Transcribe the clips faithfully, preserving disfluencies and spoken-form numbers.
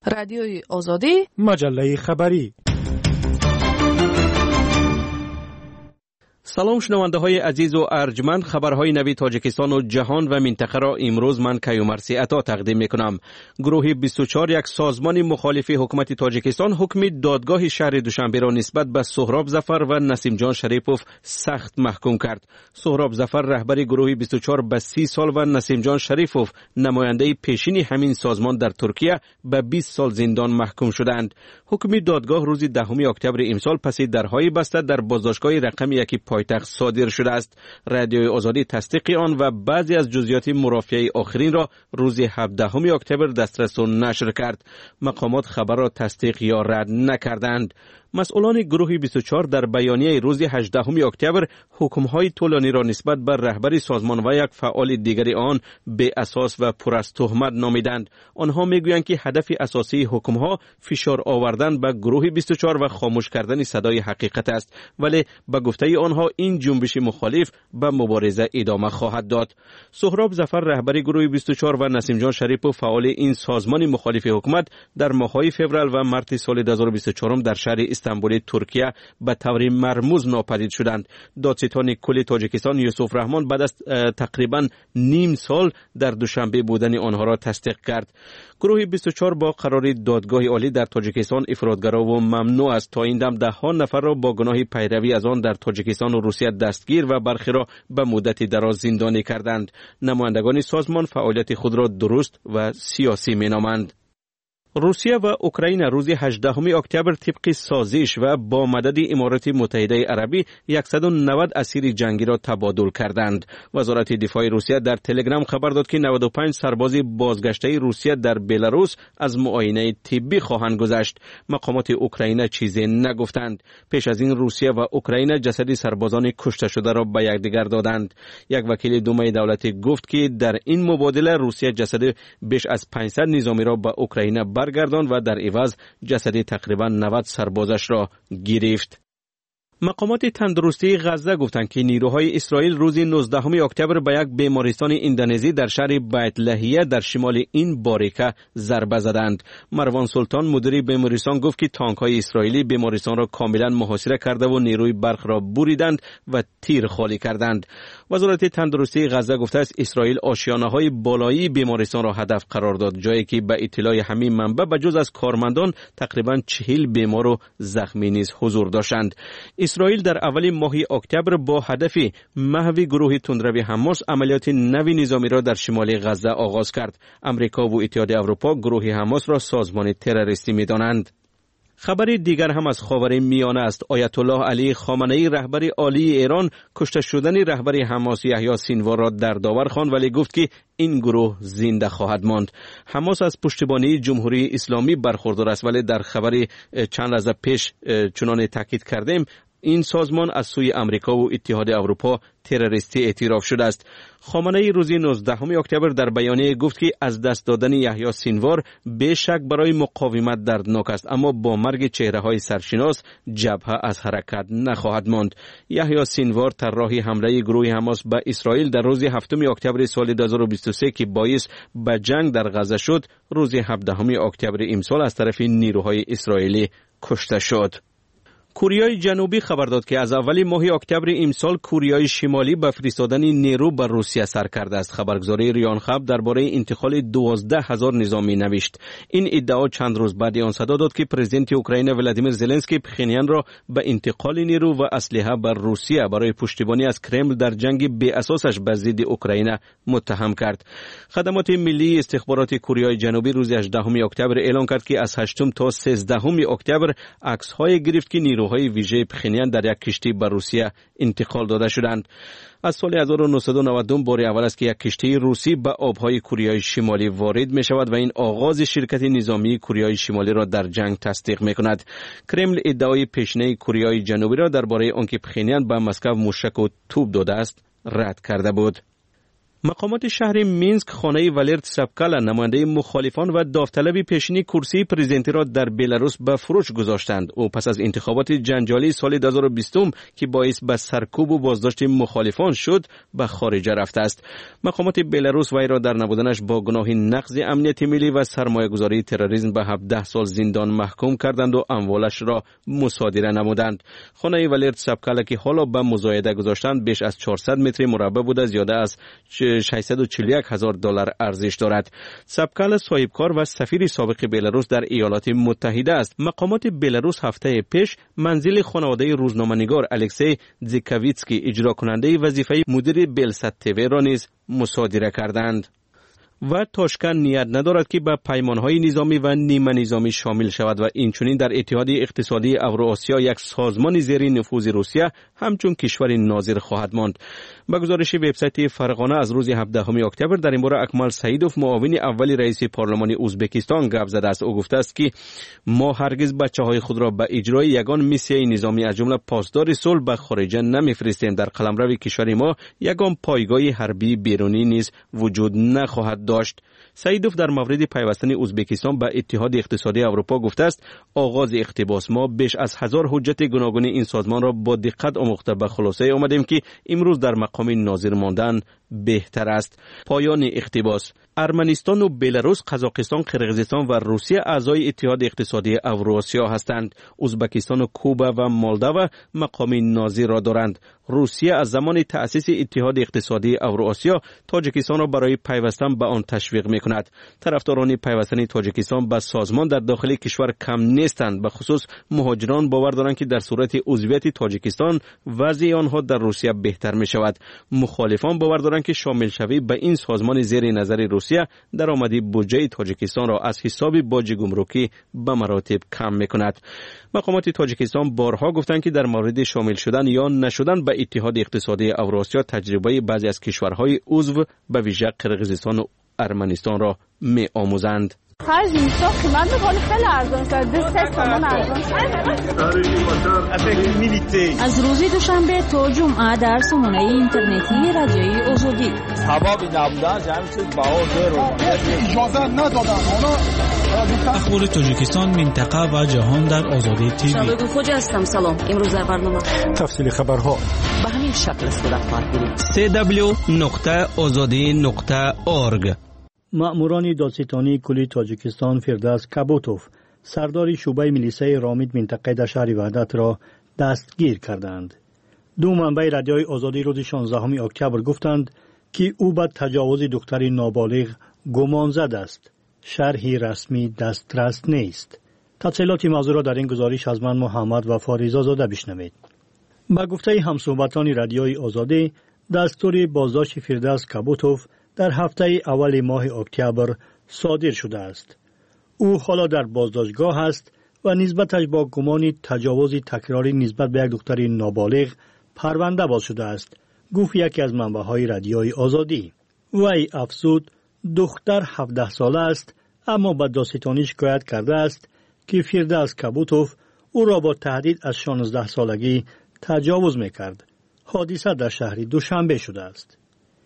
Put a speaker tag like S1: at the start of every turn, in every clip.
S1: رادیوی آزادی،
S2: مجله خبری.
S3: سلام شنونده های عزیز و ارجمند، خبرهای نوی تاجیکستان و جهان و منطقه را امروز من کیومرثی عطا تقدیم می کنم. گروه بیست و چهار، یک سازمان مخالف حکومت تاجیکستان، حکم دادگاه شهر دوشنبه را نسبت به سهراب ظفر و نسیم جان شریپوف سخت محکوم کرد. سهراب ظفر رهبر گروه بیست و چهار به سی سال و نسیم جان شریپوف نماینده پیشین همین سازمان در ترکیه به بیست سال زندان محکوم شدند. حکم دادگاه روز دهم اکتبر امسال پس درهای بسته در بازداشتگاه رقم یک پایتخت صادر شده است. رادیوی آزادی تصدیق آن و بعضی از جزئیات مرافعه آخرین را روز هفدهم اکتبر دسترس و نشر کرد. مقامات خبر را تصدیق یا رد نکردند. مسئولان گروه بیست و چهار در بیانیه روز هجدهم اکتبر حکم‌های طولانی را نسبت بر رهبر سازمان و یک فعال دیگر آن بی اساس و پر از تهمت نامیدند. آنها میگویند که هدف اساسی حکم‌ها فشار آوردن به گروه بیست و چهار و خاموش کردن صدای حقیقت است، ولی به گفته آنها این جنبش مخالف به مبارزه ادامه خواهد داد. سهراب ظفر رهبر گروه بیست و چهار و نسیم جان شریپوف فعال این سازمان مخالف حکومت در ماه‌های فوریه و مارس سال دو هزار و بیست و چهار در شهر استانبول ترکیه به طور مرموز ناپدید شدند. دادستان کل تاجیکستان یوسف رحمان بعد از تقریبا نیم سال در دوشنبه بودن آنها را تصدیق کرد. گروه بیست و چهار با قرار دادگاه عالی در تاجیکستان افراط‌گرا و ممنوع است. تا این دم ده ها نفر را با گناه پیروی از آن در تاجیکستان و روسیه دستگیر و برخی را به مدت دراز زندانی کردند. نمایندگان سازمان فعالیت خود را درست و سیاسی مینامند. روسیه و اوکراین روز هجدهم اکتبر طبق سازش و با مدد امارات متحده عربی صد و نود اسیر جنگی را تبادل کردند. وزارت دفاع روسیه در تلگرام خبر داد که نود و پنج سرباز بازگشته روسیه در بلاروس از معاینه طبی خواهند گذشت. مقامات اوکراین چیزی نگفتند. پیش از این روسیه و اوکراین جسد سربازان کشته شده را به یکدیگر دادند. یک وکیل دومه دولتی گفت که در این مبادله روسیه جسد بیش از پانصد نظامی را به اوکراین برگرداند و در عوض جسد تقریبا نود سربازش را گرفت. مقامات تندرستی غزه گفتند که نیروهای اسرائیل روز نوزدهم اکتبر به یک بیمارستان اندونزی در شهر بیت لحیه در شمال این باریکه ضربه زدند. مروان سلطان مدیر بیمارستان گفت که تانک‌های اسرائیلی بیمارستان را کاملا محاصره کرده و نیروی برق را بریدند و تیر خالی کردند. وزارت تندرستی غزه گفته است اسرائیل آشیانه‌های بالایی بیمارستان را هدف قرار داد، جایی که به اطلاع همین منبع به جز از کارمندان تقریبا چهل بیمار و زخمی نیز حضور داشتند. اسرائیل در اول ماه اکتبر با هدف محو گروه تندروی حماس عملیات نوی نظامی را در شمال غزه آغاز کرد. امریکا و اتحاد اروپا گروه حماس را سازمان تروریستی می‌دانند. خبر دیگر هم از خاورمیانه است. آیت الله علی خامنه‌ای رهبر عالی ایران کشته شدن رهبر حماس یحیی سینوار را در داور خواند، ولی گفت که این گروه زنده خواهد ماند. حماس از پشتیبانی جمهوری اسلامی برخوردار است، ولی در خبر چند لحظه پیش چنان تاکید کردیم این سازمان از سوی امریکا و اتحاد اروپا تروریستی اعتراف شده است. خامنه‌ای روز نوزدهم اکتبر در بیانیه گفت که از دست دادن یحیی سینوار بیشک برای مقاومت دردناک است، اما با مرگ چهره‌های سرشناس جبهه از حرکت نخواهد ماند. یحیی سینوار طراح حمله گروه حماس به اسرائیل در روز هفتم اکتبر سال دو هزار و بیست و سه که باعث به جنگ در غزه شد، روز هفدهم اکتبر امسال از طرف نیروهای اسرائیلی کشته شد. کوریای جنوبی خبر داد که از اول ماه اکتبر امسال کوریای شمالی به فرستادن نیرو به روسیه سر کرده است. خبرگزاری ریانخب درباره انتقال دوازده هزار نظامی نوشت. این ادعا چند روز بعد آن صدا داد که پرزیدنت اوکراین ولادیمیر زلنسکی پخینیان را به انتقال نیرو و اسلحه به روسیه برای پشتیبانی از کرمل در جنگ بی اساسش به ضد اوکراین متهم کرد. خدمات ملی استخبارات کوریای جنوبی روز هجدهم اکتبر اعلام کرد که از هشتم تا سیزدهم اکتبر عکس‌های گرفت که نیروهای ویژه پخینیان در یک کشتی به روسیه انتقال داده شدند. از سال هزار و نهصد و نود و دو بار اول است که یک کشتی روسی به آبهای کوریای شمالی وارد می شود و این آغاز شرکت نظامی کوریای شمالی را در جنگ تصدیق می کند. کرمل ادعای پیشینه کوریای جنوبی را درباره آنکه پخینیان به مسکو موشک و توپ داده است رد کرده بود. مقامات شهر مینسک خانه والرت سابکالا نماینده مخالفان و داوطلب پیشینی کرسی پرزیدنتی را در بلاروس به فروش گذاشتند. او پس از انتخابات جنجالی سال دو هزار و بیست که باعث به سرکوب و بازداشت مخالفان شد به خارج رفته است. مقامات بلاروس وی را در نبودنش با گناه نقض امنیت ملی و سرمایه‌گذاری تروریسم به هفده سال زندان محکوم کردند و اموالش را مصادره نمودند. خانه والرت سابکالا که حالا به مزایده گذاشتند بیش از چهارصد متر مربع بوده، زیاده از ششصد و چهل و یک هزار دلار ارزش دارد. سابکالا صاحبکار و سفیر سابق بلاروس در ایالات متحده است. مقامات بلاروس هفته پیش منزل خانواده روزنامه‌نگار الکسی زیکاویتسکی اجرا کننده وظیفه مدیر بلسات تیوی را نیز مصادره کردند. و تاشکند نیت ندارد که به پیمانهای نظامی و نیمه نظامی شامل شود و اینچنین در اتحاد اقتصادی اوراسیا یک سازمان زیر نفوذ روسیه همچون کشور ناظر خواهد ماند. با گزارش وبسایت فرغانه از روز هفدهم اکتبر در این باره اکمل سعیدوف معاون اول رئیس پارلمان ازبکستان گپ زده است. او گفته است که ما هرگز بچه‌های خود را به اجرای یگان میسیه نظامی از جمله پاسدار صلح به خارج نمیفرستیم. در قلمرو کشور ما یگان پایگاه حربی بیرونی نیز وجود نخواهد داشت. سعیدوف در مورد پیوستن ازبکستان به اتحاد اقتصادی اروپا گفته است آغاز اقتباس ما بیش از هزار حجت گوناگون این سازمان را با دقت آموخته به خلاصه آمدیم که امروز در مقام ناظر ماندن بهتر است. پایان اقتباس. ارمنستان و بلاروس، قزاقستان، قرقیزستان و روسیه اعضای اتحاد اقتصادی اوراسیا هستند. ازبکستان و کوبا و مولداوا مقام ناظر را دارند. روسیه از زمان تأسیس اتحاد اقتصادی اوراسیا تاجیکستان را برای پیوستن به آن تشویق می‌کند. طرفداران پیوستن تاجیکستان به سازمان در داخل کشور کم نیستند. به خصوص مهاجران باور دارند که در صورت عضویت تاجیکستان وضع آنها در روسیه بهتر می‌شود. مخالفان باور دارند که شامل شوی به این سازمان زیر نظر روسیه درآمد بودجه تاجیکستان را از حساب باج گمرکی به مراتب کم می‌کند. مقامات تاجیکستان بارها گفتند که در مورد شامل شدن یا نشدن به اتحاد اقتصادی اوراسیا تجربه بعضی از کشورهای عضو به ویژه قرقیزستان و ارمنستان را می‌آموزند.
S1: خرج میشه قیمت بالا خیلی ارزان شده. سه تومن ارزان شده.
S2: از روز دوشنبه تا جمعه در سامانه اینترنتی رادیوی آزادی.
S4: سبب نبودن جمع شد بها زیرو.
S5: اجازه ندادن.
S6: اخبار تاجیکستان، منطقه و جهان در آزادی تیوی.
S2: شبکه خوجا هستم. سلام. امروز در برنامه
S5: تفصیل خبرها
S2: به همین شکل صورت خواهد
S3: سی دبلیو نقطه آزادی نقطه اورگ.
S7: مأموران دادستانی کلی تاجیکستان فردوس کابوتوف سردار شعبه میلیسای رامید منطقه در شهر وحدت را دستگیر کردند. دو منبع رادیوی آزادی روز شانزدهم اکتبر گفتند که او به تجاوز دختر نابالغ گمانزد است. شرحی رسمی دسترس نیست. تفصیلات موضوع را در این گزارش از من محمد وفا رضازاده بشنوید. با گفته همصحبتان رادیوی آزادی، دستور بازداشت فردوس کابوتوف در هفته اول ماه اکتبر صادر شده است. او حالا در بازداشتگاه است و نسبتش با گمان تجاوز تکراری نسبت به یک دختر نابالغ پرونده باز شده است. گفت یکی از منبع‌های رادیوی آزادی. وی افزود دختر هفده ساله است، اما به دادستانی شکایت کرده است که فردوس کابوتوف او را با تهدید از شانزده سالگی تجاوز میکرد. حادثه در شهر دوشنبه شده است.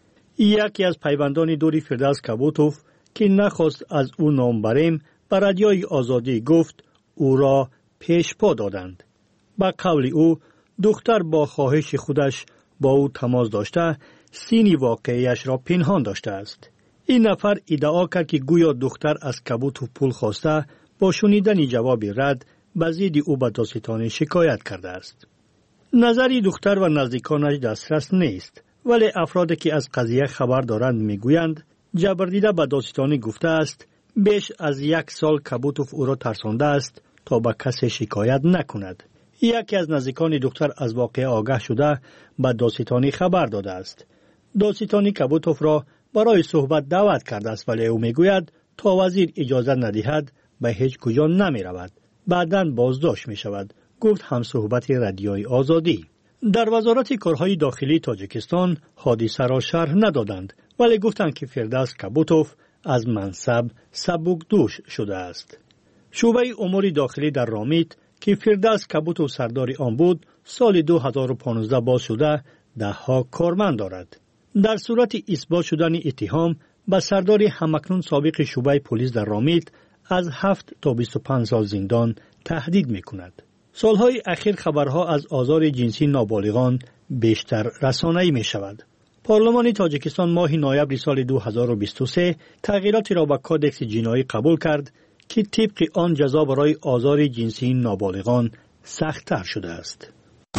S7: یکی از پیوندان دوری فردوس کابوتوف که نخواست از او نام بریم به رادیوی آزادی گفت او را پیش پا دادند. با قول او دختر با خواهش خودش با او تماس داشته سینی واقعیش را پنهان داشته است. این نفر ادعا کرد که گویا دختر از کابوتوف پول خواسته با شنیدن جواب رد به ضد او به دادستانی شکایت کرده است. نظری دختر و نزدیکانش دسترس نیست، ولی افرادی که از قضیه خبر دارند میگویند جبردیده به دادستانی گفته است بیش از یک سال کابوتوف او را ترسانده است تا به کسی شکایت نکند. یکی از نزدیکان دختر از واقعه آگاه شده به دادستانی خبر داده است. دادستانی کابوتوف را برای صحبت دعوت کرده است، ولی او میگوید تا وزیر اجازه ندهد به هیچ کجا نمی رود. بعداً بازداشت می شود، گفت همصحبت رادیوی آزادی. در وزارت کارهای داخلی تاجیکستان حادثه را شرح ندادند، ولی گفتند که فردوس کابوتوف از منصب سبکدوش شده است. شعبه امور داخلی در رامید که فردوس کابوتوف سردار آن بود، سال دو هزار و پانزده باز شده ده ها کارمند دارد. در صورت اثبات شدن اتهام به سردار همکنون سابق شعبه پلیس در رامید از هفت تا بیست و پنج سال زندان تهدید می کند. سالهای اخیر خبرها از آزار جنسی نابالغان بیشتر رسانه‌ای می شود. پارلمان تاجیکستان ماه نوامبر سال دو هزار و بیست و سه تغییراتی را به کودکس جنایی قبول کرد که طبق آن جزا برای آزار جنسی نابالغان سخت‌تر شده است.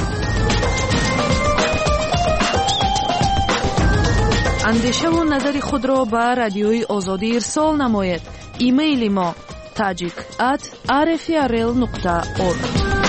S8: اندیشه و نظر خود را به رادیوی آزادی ارسال نمایید. ایمیل ما tajik at r f r l nokta org.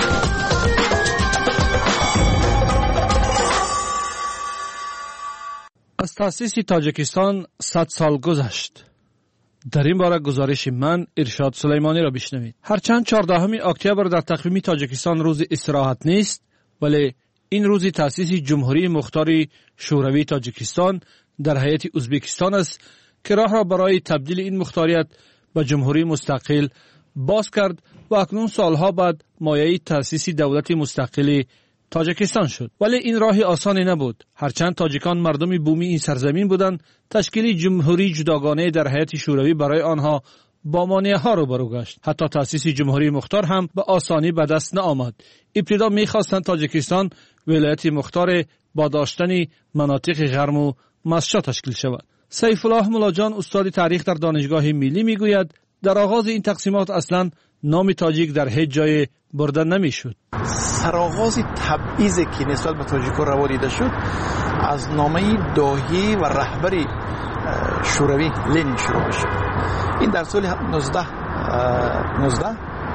S9: از تأسیس تاجیکستان صد سال گذشت. در این باره گزارش من ارشاد سلیمانی را بشنوید. هرچند چهاردهم اکتبر در تقویم تاجیکستان روز استراحت نیست، ولی این روز تأسیس جمهوری مختار شوروی تاجیکستان در هیئت ازبکستان است که راه را برای تبدیل این مختاریت به جمهوری مستقل باز کرد و اکنون سالها بعد مایه تأسیس دولت مستقل تاجیکستان شد. ولی این راه آسانی نبود. هرچند تاجیکان مردم بومی این سرزمین بودند، تشکیل جمهوری جداگانه در هیئت شوروی برای آنها با مانع‌ها روبرو گشت. حتی تأسیس جمهوری مختار هم به آسانی به دست نآمد. ابتدا می‌خواستند تاجیکستان ولایت مختار با داشتن مناطق گرم و مسشا تشکیل شود. سیف الله ملاجان استاد تاریخ در دانشگاه ملی میگوید در آغاز این تقسیمات اصلا نام تاجیک در هیچ جای برده نمیشد.
S10: سرآغاز تبعیضی که نسبت به تاجیک‌ها روا دیده شد از نامه داهی و رهبری شوروی لنین شروع میشه. این در سال نوزده نوزده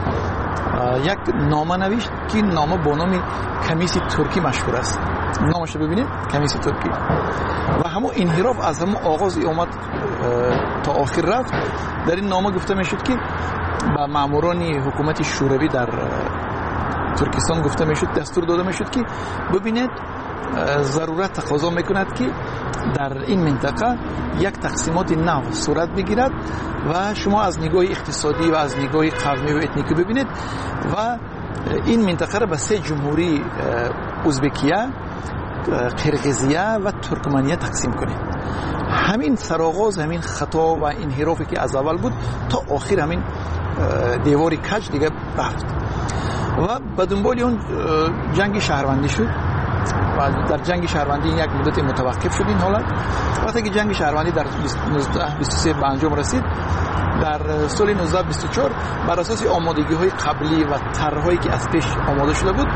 S10: یک نامه نوشت که نامه با نام کمیسی ترکی مشهور است. نامش رو ببینید، کمیسی ترکی. و همون انحراف از همون آغاز اومد تا آخر رفت. در این نامه گفته میشد که به ماموران حکومت شوروی در ترکستان گفته میشد، دستور داده میشد که ببینید ضرورت تقاضا میکند که در این منطقه یک تقسیمات نو صورت بگیرد و شما از نگاه اقتصادی و از نگاه قومی و اتنیکی ببینید و این منطقه را به سه جمهوری ازبکیه، قرقیزیه و ترکمنیه تقسیم کنید. همین سرآغاز همین خطا و انحرافی که از اول بود تا آخر همین دیواری کج دیگه رفت و به دنبال اون جنگ شهروندی شد و در جنگ شهروندی یک مدت متوقف شد این حالت. وقتی که جنگ شهروندی در نوزده بیست و سه به انجام رسید، در سال نوزده بیست و چهار بر اساس آمادگی‌های قبلی و طرح‌هایی که از پیش آماده شده بود،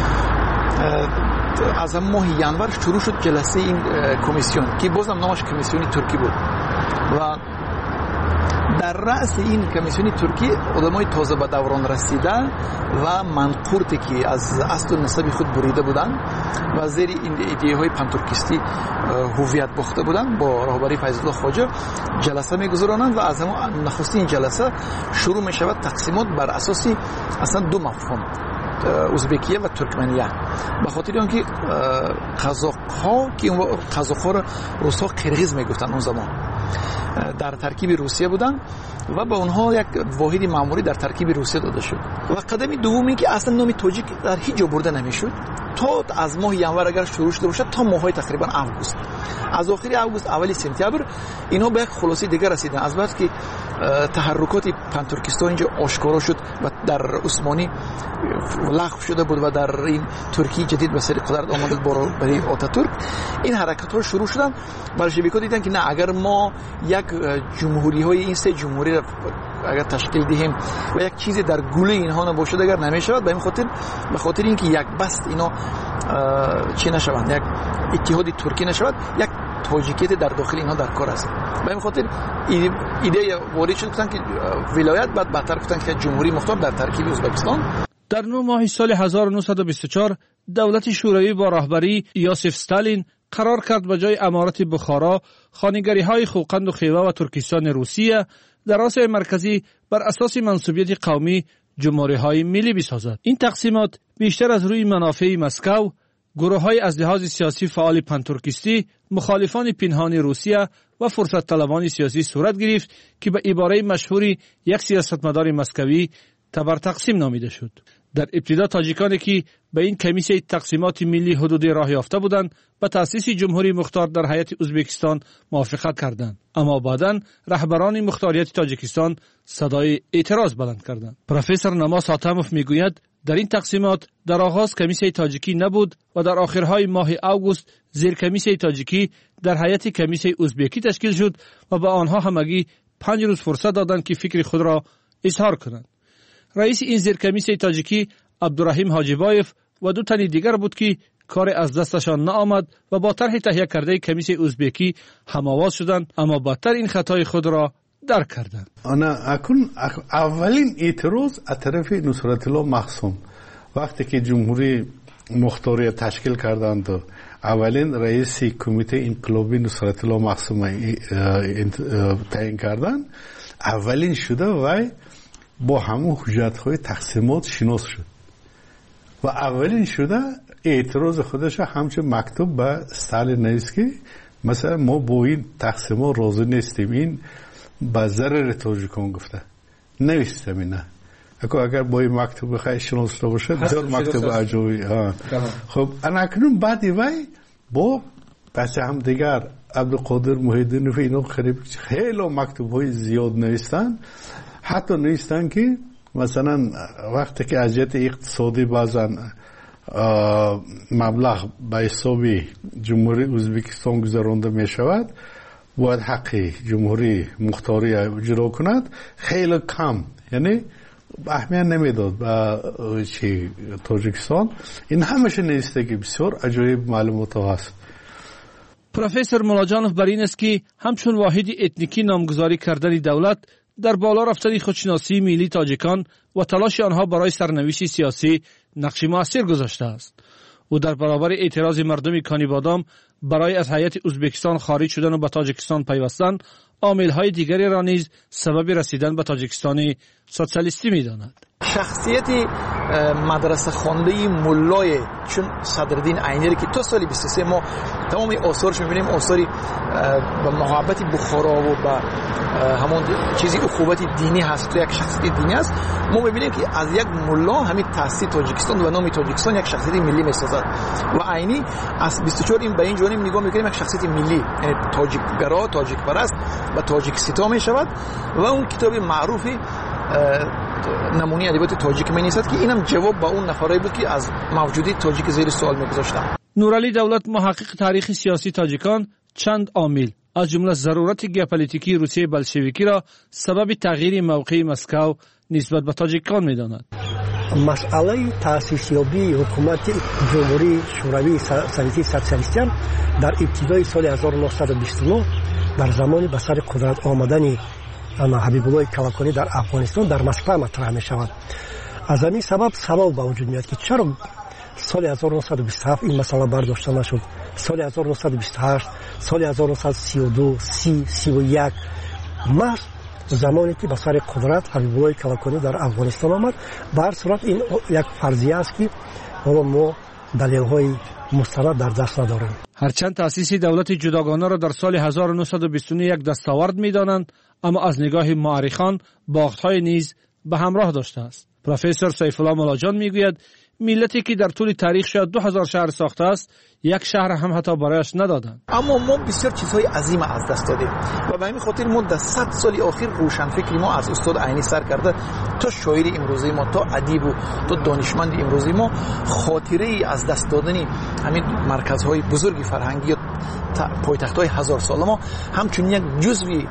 S10: از ماه ینور شروع شد جلسه این کمیسیون که بازم نامش کمیسیونی ترکی بود و در رأس این کمیسیونی ترکی آدمای تازه به دوران رسیده و منقورتی که از اصل و نسب خود بریده بودند و زیر این ایده های پنترکیستی هویت باخته بودند با رهبری فیض‌الله خواجه جلسه میگذرانند و از همون نخستین جلسه شروع می شود تقسیمات بر اساس اصلا دو مفهوم، ازبکیه و ترکمنیه. به خاطر اینکه قزاق‌ها که اون قزاق‌ها را روس‌ها قرقیز میگفتن اون زمان در ترکیب روسیه بودن و به اونها یک واحد مأموری در ترکیب روسیه داده شد. و قدم دومی که اصلا نام تاجیک در هیچ جا برده نمیشد تا از ماه ینور اگر شروع شده باشد تا ماهای تقریبا اوگوست، از آخر اوگوست اولی سپتامبر اینها به یک خلاصه دیگر رسیدن. از بعد که تحرکات پنترکیستان اینجا آشکارا شد و در عثمانی لغو شده بود و در این ترکی جدید به سر قدرت آمد برای آتاتورک، این حرکت ها شروع شدن. بلشویک‌ها دیدن که نه، اگر ما یک جمهوری های این سه جمهوری را اگر تشکیل دهیم و یک چیزی در گوله اینها نباشد اگر نمیشود، به این خاطر به خاطر اینکه یک بست اینا چی نشوند، یک اتحادی ترکی نشود، یک تاجیکیت در داخل اینها در کار است. به این خاطر ایده وارد شد که ولایت بعد بهتر گفتن که جمهوری مختار در ترکیب ازبکستان.
S9: در نه ماه سال هزار و نهصد و بیست و چهار دولت شوروی با رهبری یوسف استالین قرار کرد به جای امارت بخارا خانگری‌های خوقند و خیوه و ترکستان روسیه در آسیای مرکزی بر اساس منسوبیت قومی جمهوری‌های ملی بسازد. این تقسیمات بیشتر از روی منافع مسکو، گروه‌های از لحاظ سیاسی فعال پنترکیستی، مخالفان پنهان روسیه و فرصت طلبان سیاسی صورت گرفت که به عباره مشهوری یک سیاستمدار مسکوی تبر تقسیم نامیده شد. در ابتدا تاجیکانی که به این کمیسیون تقسیمات ملی حدودی راه یافته بودند به تأسیس جمهوری مختار در هیئت ازبکستان موافقت کردند، اما بعداً رهبران مختاریت تاجیکستان صدای اعتراض بلند کردند. پروفسور نماس حاتموف میگوید در این تقسیمات در آغاز کمیسیون تاجیکی نبود و در آخرهای ماه اوگوست زیر کمیسیون تاجیکی در هیئت کمیسیون ازبکی تشکیل شد و به آنها همگی پنج روز فرصت دادند که فکر خود را اظهار کنند. رئیس این زیر کمیسیون تاجیکی عبدالرحیم حاجیبایف و دو تن دیگر بود که کار از دستشان نآمد و با طرح تهیه کرده کمیسیون ازبکی هم‌آواز شدند، اما بدتر این خطای خود را درک کردند.
S11: انا اکن اولین اعتراض از طرف نصرت الله مخصوم وقتی که جمهوری مختاریت تشکیل کردند و اولین رئیس کمیته انقلابی نصرت الله مخصوم تعیین کردند، اولین شده و با همون حجت‌های تقسیمات شناس شد و اولین شده اعتراض خودش همچون مکتوب به استالین نوشت که مثلا ما با این تقسیمات راضی نیستیم، این به ضرر تاجیکان گفته نوشتم اینا. اگر با این مکتوب بخوای شناس باشه بسیار مکتوب عجیبی. خب انا اکنون بعد وای با پس هم دیگر عبدالقادر محیدینوف اینا خیلی مکتوب های زیاد نوشتن، حتی نوشتن که مثلا وقتی که اذیت اقتصادی بعضن مبلغ به حساب جمهوری ازبکستان گذرانده می شود باید حق جمهوری مختاری اجرا کند، خیلی کم، یعنی اهمیت نمیداد به چی تاجیکستان. این همشه نیسته که بسیار عجایب معلومات هست.
S9: پروفسور مولاجانوف بر این است که همچون واحد اتنیکی نامگذاری کردن دولت در بالا رفتن خودشناسی ملی تاجیکان و تلاش آنها برای سرنوشت سیاسی نقش مؤثر گذاشته است. او در برابر اعتراض مردم کانیبادام برای از هیئت ازبکستان خارج شدن و به تاجیکستان پیوستن عامل‌های دیگری را نیز سبب رسیدن به تاجیکستان سوسیالیستی می‌داند.
S10: شخصیت مدرسه خوانده مولای چون صدرالدین عینی که تا سال بیست و سه ما تمام آثارش می‌بینیم، آثاری به محبت بخارا و به همون چیزی اخوت دینی هست، تو یک شخصیت دینی است. ما می‌بینیم که از یک مولا همین تأسیس تاجیکستان و نام تاجیکستان یک شخصیت ملی می‌سازد و عینی از بیست و چهار این به این جانب نگاه می‌کنیم یک شخصیت ملی، یعنی تاجیک گرا، تاجیک پرست و تاجیک ستا می‌شود و اون کتاب معروفی نمونه ادبیات تاجیک می‌نویسد که اینم جواب به اون نفرایی بود که از موجودی تاجیک زیر سوال می‌گذاشتن.
S9: نورعلی دولت محقق تاریخ سیاسی تاجیکان چند عامل از جمله ضرورت ژئوپلیتیکی روسیه بلشویکی را سبب تغییر موقع مسکو نسبت به تاجیکان می‌داند.
S12: مسئله تأسیس یابی حکومت جمهوری شوروی سوسیالیستی سوسیالیستی در ابتدای سال هزار و نهصد و بیست و نه در زمان به سر قدرت آمدن حبیب الله کلکانی در افغانستان در مسکو مطرح می شود. از همین سبب سوال به وجود میاد که چرا سال هزار و نهصد و بیست و هفت این مسئله برداشته نشد، سال هزار و نهصد و بیست و هشت، سال هزار و نهصد و سی و دو، سی، سی و یک، ماست زمانی که به سر قدرت حبیب الله کلکانی در افغانستان آمد. به هر صورت این یک فرضیه است که ما دلیل‌های مستند در دست نداریم.
S9: هرچند تأسیس دولت جداگانه را در سال هزار و نهصد و بیست و نه یک دستاورد می‌دانند، اما از نگاه مورخان باخت‌های نیز به همراه داشته است. پروفسور سیف الله مولاجان میگوید ملتی که در طول تاریخ شاید دو هزار شهر ساخته است، یک شهر هم حتی برایش ندادند.
S10: اما ما بسیار چیزهای عظیم از دست دادیم و به همین خاطر ما در صد سال اخیر روشنفکری ما از استاد عینی سر کرده تا شاعر امروزی ما، تا ادیب و تا دانشمند امروزی ما خاطره ای از دست دادن همین مرکزهای بزرگ فرهنگی و پایتخت‌های هزار سال ما همچون یک جزوی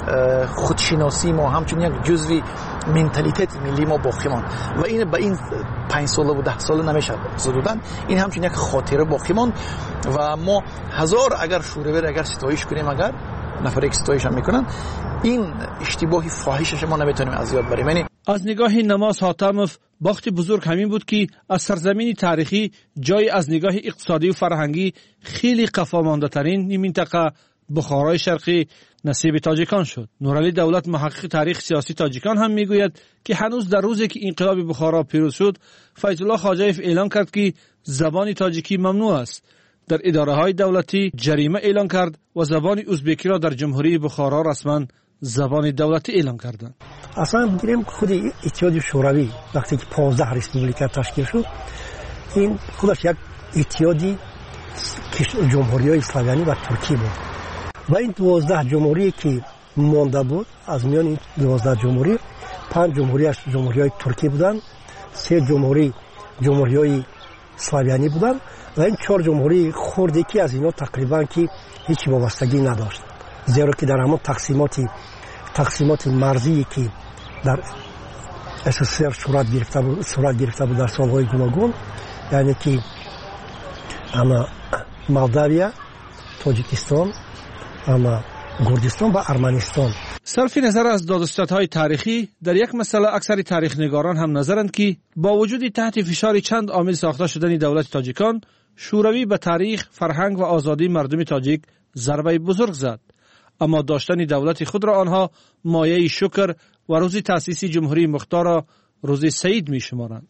S10: خودشناسی ما، همچون یک جزوی منتالیته ملی ما باقی ماند و این به این پنج ساله و ده ساله نمیشه زدودن. این همچون یک خاطره باقی ماند و ما هزار اگر شورور اگر ستایش کنیم، اگر نفر یک ستایش هم میکنن، این اشتباهی فاحشش ما نمیتونیم از یاد بریم. یعنی
S9: از نگاه نماس حاتموف باخت بزرگ همین بود که از سرزمین تاریخی جای از نگاه اقتصادی و فرهنگی خیلی قفا مانده ترین این منطقه بخارای شرقی نصیب تاجیکان شد. نورعلی دولت محقق تاریخ سیاسی تاجیکان هم میگوید که هنوز در روزی که انقلاب بخارا پیروز شد، فیض الله خواجه‌ایف اعلان کرد که زبان تاجیکی ممنوع است. در اداره های دولتی جریمه اعلان کرد و زبان ازبکی را در جمهوری بخارا رسما زبان دولتی اعلام کردند.
S12: اصلا بگیریم خود اتحاد شوروی وقتی که پانزده ریسپوبلیکا تشکیل شد، این خودش یک اتحادی جمهوری‌های اسلامی و ترکی بود و این دوازده جمهوری که مانده بود، از میان این دوازده جمهوری پنج جمهوریش جمهوری‌های ترکی بودند، سه جمهوری جمهوری‌های اسلامی بودند و این چهار جمهوری خردی که از اینا تقریبا که هیچ وابستگی نداشت، زیرا که در همون تقسیمات تقسیمات مرزی که در اس اس ار صورت گرفته بود صورت گرفته بود در سالهای گوناگون، یعنی که اما مولداویا، تاجیکستان، اما گرجستان و ارمنستان.
S9: صرف نظر از دادستادهای تاریخی، در یک مسئله اکثر تاریخ نگاران هم نظرند که با وجود تحت فشار چند عامل ساخته شدن دولت تاجیکان، شوروی به تاریخ، فرهنگ و آزادی مردم تاجیک ضربه بزرگ زد، اما داشتن دولت خود را آنها مایه شکر و روز تأسیس جمهوری مختار را روز سعید می شمارند.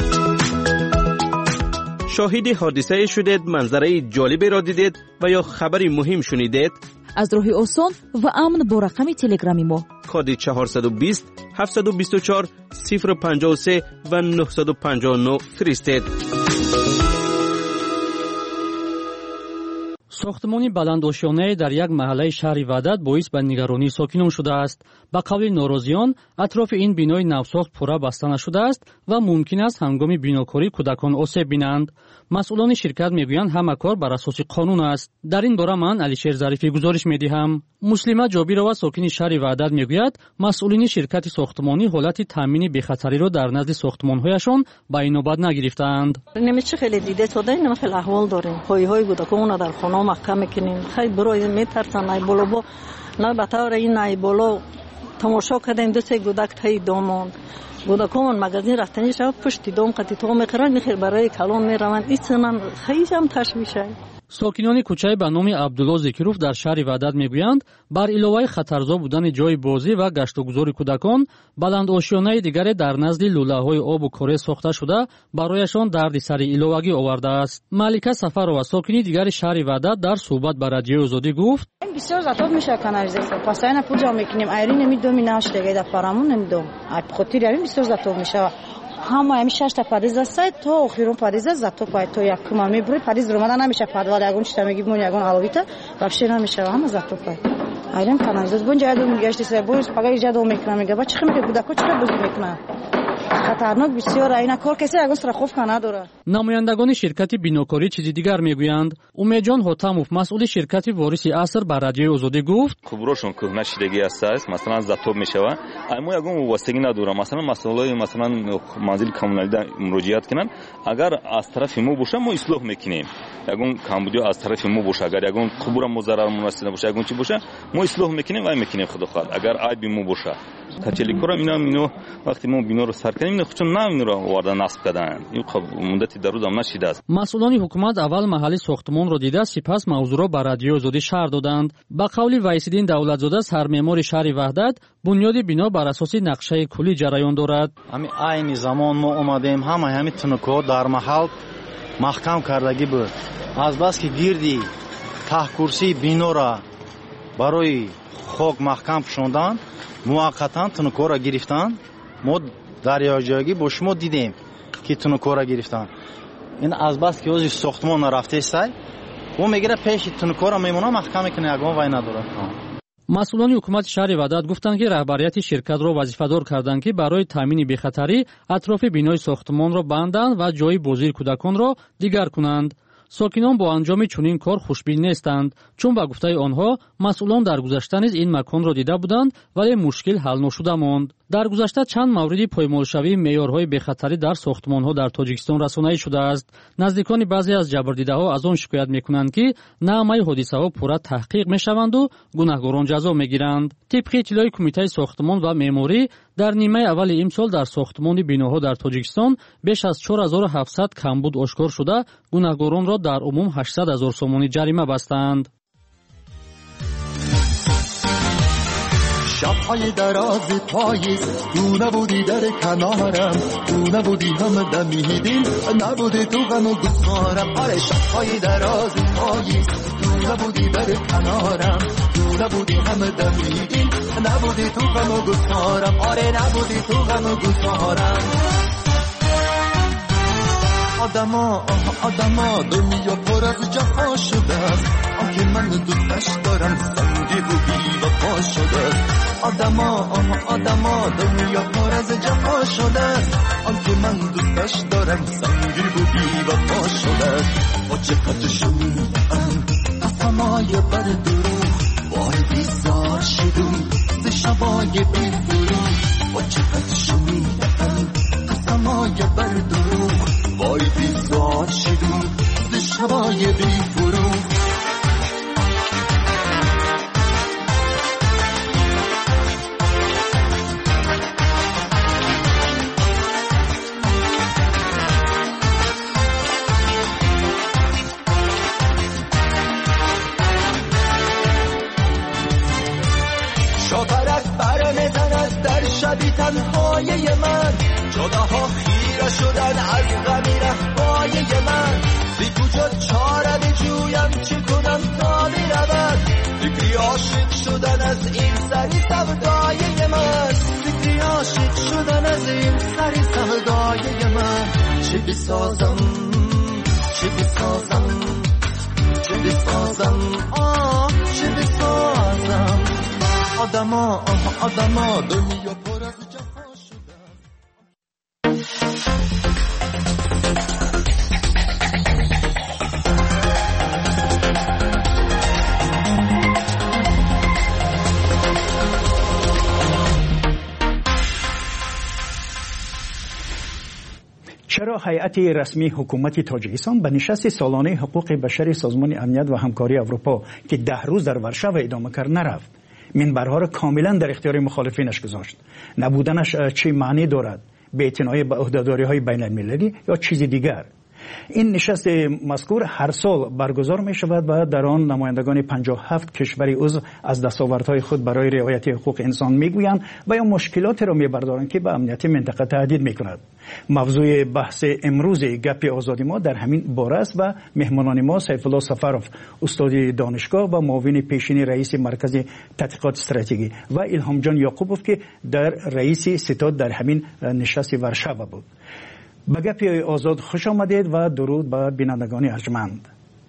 S3: شاهد حادثه شدید، منظره جالبی را دیدید و یا خبری مهم شنیدید؟
S2: از راه آسان و امن با رقم تلگرامی ما
S3: کد چهارصد و بیست هفتصد و بیست و چهار صفر پنجاه و سه و نهصد و پنجاه و نه فرستید.
S13: ساختمانی بلندآشیانه در یک محله شهر وحدت باعث به نگرانی ساکنان شده است. به قول ناراضیان، اطراف این بینای نوساخت پورا بسته نشده است و ممکن است هنگام بیناکاری کودکان آسیب بینند. مسئولان شرکت میگویند همه کار بر اساس قانون است. در این باره من علیشیر ظریفی گزارش میدهم. مسلمه جابیرова ساکن شهر وحدت میگوید مسئولین شرکت ساختمانی حالت تامین بی‌خطری را در نزد ساختمان‌هایشان به این نوبت نگرفتند.
S14: نمیشه خیلی دیده تا در این خیلی احوال داریم. های های کودکان در خانه محکم میکنیم. خیلی برای میترسن ای بالا با نه به طور این ای بالا تماشا کردیم دو سه کودک تای دامون کودکان مغازین رفتنی شب پشت دام قطی تو میخرن میخیر برای کلان میروند. این خیلی هم تشویشه.
S13: ساکنان کوچه به نام عبدالله ذکیروف در شهر وحدت میگویند بر علاوه خطرزا بودن جای بازی و گشت و گذار کودکان، بلندآشیانه دیگر در نزد لوله‌های آب و کره ساخته شده برایشان دردسر علاوگی آورده است. ملکه سفرова ساکنی دیگر شهر وحدت در صحبت با رادیوی آزادی گفت:
S15: بسیار زیاد میشه کانالیزاسیون پاساینا پوجا میکنیم ایرین نمیدونم ناش دیگه در فرامون نمیدونم ای بخاطر همین بسیار زیاد میشه. همه همیشه شش تا پریز است تا آخرون پریز زاتو پای تو یک کم میبره پریز رو مدن نمیشه پروال یگون چتا میگیم مون یگون علاویتا واپس نمیشه همه زاتو پای ایران کانالیزاسیون بونجا دو میگشت سه بوز پگای جادو میکنه میگه با چخ میگه بودا کو چرا بوز میکنه خطرناک بسیار اینا کار کسی یگون страховка نداره.
S13: نمایندگان شرکت بیناکاری چیزی دیگر میگویند. امیدجان حاتموف مسئول شرکت وارث عصر بر رادیوی آزادی گفت:
S16: کبروشون کهنه شدگی است مثلا زاتوب میشوه اما یگون واسطگی نداره. مثلا مسئولای مثلا منزل کمونالی مراجعت کنن اگر از طرف ما باشه ما اصلاح میکنیم. یگون کمبودی از طرف ما باشه اگر یگون قبور مضرر مناسب باشه یگون چی باشه ما اصلاح میکنیم و میکنیم خدا خواهد. اگر عیب ما باشه کچلیکورا اینا مینو وقتی ما بینو رو سر کنیم خودشون نه اینو رو وارد نصب کردن. این خب مدتی در روز هم نشیده است.
S13: مسئولان حکومت اول محلی ساختمان را دیده سپس موضوع را به رادیوی آزادی شهر دادند. به قول وحیدالدین دولتزاده سرمعمار شهر وحدت بنیاد بنا بر اساس نقشه کلی جریان دارد.
S17: همین عین زمان ما اومدیم همه همین تنکو در محل محکم کردگی بود. از بس که گیردی ته کرسی بنا را برای خاک محکم شوندن موقتا تنکو را گرفتن. ما دریاجاگی با شما دیدیم که تنکو را گرفتن. این از بس که از ساختمان رفته است و میگیره پیش تنکو را میمونه محکم کنه یگان وای نداره.
S13: مسئولان حکومت شهر وحدت گفتند که رهبریت شرکت را وظیفه‌دار کردند که برای تامین بی‌خطری اطراف بینای ساختمان را بندند و جای بازی کودکان را دیگر کنند. ساکنان با انجام چنین کار خوشبین نیستند، چون به گفته آنها مسئولان در گذشته نیز این مکان را دیده بودند ولی مشکل حل نشده ماند. در گذشته چند مورد پایمالشوی معیارهای بی‌خطری در ساختمان‌ها در تاجیکستان رسانه‌ای شده است. نزدیکان بعضی از جبردیده‌ها از آن شکایت می‌کنند که نامه حادثه‌ها پورا تحقیق می‌شوند و گناهکاران جزا می‌گیرند. طبق اطلاع کمیته ساختمان و معماری در نیمه اول امسال در ساختمان بیناها در تاجیکستان بیش از چهار هزار و هفتصد کمبود آشکار شده، گناهکاران را در عموم هشتصد هزار سومانی جریمه بستند.
S18: شب‌های دراز پاییز تو نبودی در کنارم، تو نبودی هم دم میدیم، نبودی تو غم و گفتارم. آره شب‌های دراز پاییز تو نبودی در کنارم، تو نبودی همه دم میدیم نبودی تو غم و گفتارم آره نبودی تو غم و گفتارم آدما آدما دنیا پر از جفا شده است آنکه من دوستش دارم سنگی و بی وفا شده است آدما آدما دنیا پر از جفا شده است آنکه من دوستش دارم سنگی و بی وفا شده است با چقدر شنیدم قسمای بر دروغ وای بیزار شدم ز شبای بی فروغ با چقدر شنیدم قسمای بر دروغ وای بیزار شدم ز شبای بی فروغ شبی تنهای من جداها خیره شدن از غمی رهبای من بی کجا چاره بجویم چی کنم تا میرود فکری عاشق شدن از این سری سودای من فکری عاشق شدن از این سری سودای من چی بسازم چی بسازم چی بسازم آه چی بسازم آدما آدما دنیا پر از جفا شده
S7: چرا هیئت رسمی حکومت تاجیکستان به نشست سالانه حقوق بشر سازمان امنیت و همکاری اروپا که ده روز در ورشو ادامه کرد نرفت؟ منبرها را کاملا در اختیار مخالفینش گذاشت. نبودنش چه معنی دارد؟ بی‌اعتنایی به عهده‌داری‌های بین المللی یا چیزی دیگر؟ این نشست مذکور هر سال برگزار می شود و در آن نمایندگان پنجاه و هفت کشور عضو از دستاوردهای خود برای رعایت حقوق انسان میگویند و یا مشکلات را میبردارند که به امنیت منطقه تهدید میکند. موضوع بحث امروز گپ آزادی ما در همین باره است و مهمانان ما سیف الله سفروف استاد دانشگاه و معاون پیشین رئیس مرکز تحقیقات استراتژی و الهام جان یعقوبوف که در رئیس ستاد در همین نشست ورشو بود. به گپ آزاد خوش آمدید و درود به بینندگان ارجمند.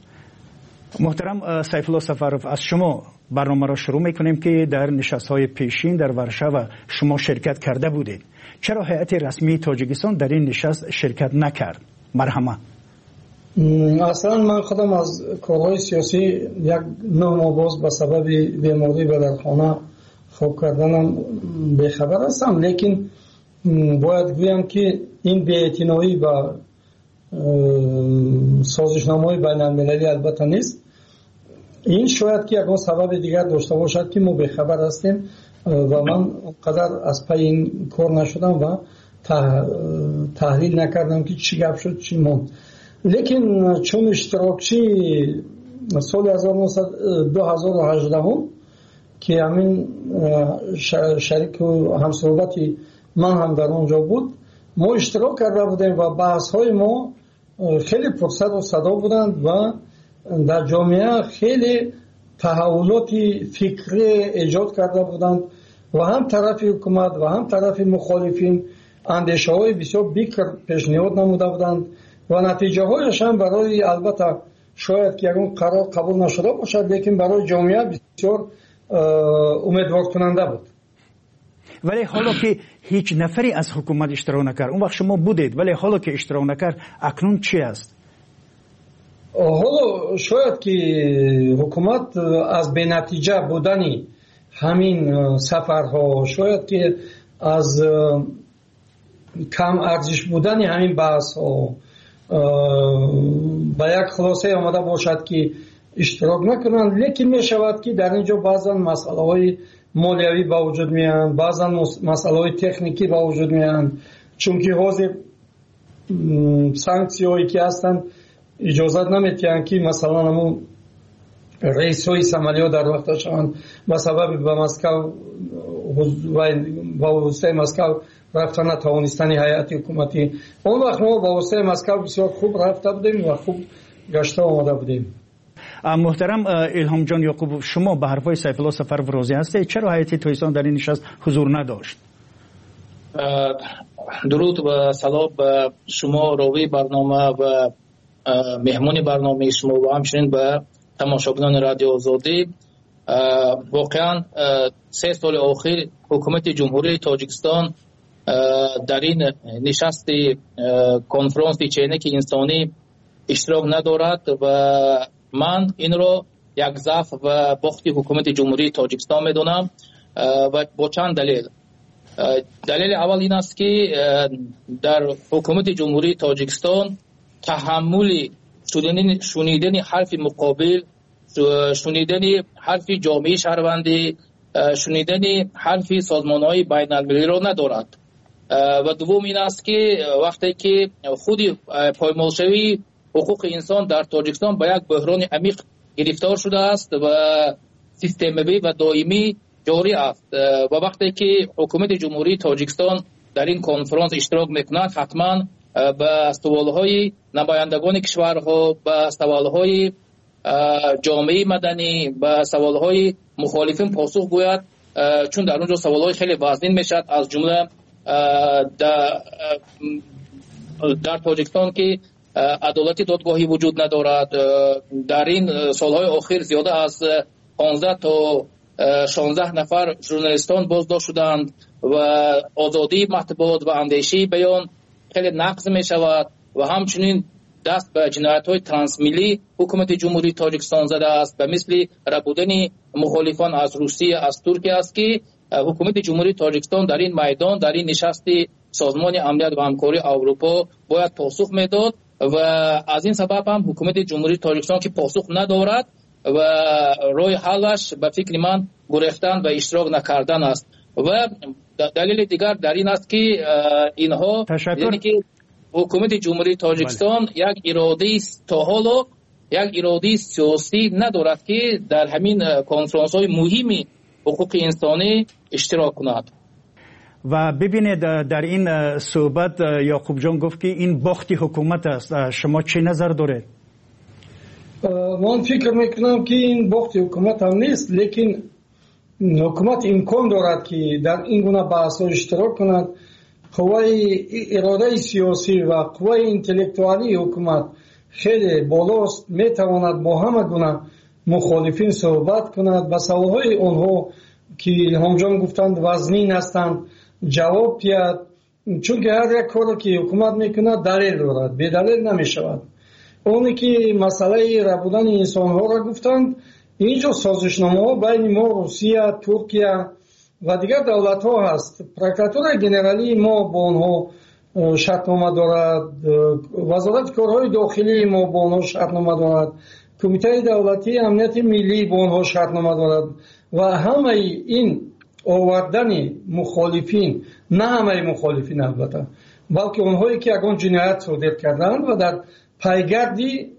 S7: محترم سیف الله سفروف، از شما برنامه را شروع میکنیم که در نشست‌های پیشین در ورشو شما شرکت کرده بودید. چرا هیئت رسمی تاجیکستان در این نشست شرکت نکرد؟ مرحمت.
S19: اصلا من خودم از کارهای سیاسی یک نه ماه باز به سبب بیماری و در خانه خواب کردنم بیخبر هستم، لیکن باید گویم که این بی‌اعتنایی با سازشنامه‌های بین المللی البته نیست. این شاید که یک سبب دیگر داشته باشد که ما بیخبر هستیم و من قدر از پی این کار نشدم و تحلیل نکردم که چی گپ شد چی موند. لیکن چون اشتراکچی سال دو هزار و هجده که همین شریک و همصحبتی من هم در اونجا بود، ما اشتراک کرده بودیم و بحث های ما خیلی پرسد و صدا بودند و در جامعه خیلی تحولات فکری ایجاد کرده بودند و هم طرف حکومت و هم طرف مخالفین اندیشه های بسیار بیکر پیشنهاد نموده بودند و نتیجه هایش هم برای البته شاید که اون قرار قبول نشده باشد، لیکن برای جامعه بسیار امیدوار کننده بود.
S7: ولی حالا که هیچ نفری از حکومت اشتراک نکرد، اون وقت شما بودید، ولی حالا که اشتراک نکرد اکنون چی است؟
S19: حالا شاید که حکومت از به نتیجه بودنی همین سفرها، شاید که از کم ارزش بودنی همین بحث ها به یک خلاصه آمده باشد که اشتراک نکنند، لیکن می شود که در اینجا بعضا مسئله های مالیوی با وجود میان، بعضا مسئله های تکنیکی با وجود میان، چون که حوض سانکسی هایی که هستند اجازت نمیتیند که مثلا همون رئیس های سمالی ها در وقت شوند به سبب به مسکو با واسطه مسکو رفتن نتوانستن هیئت حکومتی. اون وقت ما با واسطه مسکو بسیار خوب رفته بودیم و خوب گشته آمده بودیم.
S7: محترم الهام جان یعقوب، شما به حرفای سیف الله سفرو راضی هستید؟ چرا هیئت تویسان در این نشست حضور نداشت؟
S20: درود و سلام به شما راوی برنامه و مهمون برنامه شما و همچنین به تماشاگران رادیو آزادی. واقعا سه سال اخیر حکومت جمهوری تاجیکستان در این نشست کنفرانس چینک انسانی اشتراک ندارد و من این را یک ضعف و باخت حکومت جمهوری تاجیکستان میدونم و با چند دلیل. دلیل اول این است که در حکومت جمهوری تاجیکستان تحمل شنیدن حرف مقابل، شنیدن حرف جامعه شهروندی، شنیدن حرف سازمان‌های بین‌المللی را ندارد. و دوم این است که وقتی که خود پایمالشوی حقوق انسان در تاجیکستان به یک بحران عمیق گرفتار شده است و سیستمی و دائمی جاری است و وقتی که حکومت جمهوری تاجیکستان در این کنفرانس اشتراک میکند حتما به سوالهای نمایندگان کشورها، به سوالهای جامعه مدنی، به سوالهای مخالفین پاسخ گوید، چون در اونجا سوالهای خیلی وزین میشد، از جمله در, در تاجیکستان که عدالت دادگاهی وجود ندارد. در این سالهای اخیر زیاده از پانزده تا شانزده نفر ژورنالیستان بازداشت شدند و آزادی مطبوعات و اندیشه بیان خیلی نقض می شود و همچنین دست به جنایت‌های ترانسمیلی حکومت جمهوری تاجیکستان زده است و مثل ربودن مخالفان از روسیه، از ترکیه است که حکومت جمهوری تاجیکستان در این میدان، در این نشست سازمان امنیت و همکاری اروپا باید پاسخ میداد و از این سبب هم حکومت جمهوری تاجیکستان که پاسخ ندارد و راه حلش به فکر من گریختن و اشتراک نکردن است. و دلیل دیگر در این است که اینها یعنی که حکومت جمهوری تاجیکستان بله. یک اراده تا حالا یک اراده سیاسی ندارد که در همین کنفرانس های مهمی حقوق انسانی اشتراک کند.
S7: و ببینید در این صحبت یعقوب جان گفت که این باخت حکومت است. شما چه نظر دارید؟
S19: من فکر میکنم که این باخت حکومت هم نیست، لیکن حکومت امکان دارد که در این گونه بحث اشتراک کند. قوه اراده سیاسی و قوه انتلکتوالی حکومت خیلی بالاست، میتواند با همه گونه مخالفین صحبت کند و سوالهای آنها که الهام جان گفتند وزنین هستند جواب دهد، چون که هر یک کاری که حکومت میکند دلیل دارد، به دلیل نمیشود. اونی که مسئله ربودن انسان ها را گفتند، اینجا سازشنامه ها بین ما، روسیه، ترکیه و دیگر دولت ها هست. پروکراتور گنرالی ما با آنها شرطنامه دارد، وزارت کارهای داخلی ما با آنها شرطنامه دارد، کمیته دولتی امنیت ملی با آنها شرطنامه دارد و همه این آوردن مخالفین، نه همه مخالفین البته، بلکه اونهایی که اگون جنایت صادر کردند و در پیگردی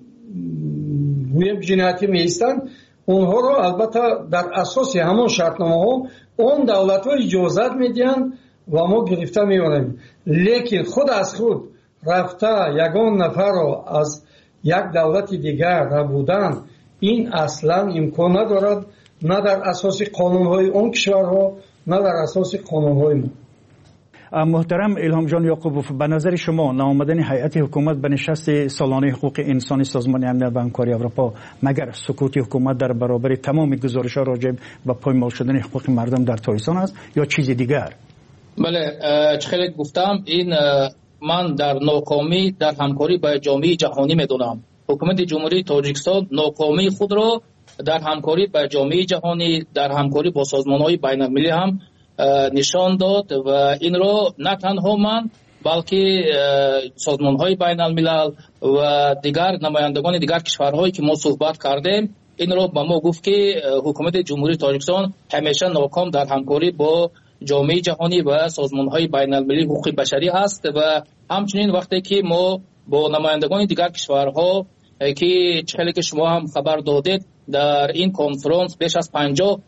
S19: گویم جنایتی میستند، اونها رو البته در اساس همان شرطنامه ها اون دولت ها اجازت میدین و ما گرفته میونیم. لیکن خود از خود رفته یگان نفر رو از یک دولت دیگر ربودن، این اصلا امکان ندارد، نه در اساس قانون های اون کشورها نه در اساس قانون های ما.
S7: محترم الهام جان یعقوبوف، به نظر شما ناآمدن هیئت حکومت به نشست سالانه حقوق انسانی سازمان امنیت و همکاری اروپا مگر سکوت حکومت در برابر تمام گزارش‌ها راجع به پایمال شدن حقوق مردم در تاجیکستان است یا چیز دیگر؟
S20: بله، چخیلی گفتم این من در ناکامی در همکاری با جامعه جهانی میدونم. حکومت جمهوری تاجیکستان ناکامی خود را در همکاری با جامعه جهانی، در همکاری با سازمان‌های بین‌المللی هم نشان داد و این را نه تنها من بلکه سازمان‌های بین‌الملل و دیگر نمایندگان دیگر کشورهایی که ما صحبت کردیم این را به ما گفت که حکومت جمهوری تاجیکستان همیشه ناکام در همکاری با جامعه جهانی و سازمان‌های بین‌المللی حقوق بشری است و همچنین وقتی که ما با نمایندگان دیگر کشورها که چخیلی که شما هم خبر دادید در این کنفرانس بیش از پنجاه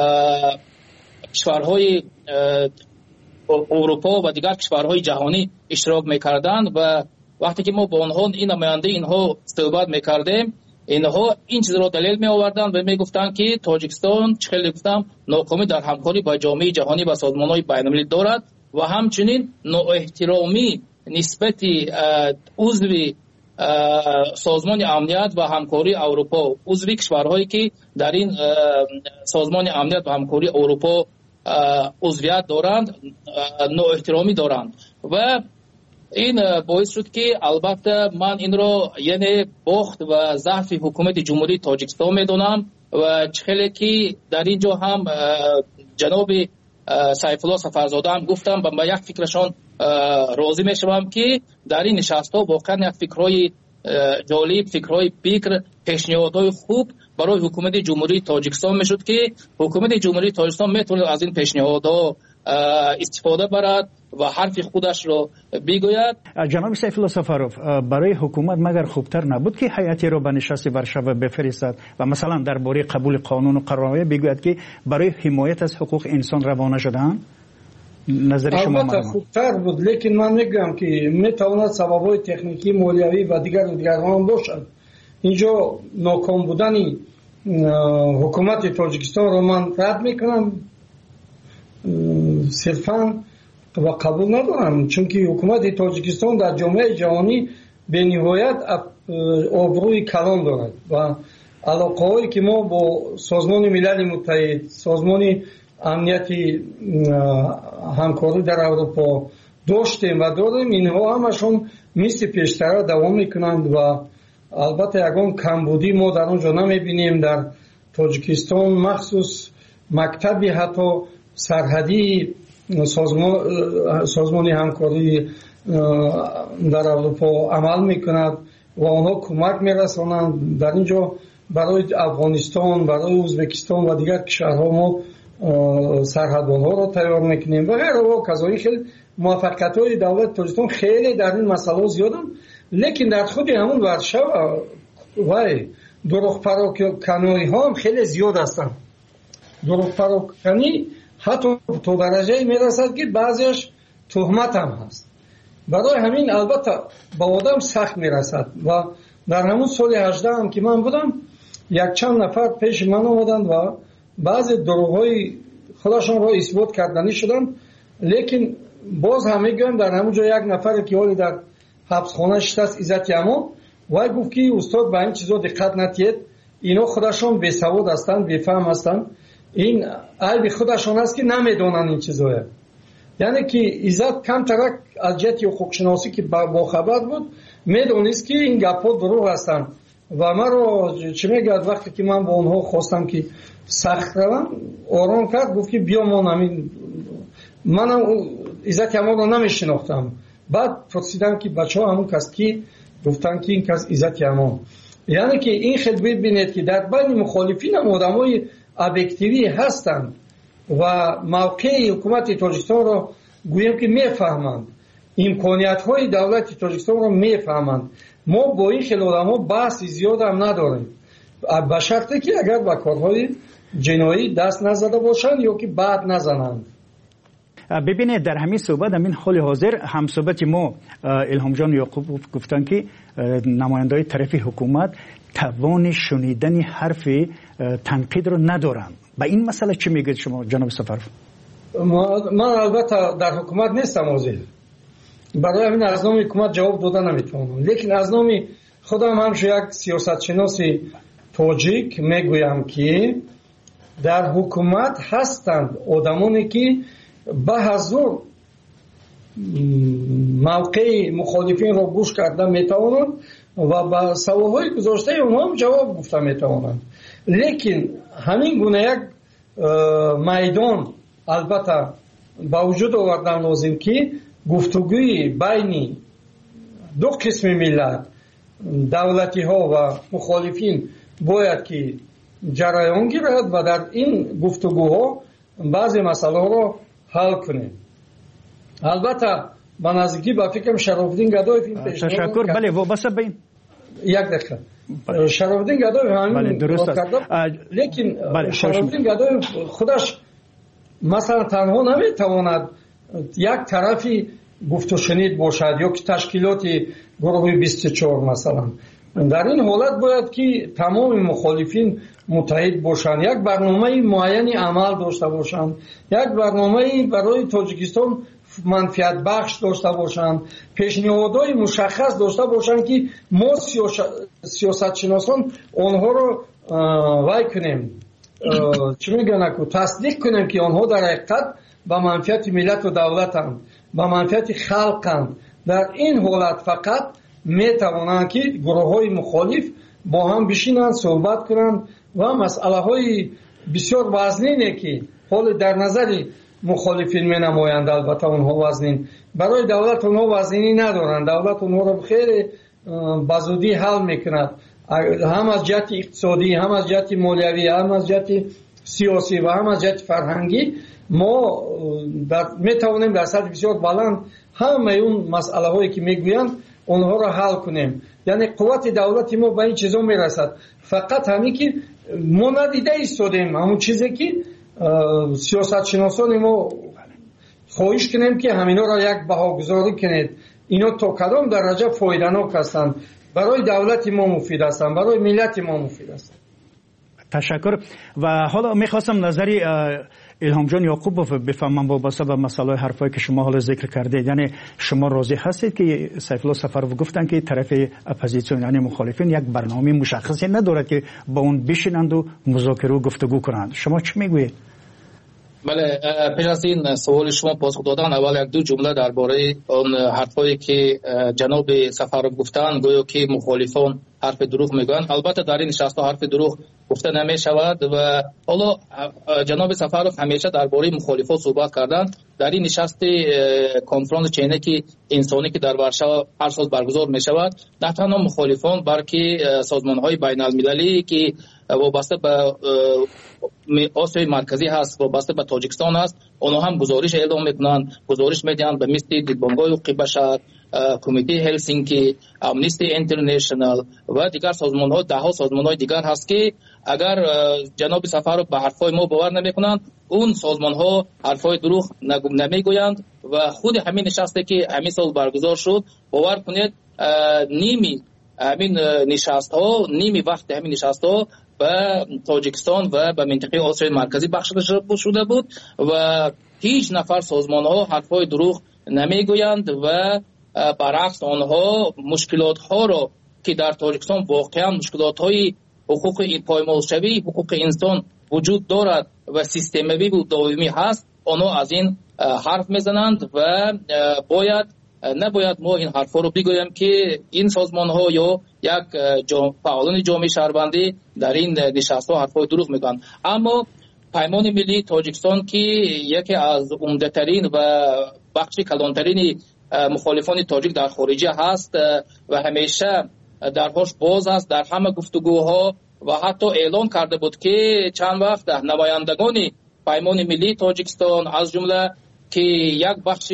S20: کشورهای اروپا و دیگر کشورهای جهانی اشتراک میکردند و وقتی که ما با آنها این نماینده اینها صحبت میکردیم اینها این چیز را دلیل می آوردند و می گفتند که تاجیکستان چخیلی گفتم ناکامی در همکاری با جامعه جهانی و سازمان‌های بین‌المللی دارد و همچنین نااحترامی نسبت عضو سازمان امنیت و همکاری اروپا، عضو کشورهایی که در این سازمان امنیت و همکاری اروپا عضویت دارند نااحترامی دارند و این باعث شد که البته من این را یعنی باخت و ضعف حکومت جمهوری تاجیکستان میدونم و خیلی که در اینجا هم جناب سیف الله سفرزاده هم گفتم و با یک فکرشان راضی میشوم که در این نشست ها واقعا یک فکرهای جالب، فکرهای فکر، پیشنهادهای خوب برای حکومت جمهوری تاجیکستان میشد که حکومت جمهوری تاجیکستان میتونه از این پیشنهادها استفاده برد و حرف خودش رو بگوید.
S21: جناب سیف الله سفروف، برای حکومت مگر خوبتر نبود که هیئتی را به نشست ورشو بفرستد و مثلا درباره قبول قانون و قرارهای بگوید که برای حمایت از حقوق انسان روانه شدند؟ نظر شما
S19: البته خوبتر بود، لیکن من میگم که میتواند سبب‌های تکنیکی، مالیوی و دیگر و دیگر هم باشد. اینجا ناکام بودن حکومت تاجیکستان رو من رد میکنم صرفاً و قبول ندارم، چون که حکومت تاجیکستان در جامعه جهانی به نهایت آبروی کلان دارد و علاقه هایی که ما با سازمان ملل متحد، سازمان امنیتی همکاری در اروپا داشتیم و داریم، اینها همشون مثل پیشتر دوام میکنند و البته یکان کمبودی ما در اونجا نمیبینیم. در تاجیکستان مخصوص مکتبی حتی سرحدی سازمان, سازمان همکاری در اروپا عمل میکند و آنها کمک میرسانند. در اینجا برای افغانستان، برای ازبکستان و دیگر کشورها ما سرحدبان ها را تیار میکنیم و غیره و کذالک. خیلی موفقیت های دولت تاجیکستان خیلی در این مسئله زیادن، لیکن در خود همون ورشو و دروغ پراکنی ها هم خیلی زیاد هستند. دروغ پراکنی حتی تو درجه میرسد که بعضیش تهمت هم هست. برای همین البته با آدم سخت میرسد و در همون سال هجده هم که من بودم یک چند نفر پیش من آمدند و بعضی دروغ‌های خودشان را اثبات کردنی شدن، لیکن باز هم میگم در همون جا یک نفر که حالی در حبسخانه شست عزت یمان و گفت که استاد به این چیزا دقت نتید، اینا خودشان بی‌سواد هستند، بی‌فهم هستند، این عیب خودشان است که نمیدونن این چیزا. یعنی که عزت کم ترک از جهت حقوق شناسی که با خبر بود میدونست که این گپ‌ها دروغ هستند و من رو چه میگه وقتی که من با اونها خواستم که سخت روم آرام کرد، گفت که بیا ما نمی منم عزت یمان رو نمیشناختم. بعد پرسیدم که بچه ها همون کس کی؟ گفتن که این کس عزت یمان. یعنی که این خیلی ببینید که در بین مخالفین هم آدم های ابیکتیوی هستند و موقع حکومت تاجیکستان رو گویم که میفهمند، امکانیت های دولت تاجیکستان رو میفهمند. ما با این خیلی آدم ها بحث زیاد هم نداریم، به شرطی که اگر با کارهای جنایی دست نزده باشند یا که بعد نزنند.
S21: ببینید در همین صحبت همین حال حاضر هم صحبت ما الهام جان یعقوب گفتن که نماینده‌های طرف حکومت توان شنیدن حرف تنقید رو ندارن. با این مسئله چی میگید شما جناب سفرف؟
S19: من البته در حکومت نیستم حاضر، برای همین از نام حکومت جواب دادن نمیتونم، لیکن از نام خودم همش یک سیاست شناسی تاجیک میگویم که در حکومت هستند آدمانی که به حضور موقع مخالفین را گوش کرده میتوانند و به سوالهای گذاشته اونها هم جواب گفته میتوانند. لیکن همین گونه یک میدان البته با وجود آوردن لازم که گفتگوی بین دو قسم ملت، دولتی ها و مخالفین باید که جریان گیرد و در این گفتگوها بعضی مسئله را حل کنیم. البته به نزدیکی با فکرم شرافالدین گدایف این پیشنهاد
S21: تشکر. بله وابسته به این
S19: یک دقیقه شرافالدین گدایف همین
S21: بله درست است،
S19: لیکن بله شرافالدین گدایف خودش مثلا تنها نمیتواند یک طرفی گفت و شنید باشد یا که تشکیلات گروه بیست و چهار مثلا در این حالت باید که تمام مخالفین متحد باشند، یک برنامه معینی عمل داشته باشند، یک برنامه برای تاجیکستان منفعت بخش داشته باشند، پیشنهادهای مشخص داشته باشند که ما سیاست شناسان آنها رو وای کنیم، چی میگن اکو تصدیق کنیم که آنها در حقیقت به منفعت ملت و دولتند، به منفعت خلقند. در این حالت فقط میتوانند که گروه های مخالف با هم بشینند صحبت کنند و مسئله های بسیار وزنینه که حال در نظر مخالفین می نمایند. البته اونها وزنین، برای دولت اونها وزنی ندارند، دولت اونها رو خیلی بزودی حل میکند، هم از جهت اقتصادی، هم از جهت مالیوی، هم از جهت سیاسی و هم از جهت فرهنگی. ما می توانیم در سطح بسیار بلند همه اون مسئله هایی که میگویند اونها را حل کنیم. یعنی قوت دولت ما به این چیزا میرسد، فقط همین که ما ندیده ایستادیم همون چیزی که سیاست شناسان ما خواهش کنیم که همینا را یک بهاگذاری کنید، اینا تا کدام درجه فایده‌ناک هستند، برای دولت ما مفید هستند، برای ملت ما مفید هستند.
S21: تشکر. و حالا میخواستم نظری الهام جان یعقوبوف بفهمم وابسته به مسائل حرفایی که شما حالا ذکر کردید. یعنی شما راضی هستید که سیف الله سفروف گفتن که طرف اپوزیسیون یعنی مخالفین یک برنامه مشخصی ندارد که با اون بشینند و مذاکره و گفتگو کنند، شما چی میگویید؟
S20: بله، پیش از این سوال شما پاسخ دادن اول یک دو جمله درباره اون حرفایی که جناب سفروف گفتن گویا که مخالفان حرف دروغ میگن. البته در این نشست حرف دروغ گفته نمی شود و حالا جناب سفروف همیشه درباره مخالفان صحبت کردن. در این نشست کنفرانس چینکی انسانی که در ورشو هر سال برگزار می شود، نه تنها مخالفان بلکه سازمان های بین المللی که وابسته به آسیای مرکزی هست، وابسته به تاجیکستان هست، اونها هم گزارش اعلام میکنند، گزارش میدن به مثل دیدبانگاه حقوق بشر، کمیته هلسینکی، امنیستی اینترنشنال و دیگر سازمان ها، ده ها سازمان های دیگر هست که اگر جناب سفروف به حرفای ما باور نمیکنند، اون سازمان ها حرفای دروغ نمیگویند و خود همین نشسته که همین سال برگزار شد، باور کنید نیمی همین نشست ها، نیمی وقت همین نشست ها به تاجیکستان و به منطقه آسیای مرکزی بخشیده شده بود و هیچ نفر سازمان ها حرفای دروغ نمیگویند و برعکس آنها مشکلات ها را که در تاجیکستان واقعا مشکلات های حقوق پایمال شوی حقوق انسان وجود دارد و سیستمی و دائمی هست، آنها از این حرف میزنند و باید نباید ما این حرفا رو بگویم که این سازمان ها یا یک فعالان جامعه شهروندی در این نشست ها حرفای دروغ میگن. اما پیمان ملی تاجیکستان که یکی از عمده ترین و بخش کلانترین مخالفان تاجیک در خارجه هست و همیشه درهاش باز است در همه گفتگوها و حتی اعلان کرده بود که چند وقت نمایندگان پیمان ملی تاجیکستان از جمله که یک بخش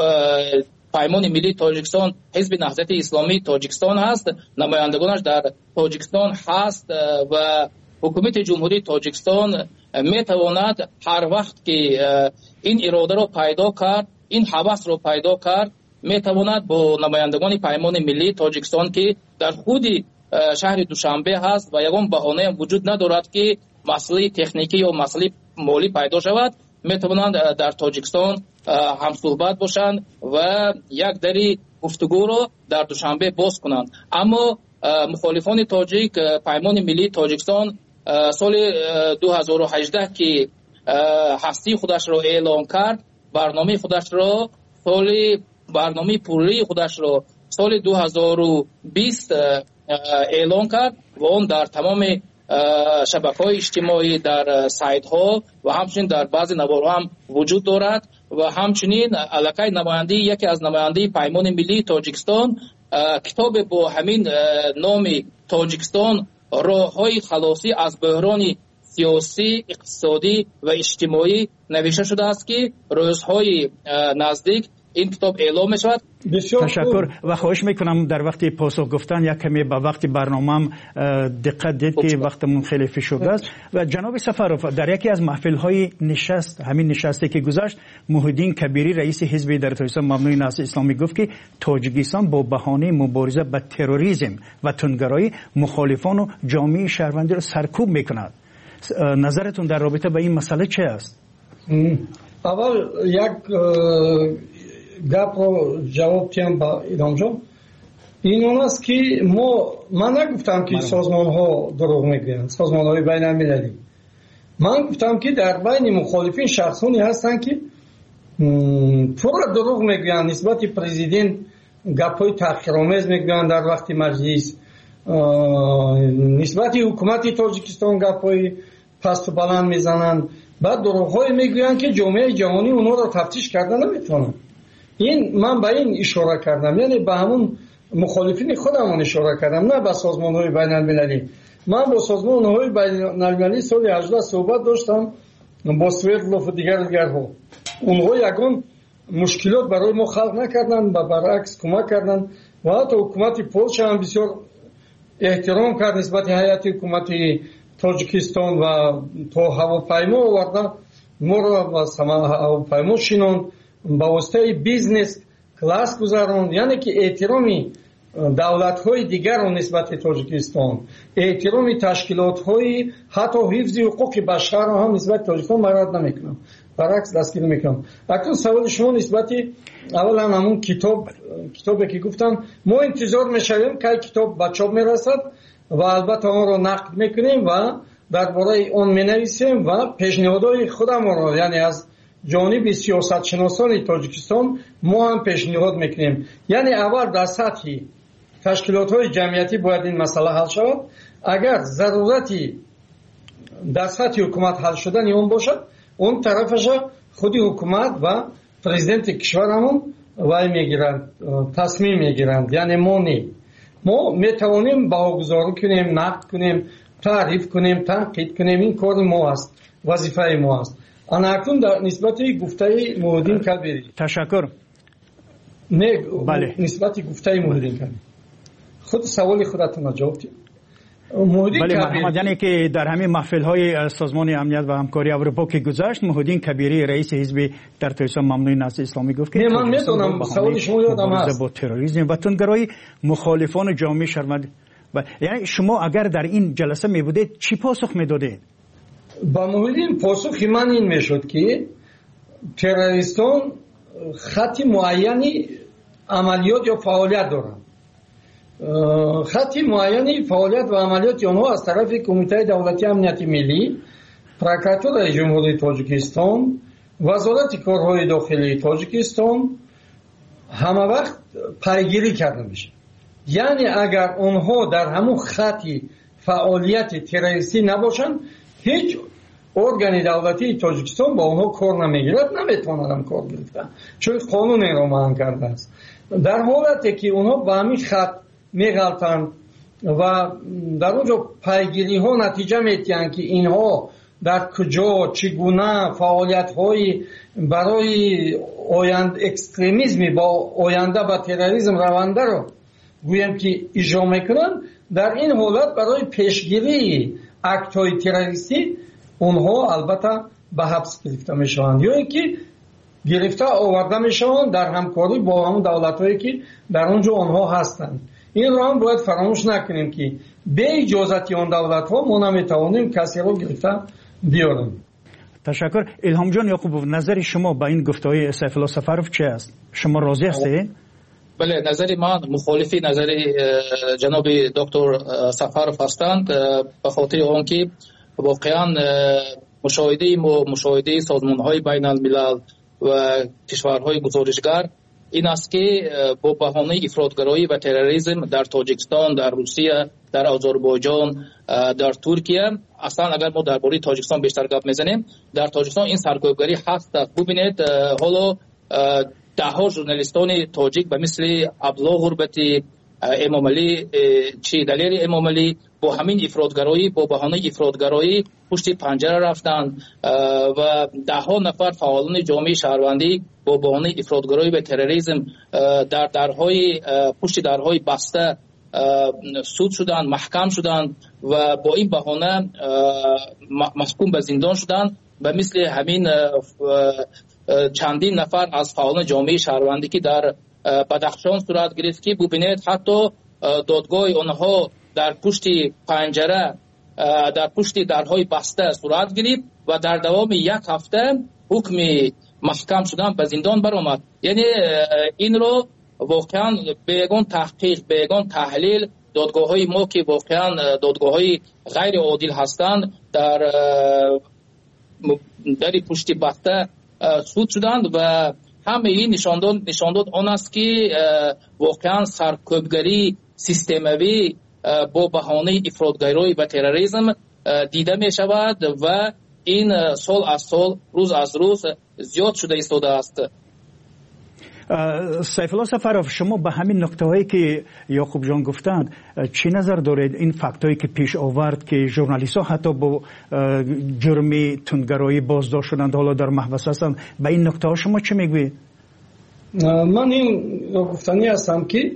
S20: پیمان ملی تاجیکستان حزب نهضت اسلامی تاجیکستان هست، نمایندگانش در تاجیکستان هست و حکومت جمهوری تاجیکستان می تواند هر وقت که این اراده رو پیدا کرد، این هوس رو پیدا کرد، می تواند با نمایندگان پیمان ملی تاجیکستان که در خود شهر دوشنبه هست و یگان بهانه هم وجود ندارد که مسئله تکنیکی یا مسئله مالی پیدا شود، می توانند در تاجیکستان هم صحبت باشند و یک دری گفتگو رو در دوشنبه باز کنند. اما مخالفان تاجیک پیمان ملی تاجیکستان سال دو هزار و هجده که هستی خودش را اعلام کرد، برنامه خودش را سال برنامه پولی خودش را سال دو هزار و بیست اعلام کرد و اون در تمام شبکه‌های اجتماعی، در سایت ها و همچنین در بعضی نوارها هم وجود دارد و همچنین علاقه نماینده یکی از نماینده پیمان ملی تاجیکستان کتاب با همین نام تاجیکستان راه‌های خلاصی از بحران سیاسی، اقتصادی و اجتماعی نوشته شده است که روزهای نزدیک این کتاب اعلام میشود.
S21: تشکر و خواهش میکنم در وقت پاسخ گفتن یک کمی به وقت برنامه دقت دید که وقتمون خیلی فشرده است. و جناب سفروف در یکی از محفل های نشست، همین نشستی که گذشت، محیدین کبیری رئیس حزب در تاجیکستان ممنوع نهضت اسلامی گفت که تاجیکستان با بهانه مبارزه با تروریسم و تندگرایی مخالفان و جامعه شهروندی را سرکوب میکند. نظرتون در رابطه با این مسئله چه است؟
S19: اول یک گپ رو جواب تیم با ایدام جان. این اون است که ما من نگفتم که سازمان ها دروغ میگن، سازمان های بین المللی. من گفتم که در بین مخالفین شخصانی هستن که پورا دروغ میگن نسبت پرزیدنت، گپ های تحقیرآمیز میگن در وقت مجلس، نسبت حکومت تاجیکستان گپ های پست و بلند میزنن، بعد دروغ های میگن که جامعه جهانی اونها رو تفتیش کردن نمیتونن. این من به این اشاره کردم، یعنی به همون مخالفین خودمون اشاره کردم، نه به سازمان های بین المللی. من با سازمان های بین المللی سال هجده صحبت داشتم، با سویدلوف و دیگر دیگرها. اونها یگان مشکلات برای ما خلق نکردن و برعکس کمک کردن و حتی حکومت پولش هم بسیار احترام کرد نسبت هیئت حکومت تاجیکستان و تو هواپیما آوردن ما رو و هواپیما شینان با واسطه بیزنس کلاس گذارند، یعنی که احترامی دولت‌های دیگر رو نسبت تاجیکستان، احترامی تشکیلات‌های حتی حفظ حقوق بشر رو هم نسبت تاجیکستان مراد نمیکنم، برعکس دستگیر میکنم. اکنون سوال شما نسبت اولا همون کتاب کتابی که گفتم ما انتظار میشویم که کتاب به چاپ میرسد و البته آن رو نقد میکنیم و درباره اون مینویسیم و پیشنهادهای خودمون رو، یعنی از جانب سیاست شناسان تاجیکستان ما هم پیشنهاد میکنیم. یعنی اول در سطح تشکیلات های جمعیتی باید این مسئله حل شود. اگر ضرورتی در سطح حکومت حل شدن اون باشد، اون طرفش خودی حکومت و پرزیدنت کشورمون وای میگیرند، تصمیم میگیرند. یعنی ما نی ما میتوانیم باگذاری کنیم، نقد کنیم، تعریف کنیم، تنقید کنیم، این کار ما است، وظیفه ما است. انا اکنون در نسبت گفته محیدین کبیری
S21: تشکر.
S19: نه
S21: بله.
S19: نسبت گفته محیدین کبیری خود سوال خودتون جواب بدید.
S21: بله محمد، یعنی که در همین محفل های سازمان امنیت و همکاری اروپا که گذشت، محیدین کبیری رئیس حزب در تاجیکستان ممنوع نهضت اسلامی گفت که
S19: من میدونم سوال شما یادم هست
S21: با تروریسم و تندگرایی مخالفان جامعه شهروندی. و یعنی شما اگر در این جلسه می بودید چی پاسخ میدادید؟
S19: با محیدین پاسخ من این میشد که تروریستان خط معینی عملیات یا فعالیت دارند. خط معینی فعالیت و عملیات آنها از طرف کمیته دولتی امنیت ملی، پروکراتور جمهوری تاجیکستان، وزارت کارهای داخلی تاجیکستان همه وقت پیگیری کرده میشه. یعنی اگر آنها در همون خطی فعالیت تروریستی نباشند، هیچ ارگان دولتی تاجیکستان با آنها کار نمیگیرد، نمیتوانند کار گرفتن، چون قانون این را منع کرده است. در حالتی که آنها با همین خط میغلطند و در اونجا پیگیری ها نتیجه میتیند که اینها در کجا چگونه فعالیت های برای آیند اکستریمیزمی با آینده با تروریسم رونده رو گویم که اجرا میکنن، در این حالت برای پیشگیری اکت های تروریستی اونها البته به حبس گرفته میشوند یا اینکه گرفته آورده میشوند در همکاری با همون دولت هایی که در اونجا آنها هستند. این رو هم باید فراموش نکنیم که به اجازت آن دولت ها ما نمیتوانیم کسی رو گرفته بیاریم.
S21: تشکر. الهام جان یعقوبوف، نظر شما با این گفته‌های سیف الله سفروف چه است؟ شما راضی هستید؟
S20: بله، نظر من مخالفی نظر جناب دکتر سفروف هستند، به خاطر آنکه واقعا مشاهده مشاهده سازمان‌های بین الملل و کشورهای گزارشگر این است که با بهانه افراطگرایی و تروریسم در تاجیکستان، در روسیه، در آذربایجان، در ترکیه، اصلا اگر ما درباره تاجیکستان بیشتر گپ میزنیم، در تاجیکستان این سرکوبگری هست. ببینید حالا ده ها ژورنالیستان تاجیک به مثل عبدالله غربتی، امام علی چی دلیل امام علی با همین افراطگرایی با بهانه افراطگرایی پشت پنجره رفتند و ده ها نفر فعالان جامعه شهروندی با بهانه افراطگرایی و تروریسم در درهای پشت درهای بسته سود شدند، محکم شدند و با این بهانه محکوم به زندان شدند و مثل همین چندین نفر از فعالان جامعه شهروندی که در بدخشان صورت گرفت که ببینید حتی دادگاه آنها در پشت پنجره در پشت درهای بسته صورت گرفت و در دوام یک هفته حکم محکم شدن به زندان برآمد. یعنی این رو واقعا بیگان تحقیق بیگان تحلیل دادگاه های ما که واقعا دادگاه های غیر عادل هستند در در پشت بسته سود شدند و همه این نشان داد نشان داد آن است که واقعا سرکوبگری سیستموی با بهانه افراطگرایی و تروریسم دیده می شود و این سال از سال روز از روز زیاد شده ایستاده است.
S21: سیف الله سفرов شما به همین نکته هایی که یعقوب جان گفتند چی نظر دارید؟ این فکت هایی که پیش آورد که ژورنالیست ها حتی با جرم تندگرایی بازداشت شدند حالا در محبس هستند، به این نکته ها شما چی میگویید؟
S19: من این گفتنی هستم که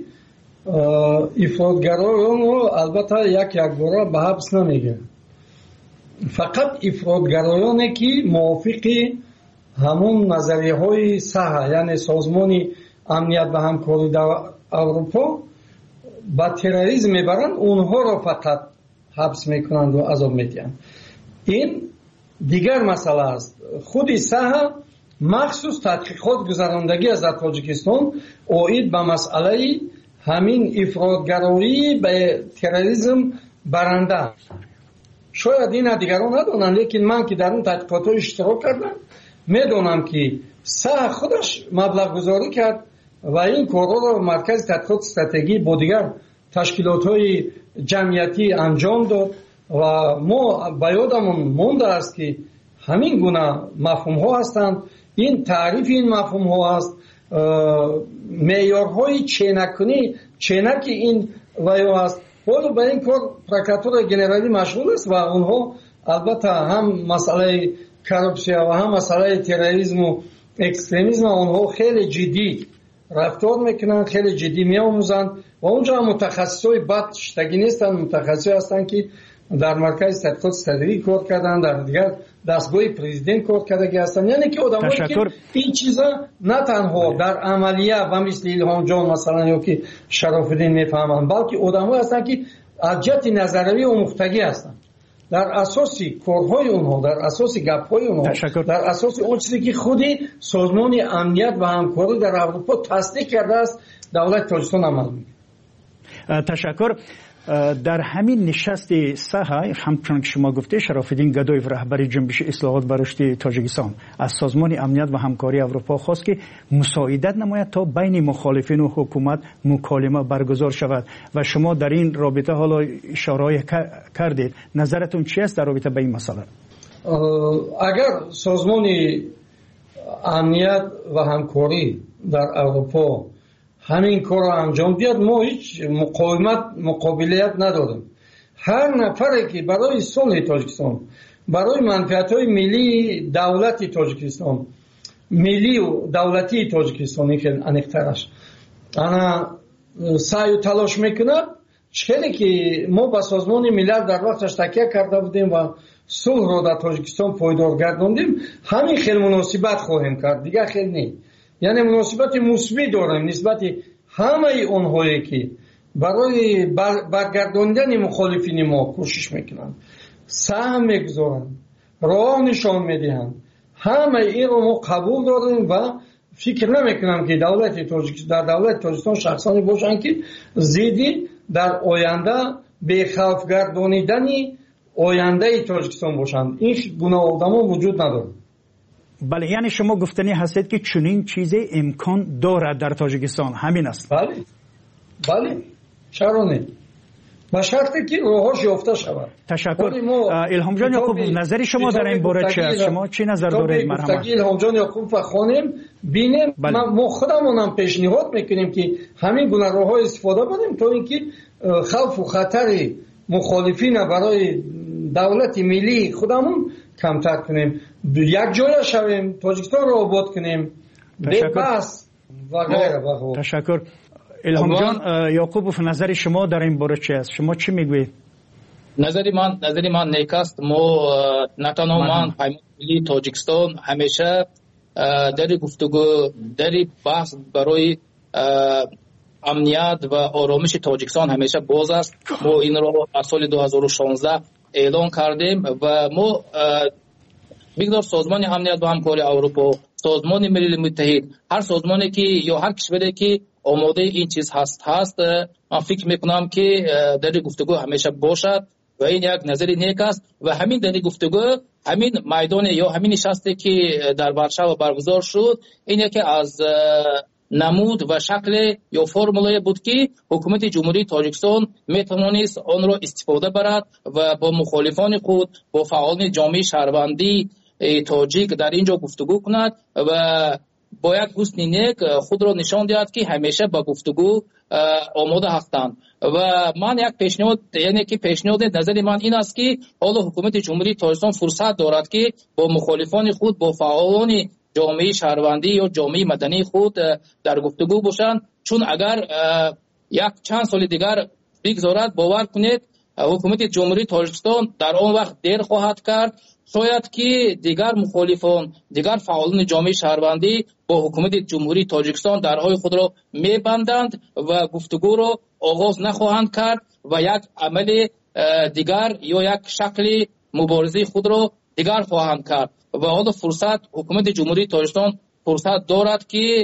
S19: افراطگرایان رو البته یک یک باره به حبس نمیگه، فقط افراطگرایانی که موافق همون نظریه های صحه یعنی سازمان امنیت و همکاری در اروپا با تروریسم میبرند اونها رو فقط حبس میکنند و عذاب میدهند. این دیگر مسئله است. خود صحه مخصوص تحقیقات گذراندگی از تاجیکستان اوید به مسئله همین افراطگرایی به تروریسم برنده. شاید این دیگران ندانند، لیکن من که در اون تحقیقات اشتراک کردم میدونم که صح خودش مبلغ گذاری کرد و این کارا رو مرکز تحقیقات استراتژی با دیگر تشکیلات های جمعیتی انجام داد و ما به یادمون مونده است که همین گونه مفهوم ها هستند. این تعریف این مفهوم ها است، معیارهای چینکنی چینک این ویو است. حالا به این کار پروکراتور جنرالی مشغول است و اونها البته هم مسئله کارپسیا و هم مسئله تروریسم و اکستریمیسم اونها خیلی جدی رفتار میکنن، خیلی جدی میآموزند و اونجا متخصصای بد شتگی نیستن، متخصصی هستند که در مرکز تحقیقات استراتژی کار کردن، در دیگر دستگاه پرزیدنت کار کردگی هستند. یعنی که آدمایی که این چیزا نه تنها در عملیه و مثل الهام جان مثلا یا که شرف الدین میفهمند، بلکه آدمایی هستند که از جهت نظروی آموختگی هستند. در اساس کارهای اونها، در اساس گپ‌های اونها، در اساس اون چیزی که خودی سازمان امنیت و همکاری در اروپا تصدیق کرده است دولت تاجیکستان عمل می‌کند.
S21: تشکر. در همین نشست صحه همچون که شما گفته شرف الدین گدایف رهبر جنبش اصلاحات و رشد تاجیکستان از سازمان امنیت و همکاری اروپا خواست که مساعدت نماید تا بین مخالفین و حکومت مکالمه برگزار شود و شما در این رابطه حالا اشاره کردید. نظرتون چی است در رابطه با این مسئله؟
S19: اگر سازمان امنیت و همکاری در اروپا همین کار رو انجام بیاد ما هیچ مقاومت مقابلیت نداریم. هر نفری که برای صلح تاجیکستان، برای منفعت‌های ملی دولت تاجیکستان، ملی و دولتی تاجیکستان که انیکترش انا سعی و تلاش میکنه، چیزی که ما با سازمان ملل در وقتش تکیه کرده بودیم و صلح رو در تاجیکستان پایدار گرداندیم، همین خیلی مناسبت خواهیم کرد، دیگه خیلی نه. یعنی مناسبت مثبت داریم نسبت همه اونهایی که برای برگرداندن مخالفین ما کوشش میکنند، سهم میگذارند، راه نشان میدهند، همه این رو ما قبول داریم و فکر نمیکنم که دولت تاجیکستان در دولت تاجیکستان شخصانی باشند که زیدی در آینده به خوف گردانیدن آینده تاجیکستان باشند. این گونه آدما وجود نداره.
S21: بله، یعنی شما گفتنی هستید که چنین چیزی امکان دارد در تاجیکستان، همین است؟
S19: بله بله، چرا نه؟ با شرطی که روحش یافته شود.
S21: تشکر. الهام جان یعقوب، نظر شما در این باره چی است؟ شما چی نظر دارید؟ مرحبا.
S19: الهام جان یعقوب و خانم بینیم ما خودمون هم پیشنهاد میکنیم که همین گونه راه‌ها استفاده کنیم تا اینکه خوف و خطر مخالفین برای دولت ملی خودمون کمتر کنیم، یک جای شویم، تاجیکستان رو آباد کنیم، بس و غیره و غیره.
S21: تشکر. الهام جان یعقوب، نظر شما در این باره چی است؟ شما چی میگویید؟
S20: نظری من نظری من نیک است. ما نه تنها من پیمان ملی تاجیکستان همیشه در گفتگو در بحث برای امنیت و آرامش تاجیکستان همیشه باز است. ما این را از سال دو هزار و شانزده اعلان کردیم و ما مقدار سازمان امنیت و همکاری اروپا، سازمان ملل متحد، هر سازمانی که یا هر کشوری که آماده این چیز هست هست من فکر میکنم که در گفتگو همیشه باشد و این یک نظری نیک است و همین در گفتگو همین میدان یا همین نشستی که در ورشو برگزار شد این یکی از نمود و شکل یا فرمولای بود که حکومت جمهوری تاجیکستان میتوانست آن را استفاده برد و با مخالفان خود، با فعالان جامعه شهروندی تاجیک در اینجا گفتگو کند و با یک حسن نیک خود را نشان دهد که همیشه با گفتگو آماده هستند و من یک پیشنهاد یعنی که پیشنهاد نظر من این است که حالا حکومت جمهوری تاجیکستان فرصت دارد که با مخالفان خود، با فعالان جامعه شهروندی یا جامعه مدنی خود در گفتگو باشند، چون اگر یک چند سال دیگر بگذارد باور کنید حکومت جمهوری تاجیکستان در آن وقت دیر خواهد کرد، شاید که دیگر مخالفان، دیگر فعالان جامعه شهروندی با حکومت جمهوری تاجیکستان درهای خود را میبندند و گفتگو را آغاز نخواهند کرد و یک عمل دیگر یا یک شکل مبارزه خود را دیگر خواهند کرد و حالا فرصت حکومت جمهوری تاجیکستان فرصت دارد که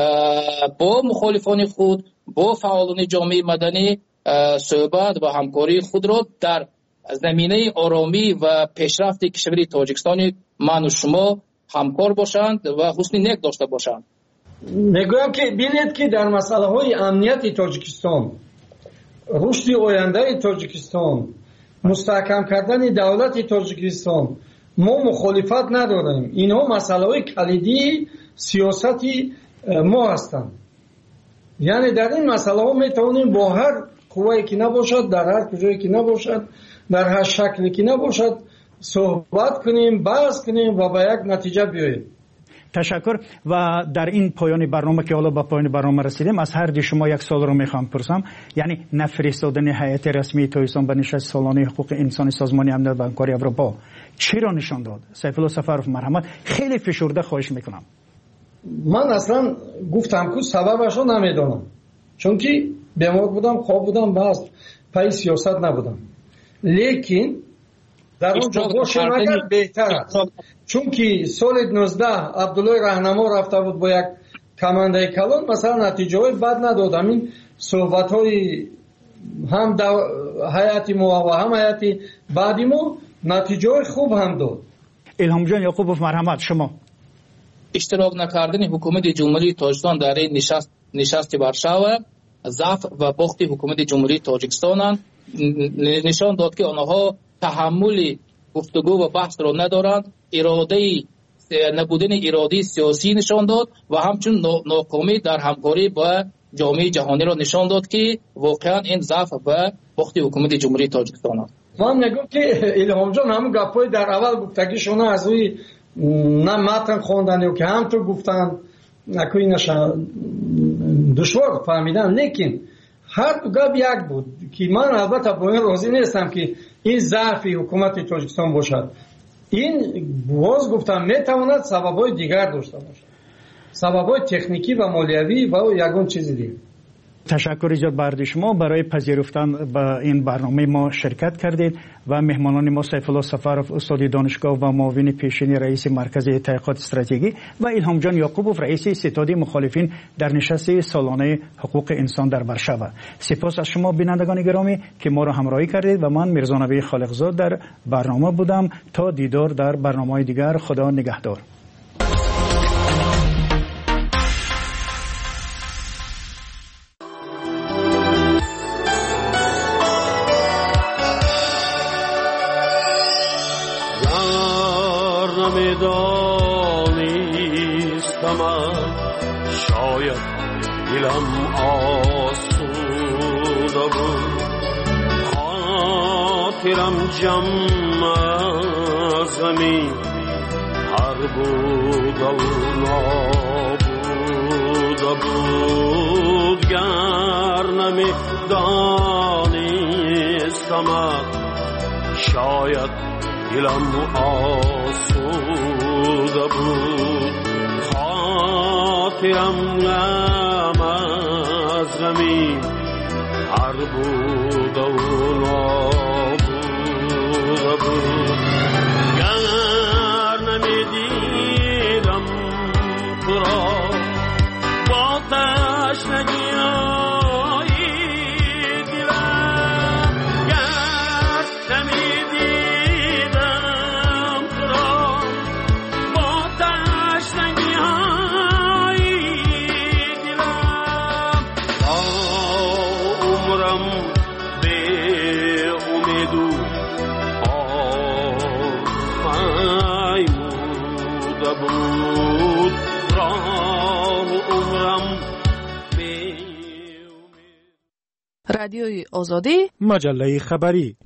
S20: با مخالفان خود، با فعالان جامعه مدنی صحبت و همکاری خود را در زمینه آرامی و پیشرفت کشور تاجیکستان من و شما همکار باشند و حسن نیک داشته باشند.
S19: میگویم که بینید که در مسئله های امنیت تاجیکستان، رشد آینده تاجیکستان، مستحکم کردن دولت تاجیکستان ما مخالفت نداریم. اینها مسئله های کلیدی سیاستی ما هستند. یعنی در این مسئله ها میتوانیم با هر قوه‌ای که نباشد، در هر کجایی که نباشد، در هر شکلی که نباشد صحبت کنیم، بحث کنیم و به یک نتیجه بیاییم.
S21: تشکر. و در این پایان برنامه که حالا به پایان برنامه رسیدیم، از هر دو شما یک سوال رو میخوام پرسم. یعنی نفرستادن هیئت رسمی تاجیکستان به نشست سالانه حقوق انسان سازمان امنیت و همکاری اروپا چی را نشان داد؟ سیف الله سفرов مرحمت، خیلی فشرده خواهش میکنم.
S19: من اصلا گفتم که سببش رو نمیدونم، چون که بیمار بودم، خواب بودم، باز پای سیاست نبودم. لیکن در اونجا باشم اگر بهتر است، چون که سال نوزده عبدالله رهنما رفته بود با یک کمانده کلان، مثلا نتیجه های بد نداد. همین صحبت های هم حیاتی ما و هم حیاتی بعدی ما نتیجه های خوب هم داد.
S21: الهام جان یعقوب مرحمت، شما
S20: اشتراک نکردن حکومت جمهوری تاجیکستان در این نشست نشست ورشو ضعف و باخت حکومت جمهوری تاجیکستان نشان داد که آنها تحمل گفتگو و بحث را ندارند. اراده نبودن اراده سیاسی نشان داد و همچنین ناکامی در همکاری با جامعه جهانی را نشان داد که واقعا این ضعف و باخت حکومت جمهوری تاجیکستان است.
S19: من میگم که الهام جان همون گپای در اول گفتگیشون از روی نه متن خواندن یا که همطور گفتن نکنی نشان دشوار فهمیدن، لیکن هر دو گپ یک بود که من البته با این راضی نیستم که این ضعف حکومت تاجیکستان باشد. این باز گفتم میتواند سبب‌های دیگر داشته باشد، سبب‌های تکنیکی و مالیوی و یگان چیز دیگر.
S21: تشکر ایجاد بر شما برای پذیرفتن به این برنامه ما شرکت کردید و مهمانان ما سیف الله سفرов استاد دانشگاه و معاون پیشین رئیس مرکز تحقیقات استراتژیکی و الهام جان یعقوبov رئیس ستاد مخالفین در نشست سالانه حقوق انسان در ورشو. سپاس از شما بینندگان گرامی که ما را همراهی کردید و من میرزا نبی خالقزاد در برنامه بودم. تا دیدار در برنامه‌های دیگر، خدا نگهدار.
S1: شاید دلم آسوده بود، خاطرم جمع از غمی هر بود و نابوده بود. گر نمی دانستمت شاید دلم آسوده بود، خاطرم غم از غمی هر بود و نابوده بود. گر نمیدیدم تو را با تشنگی های دلم، گر نمیدیدم تو را با تشنگی های دلم، تا عمرم به امید و آرمایموده بود. راه عمرم
S8: رادیوی آزادی،
S7: مجله خبری.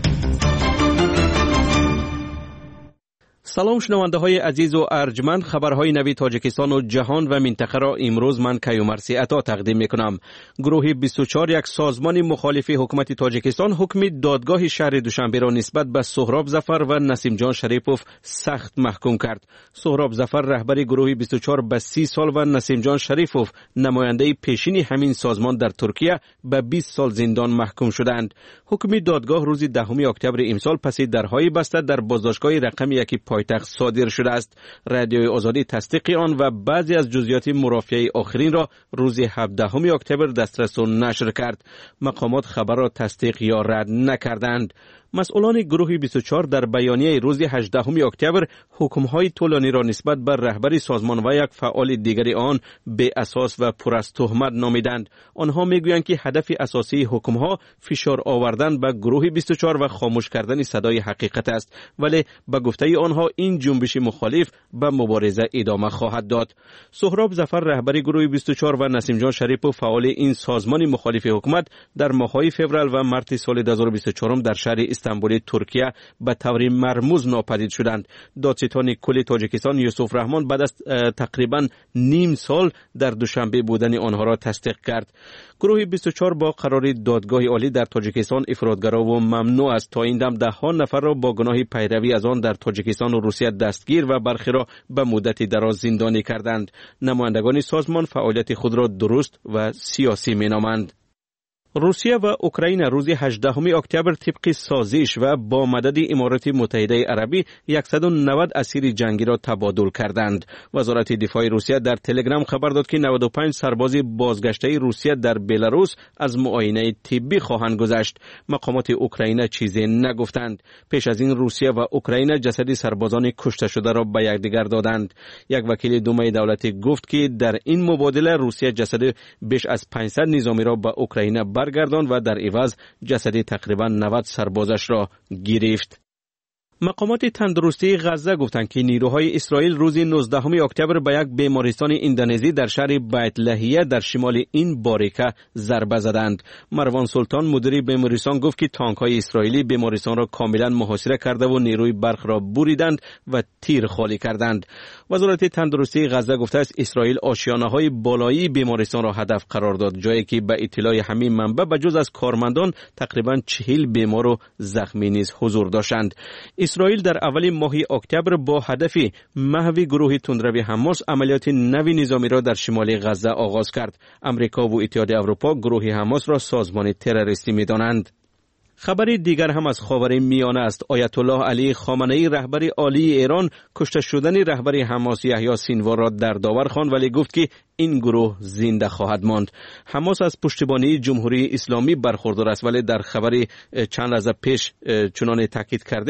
S3: سلام شنونده های عزیز و ارجمند، خبرهای نوی تاجیکستان و جهان و منطقه را امروز من کیومرثی عطا تقدیم می کنم. گروه بیست و چهار یک سازمان مخالف حکومت تاجیکستان حکم دادگاه شهر دوشنبه را نسبت به سهراب ظفر و نسیم جان شریپوف سخت محکوم کرد. سهراب ظفر رهبر گروه بیست و چهار به سی سال و نسیم جان شریپوف نماینده پیشین همین سازمان در ترکیه به بیست سال زندان محکوم شدند. حکم دادگاه روز دهم اکتبر امسال پس درهای بسته در بازداشتگاه رقم یک پایتخت صادر شده است. رادیوی آزادی تصدیق آن و بعضی از جزئیات مرافعه آخرین را روز هفدهم اکتبر دسترس و نشر کرد. مقامات خبر را تصدیق یا رد نکردند. مسئولان گروه بیست و چهار در بیانیه روز هجدهم اکتبر حکم‌های طولانی را نسبت بر رهبر سازمان و یک فعال دیگری آن به اساس و پر از تهمت نامیدند. آنها میگویند که هدف اساسی حکم‌ها فشار آوردن به گروه بیست و چهار و خاموش کردن صدای حقیقت است، ولی به گفته آنها این جنبش مخالف به مبارزه ادامه خواهد داد. سهراب ظفر رهبر گروه بیست و چهار و نسیم جان شریپوف فعال این سازمان مخالف حکومت در ماه‌های فوریه و مارس سال دو هزار و بیست و چهار در شهر استانبول ترکیه به طور مرموز ناپدید شدند. دادستان کل تاجیکستان یوسف رحمان بعد از تقریبا نیم سال در دوشنبه بودن آنها را تصدیق کرد. گروه بیست و چهار با قرار دادگاه عالی در تاجیکستان افراطگرا و ممنوع است. تا این دم ده ها نفر را با گناه پیروی از آن در تاجیکستان و روسیه دستگیر و برخی را به مدت دراز زندانی کردند. نمایندگان سازمان فعالیت خود را درست و سیاسی مینامند. روسیه و اوکراین روز هجدهم اکتبر طبق سازش و با مدد امارات متحده عربی صد و نود اسیر جنگی را تبادل کردند. وزارت دفاع روسیه در تلگرام خبر داد که نود و پنج سرباز بازگشته روسیه در بلاروس از معاینه طبی خواهند گذشت. مقامات اوکراین چیزی نگفتند. پیش از این روسیه و اوکراین جسد سربازان کشته شده را به یکدیگر دادند. یک وکیل دومای دولتی گفت که در این مبادله روسیه جسد بیش از پانصد نظامی را به اوکراین برگرداند و در عوض جسد تقریبا نود سربازش را گرفت. مقامات تندرستی غزه گفتند که نیروهای اسرائیل روز نوزدهم اکتبر به یک بیمارستان اندونزی در شهر بیت لحیه در شمال این باریکه ضربه زدند. مروان سلطان مدیر بیمارستان گفت که تانک‌های اسرائیلی بیمارستان را کاملا محاصره کرده و نیروی برق را بریدند و تیر خالی کردند. وزارت تندرستی غزه گفته است اسرائیل آشیانه‌های بالایی بیمارستان را هدف قرار داد، جایی که به اطلاع همین منبع به جز از کارمندان تقریبا چهل بیمار و زخمی نیز حضور داشتند. اسرائیل در اول ماه اکتبر با هدف محو گروه تندروی حماس عملیات نوی نظامی را در شمال غزه آغاز کرد. امریکا و اتحادیه اروپا گروه حماس را سازمان تروریستی می‌دانند. خبر دیگر هم از خاورمیانه است. آیت الله علی خامنه‌ای رهبر عالی ایران کشته شدن رهبر حماس یحیی سینوار را در داور خواند، ولی گفت که این گروه زنده خواهد ماند. حماس از پشتیبانی جمهوری اسلامی برخوردار است، ولی در خبر چند لحظه پیش چنان تاکید کردیم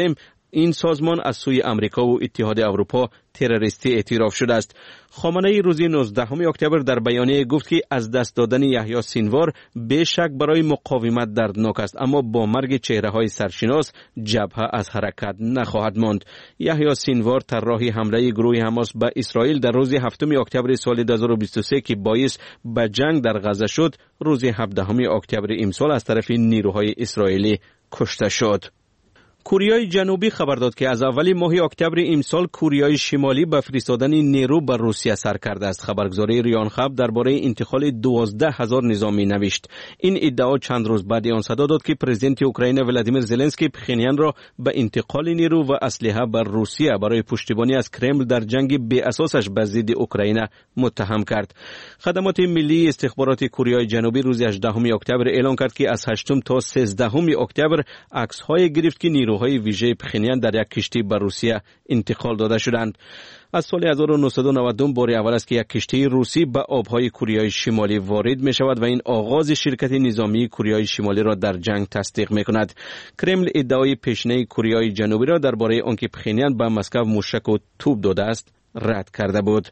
S3: این سازمان از سوی امریکا و اتحاد اروپا تروریستی اعتراف شده است. خامنه‌ای روز نوزدهم اکتبر در بیانیه گفت که از دست دادن یحیی سینوار به شک برای مقاومت دردناک است، اما با مرگ چهره‌های سرشناس جبهه از حرکت نخواهد ماند. یحیی سینوار طراح حمله گروه حماس به اسرائیل در روز هفتم اکتبر سال دو هزار و بیست و سه که باعث به جنگ در غزه شد، روز هفدهم اکتبر امسال از طرف نیروهای اسرائیلی کشته شد. کوریای جنوبی خبر داد که از اول ماه اکتبر امسال کوریای شمالی به فرستادن نیرو به روسیه سر کرده است. خبرگزاری ریان خبر درباره انتقال دوازده هزار نظامی نوشت. این ادعا چند روز بعد آن صدا داد که پرزیدنت اوکراین ولادیمیر زلنسکی پخینیان را به انتقال نیرو و اسلحه بر روسیه برای پشتیبانی از کرمل در جنگ بی اساسش به ضد اوکراین متهم کرد. خدمات ملی استخبارات کوریای جنوبی روز هجدهم اکتبر اعلام کرد که از هشتم تا سیزدهم اکتبر عکس‌های گرفت که نیروهای ویژه پخینیان در یک کشتی به روسیه انتقال داده شدند. از سال هزار و نهصد و نود و دو بار اول است که یک کشتی روسی به آبهای کوریای شمالی وارد می شود و این آغاز شرکت نظامی کوریای شمالی را در جنگ تصدیق می کند. کرمل ادعای پیشینه کوریای جنوبی را درباره آنکه پخینیان به مسکو موشک و توپ داده است رد کرده بود.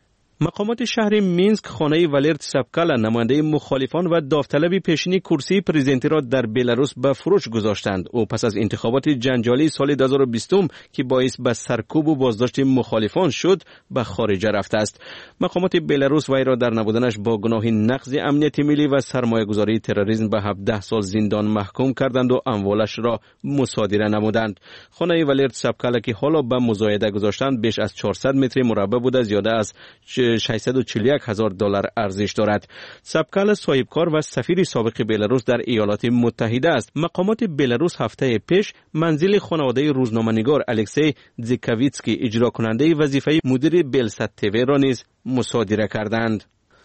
S3: مقامات شهر مینسک خانه والرت سابکالا نماینده مخالفان و داوطلب پیشینی کرسی پرزیدنتی را در بلاروس به فروش گذاشتند. او پس از انتخابات جنجالی سال دو هزار و بیست که باعث به سرکوب و بازداشت مخالفان شد به خارج رفته است. مقامات بلاروس وی را در نبودنش با گناه نقض امنیت ملی و سرمایه‌گذاری تروریسم به هفده سال زندان محکوم کردند و اموالش را مصادره نمودند. خانه والرت سابکالا که حالا به مزایده گذاشتند بیش از چهارصد متر مربع بوده، زیاده از ششصد و چهل و یک هزار دلار ارزش دارد. سابکالا صاحبکار و سفیر سابق بلاروس در ایالات متحده است. مقامات بلاروس هفته پیش منزل خانواده روزنامه‌نگار الکسی زیکاویتسکی اجرا کننده وظیفه مدیر بلسات تیوی را نیز مصادره کردند.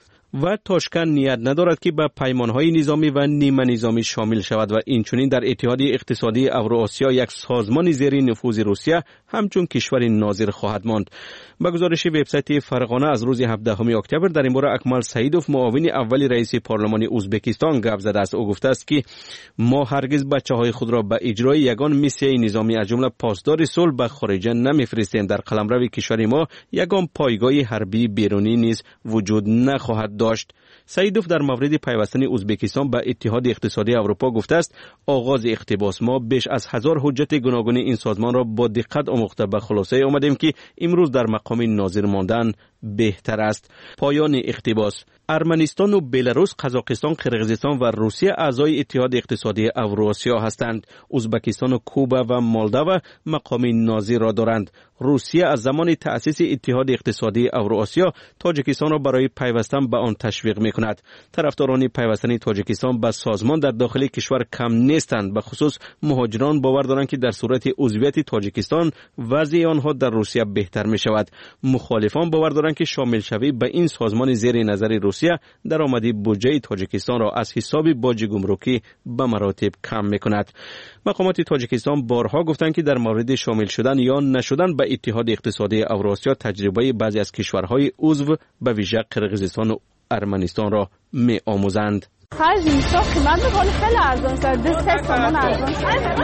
S3: و تاشکند نیت ندارد که به پیمانهای نظامی و نیمه نظامی شامل شود و اینچنین در اتحاد اقتصادی اوراسیا یک سازمان زیر نفوذ روسیه همچون کشور ناظر خواهد ماند. با گزارش وبسایت فرغانه از روز هفدهم اکتبر در این باره اکمل سعیدوف معاون اول رئیس پارلمان ازبکستان گپ زده است. او گفته است که ما هرگز بچه‌های خود را به اجرای یگان میسیه نظامی از جمله پاسدار صلح به خارج نمیفرستیم. در قلمرو کشور ما یگان پایگاه حربی بیرونی نیز وجود نخواهد داشت. سعیدوف در مورد پیوستن ازبکستان به اتحاد اقتصادی اروپا گفته است آغاز اقتباس ما بیش از هزار حجت گوناگون این سازمان را با دقت آموخته به خلاصه آمدیم که امروز در مقام ناظر ماندن بهتر است. پایان اقتباس. ارمنستان و بلاروس، قزاقستان، قرقیزستان و روسیه اعضای اتحاد اقتصادی اوراسیا هستند. ازبکستان و کوبا و مالداوا مقام ناظر را دارند. روسیه از زمان تأسیس اتحاد اقتصادی اوراسیا تاجیکستان را برای پیوستن به آن تشویق می‌کند. طرفداران پیوستن تاجیکستان به سازمان در داخل کشور کم نیستند. به خصوص مهاجران باور دارند که در صورت عضویت تاجیکستان وضع آنها در روسیه بهتر می‌شود. مخالفان باور دارند که شامل شوی به این سازمان زیر نظر روسیه درآمد بودجه تاجیکستان را از حساب باج گمرکی به مراتب کم می‌کند. مقامات تاجیکستان بارها گفتند که در مورد شامل شدن یا نشدن به اتحاد اقتصادی اوراسیا تجربه بعضی از کشورهای عضو به ویژه قرقیزستان و ارمنستان را می‌آموزند.
S4: خرج میساخت که من بخوام خیلی ارزان شد ده سه سامان ارزان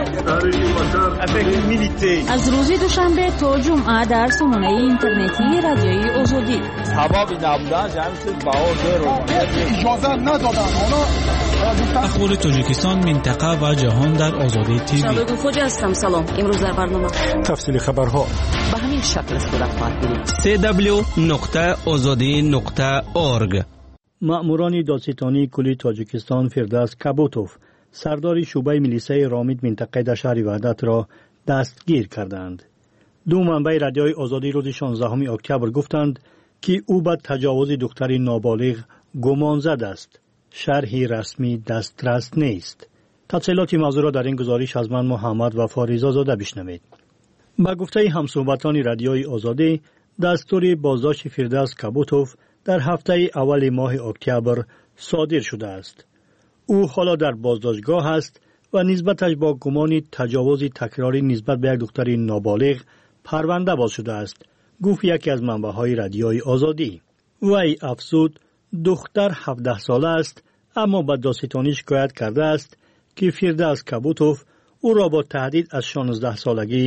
S2: از روز دوشنبه تا جمعه در سامانه اینترنتی رادیوی آزادی
S22: سبابی نبودن جمعیت بهار رو
S5: اجازه ندادن. حالا
S6: اخبار تاجیکستان، منطقه و جهان در آزادی تیوی.
S23: شادو خوجا هستم. سلام. امروز در برنامه
S5: تفصیل خبرها
S23: به همین شکل صورت خواهد گرفت.
S3: سی دبلیو نقطه آزادی نقطه اورگ.
S7: مأموران دادستانی کلی تاجیکستان فردوس کابوتوف سردار شعبه میلیسای رامید منطقه در شهر وحدت را دستگیر کردند. دو منبع رادیوی آزادی روز شانزدهم اکتبر گفتند که او به تجاوز دختر نابالغ گمانزد است. شرحی رسمی دسترس نیست. تفصیلات موضوع را در این گزارش از من محمد وفا رضازاده بشنوید. با گفته همصحبتان رادیوی آزادی، دستور بازداشت فردوس کابوتوف در هفته اول ماه اکتبر صادر شده است. او حالا در بازداشتگاه است و نسبتش با گمان تجاوز تکراری نسبت به یک دختر نابالغ پرونده باز شده است، گفت یکی از منبع‌های رادیوی آزادی. وی افزود دختر هفده ساله است، اما به دادستانی شکایت کرده است که فردوس کابوتوف او را با تهدید از شانزده سالگی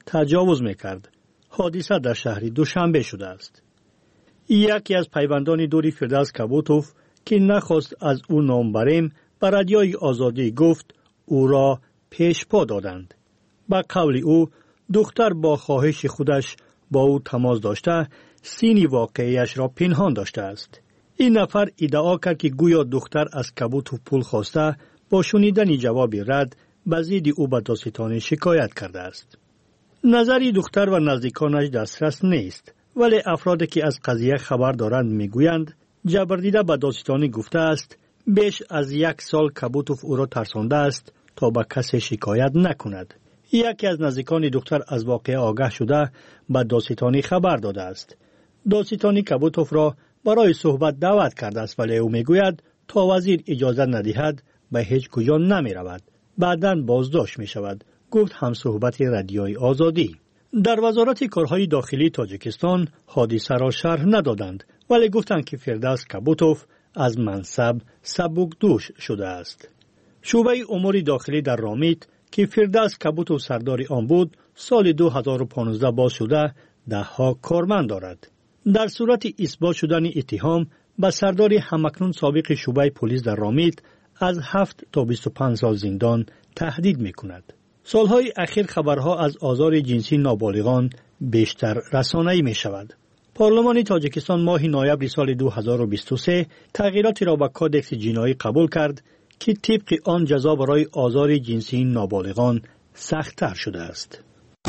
S7: تجاوز میکرد. حادثه در شهر دوشنبه شده است. یکی از پیوندان دوری فردوس کبوتوف که نخواست از او نام بریم به رادیوی آزادی گفت او را پیش پا دادند. با قول او دختر با خواهش خودش با او تماس داشته سینی واقعیش را پنهان داشته است. این نفر ادعا کرد که گویا دختر از کبوتوف پول خواسته با شنیدن جواب رد به ضد او به دادستانی شکایت کرده است. نظری دختر و نزدیکانش دسترس نیست، ولی افرادی که از قضیه خبر دارند میگویند جبردیده به دادستانی گفته است بیش از یک سال کبوتوف او را ترسانده است تا به کسی شکایت نکند. یکی از نزدیکان دختر از واقعه آگاه شده به دادستانی خبر داده است. دادستانی کبوتوف را برای صحبت دعوت کرده است، ولی او میگوید تا وزیر اجازه ندهد به هیچ کجا نمی رود. بعداً بازداشت می شود، گفت همصحبت رادیوی آزادی. در وزارت کارهای داخلی تاجیکستان حادثه را شرح ندادند، ولی گفتند که فردوس کبوتوف از منصب سبکدوش شده است. شعبه امور داخلی در رامیت که فردوس کبوتوف سردار آن بود سال دو هزار و پانزده باز شده ده ها کارمند دارد. در صورت اثبات شدن اتهام به سرداری همکنون سابق شعبه پلیس در رامیت از هفت تا بیست و پنج سال زندان تهدید می کند. سالهای اخیر خبرها از آزار جنسی نابالغان بیشتر رسانه‌ای می شود. پارلمان تاجیکستان ماه نوامبر سال دو هزار و بیست و سه تغییراتی را به کودکس جنایی قبول کرد که طبق آن جزا برای آزار جنسی نابالغان سخت‌تر شده است.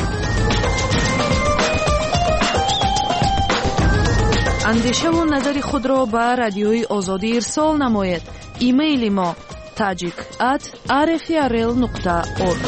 S8: اندیشه و نظر خود را به رادیوی آزادی ارسال نمایید. ایمیل ما tajik at r f r l نقطه org.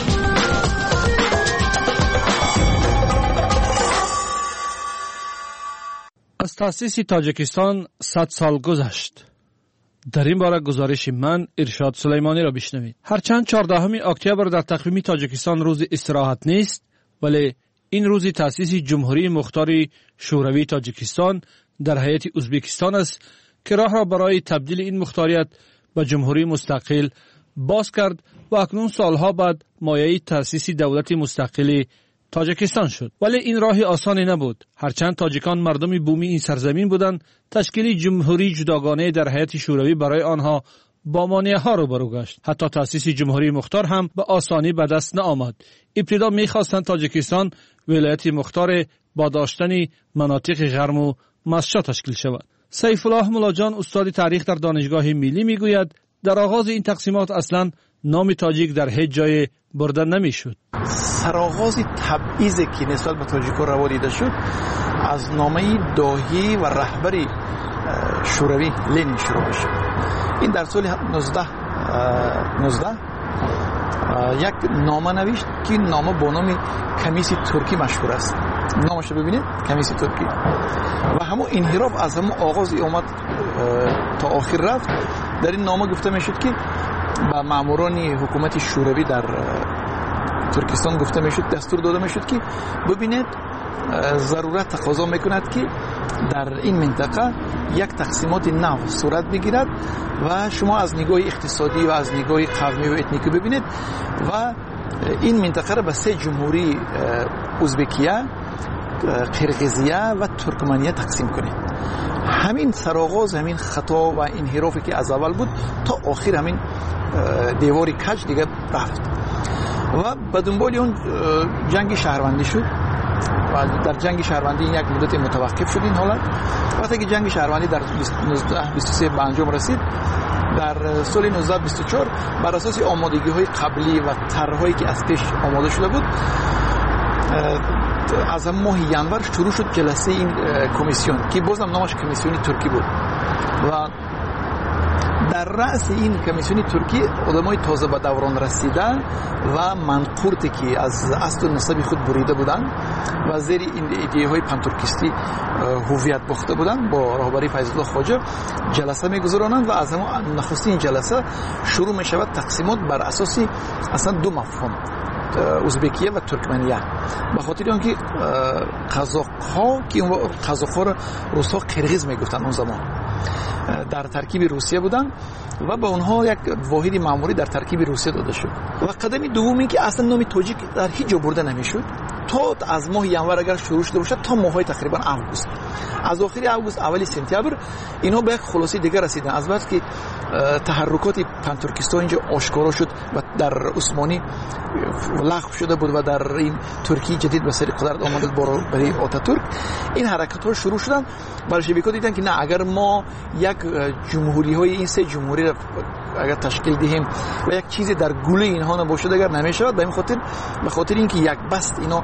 S9: از تأسیس تاجیکستان صد سال گذشت. در این باره گزارش من ارشاد سلیمانی را بشنوید. هرچند چهاردهم اکتبر در تقویم تاجیکستان روز استراحت نیست، ولی این روز تأسیس جمهوری مختار شوروی تاجیکستان در هیئت ازبکستان است که راه را برای تبدیل این مختاریت به جمهوری مستقل باز کرد و اکنون سالها بعد مایه تأسیس دولت مستقل تاجیکستان شد. ولی این راه آسانی نبود. هرچند تاجیکان مردم بومی این سرزمین بودند، تشکیل جمهوری جداگانه در هیئت شوروی برای آنها با مانع‌ها روبرو گشت. حتی تأسیس جمهوری مختار هم به آسانی به دست نآمد. ابتدا می‌خواستند تاجیکستان ولایت مختار با داشتن مناطق گرم و مسجد تشکیل شود. سیف الله ملاجان استاد تاریخ در دانشگاه ملی میگوید در آغاز این تقسیمات اصلا نام تاجیک در هیچ جای برده نمیشد.
S10: سرآغاز تبعیضی که نسبت به تاجیک‌ها روا دیده شد از نامه داهی و رهبری شوروی لنین شروع میشه. این در سال نوزده نوزده یک نامه نوشت که نامه با نام کمیسی ترکی مشهور است. نامش رو ببینید، کمیسی ترکی. و همون انحراف از همون آغاز اومد تا آخر رفت. در این نامه گفته میشد که با ماموران حکومت شوروی در ترکستان گفته میشد، دستور داده میشد که ببینید ضرورت تقاضا میکند که در این منطقه یک تقسیمات نو صورت بگیرد و شما از نگاه اقتصادی و از نگاه قومی و اتنیکی ببینید و این منطقه را به سه جمهوری ازبکیه، قرقیزیه و ترکمنیه تقسیم کنید. همین سرآغاز همین خطا و انحرافی که از اول بود تا آخر همین دیواری کج دیگه رفت و به دنبال اون جنگ شهروندی شد و در جنگ شهروندی یک مدت متوقف شد این حالت. وقتی که جنگ شهروندی در نوزده بیست و سه به انجام رسید، در سال نوزده بیست و چهار بر اساس آمادگی های قبلی و طرحهایی که از پیش آماده شده بود از ماه ینور شروع شد جلسه این کمیسیون که بازم نامش کمیسیون ترکی بود و در رأس این کمیسیون ترکی آدمای تازه به دوران رسیده و منقورتی که از اصل و نسب خود بریده بودند و زیر این ایده های پنترکیستی هویت باخته بودند با رهبری فیض الله خواجه جلسه میگذرانند و از همون نخستین جلسه شروع می شود تقسیمات بر اساس اصلا دو مفهوم، ازبکیه و ترکمنیه. به خاطر آنکه قزاق‌ها که اون قزاق‌ها را روس‌ها قرقیز میگفتن اون زمان در ترکیب روسیه بودن و به اونها یک واحد معمولی در ترکیب روسیه داده شد. و قدم دومی که اصلا نام تاجیک در هیچ جا برده نمیشد تا از ماه ینور اگر شروع شده باشد تا ماه تقریبا اوگوست، از آخر اوگوست اولی سپتامبر اینها به یک خلاصه دیگر رسیدن. از بعد که تحرکات پن ترکستان اینجا آشکارا شد و در عثمانی لغو شده بود و در این ترکیه جدید به سر قدرت آمد برای آتاتورک، این حرکت ها شروع شدن. بلشویک‌ها دیدن که نه، اگر ما یک جمهوری های این سه جمهوری را اگر تشکیل دهیم و یک چیزی در گوله اینها نباشد اگر نمیشود، به این خاطر به خاطر اینکه یک بست اینا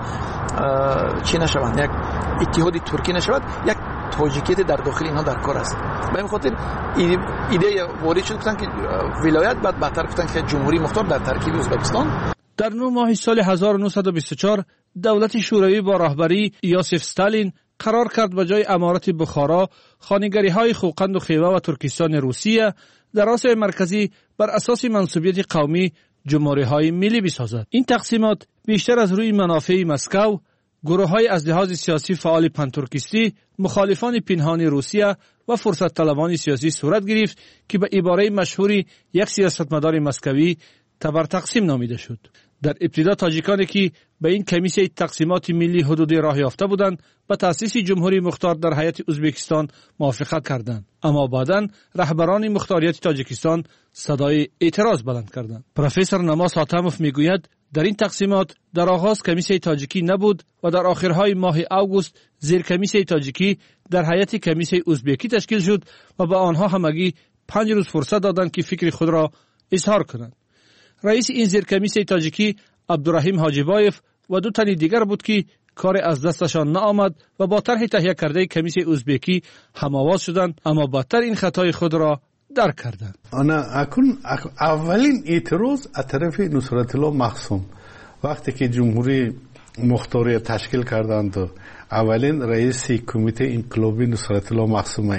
S10: چی نشوند، یک اتحادی ترکی نشود، یک تاجیکیت در داخل اینها در کار است. به این خاطر ایده وارد شد گفتن که ولایت بعد بهتر گفتن که جمهوری مختار در ترکیب ازبکستان.
S9: در نه ماه سال هزار و نهصد و بیست و چهار دولت شوروی با رهبری یوسف استالین قرار کرد به جای امارت بخارا خانگری‌های خوقند و خیوه و ترکستان روسیه در آسیای مرکزی بر اساس منسوبیت قومی جمهوری‌های ملی بسازد. این تقسیمات بیشتر از روی منافع مسکو، گروه‌های از لحاظ سیاسی فعال پنترکیستی، مخالفان پنهان روسیه و فرصت طلبان سیاسی صورت گرفت که به عباره مشهوری یک سیاستمدار مسکوی تبر تقسیم نامیده شد. در ابتدا تاجیکانی که به این کمیسیه تقسیمات ملی حدودی راه یافته بودند به تأسیس جمهوری مختار در هیئت ازبکستان موافقت کردند، اما بعداً رهبران مختاریت تاجیکستان صدای اعتراض بلند کردند. پروفسور نماس حاتموف میگوید در این تقسیمات در آغاز کمیسیه تاجیکی نبود و در آخرهای ماه اوگوست زیر کمیسیه تاجیکی در هیئت کمیسیه ازبکی تشکیل شد و به آنها همگی پنج روز فرصت دادند که فکر خود را اظهار کنند. رئیس این زیر کمیسیه تاجیکی عبدالرحیم حاجیبایف و دو تن دیگر بود که کار از دستشان نآمد و با طرح تهیه کرده کمیسیه ازبکی هم‌آواز شدند، اما بدتر این خطای خود را درک کردند.
S11: انا اكون اولین اعتراض از طرف نصرت الله مخصوم وقتی که جمهوری مختاری تشکیل کردند و اولین رئیس کمیته انقلابی نصرت الله مخصوم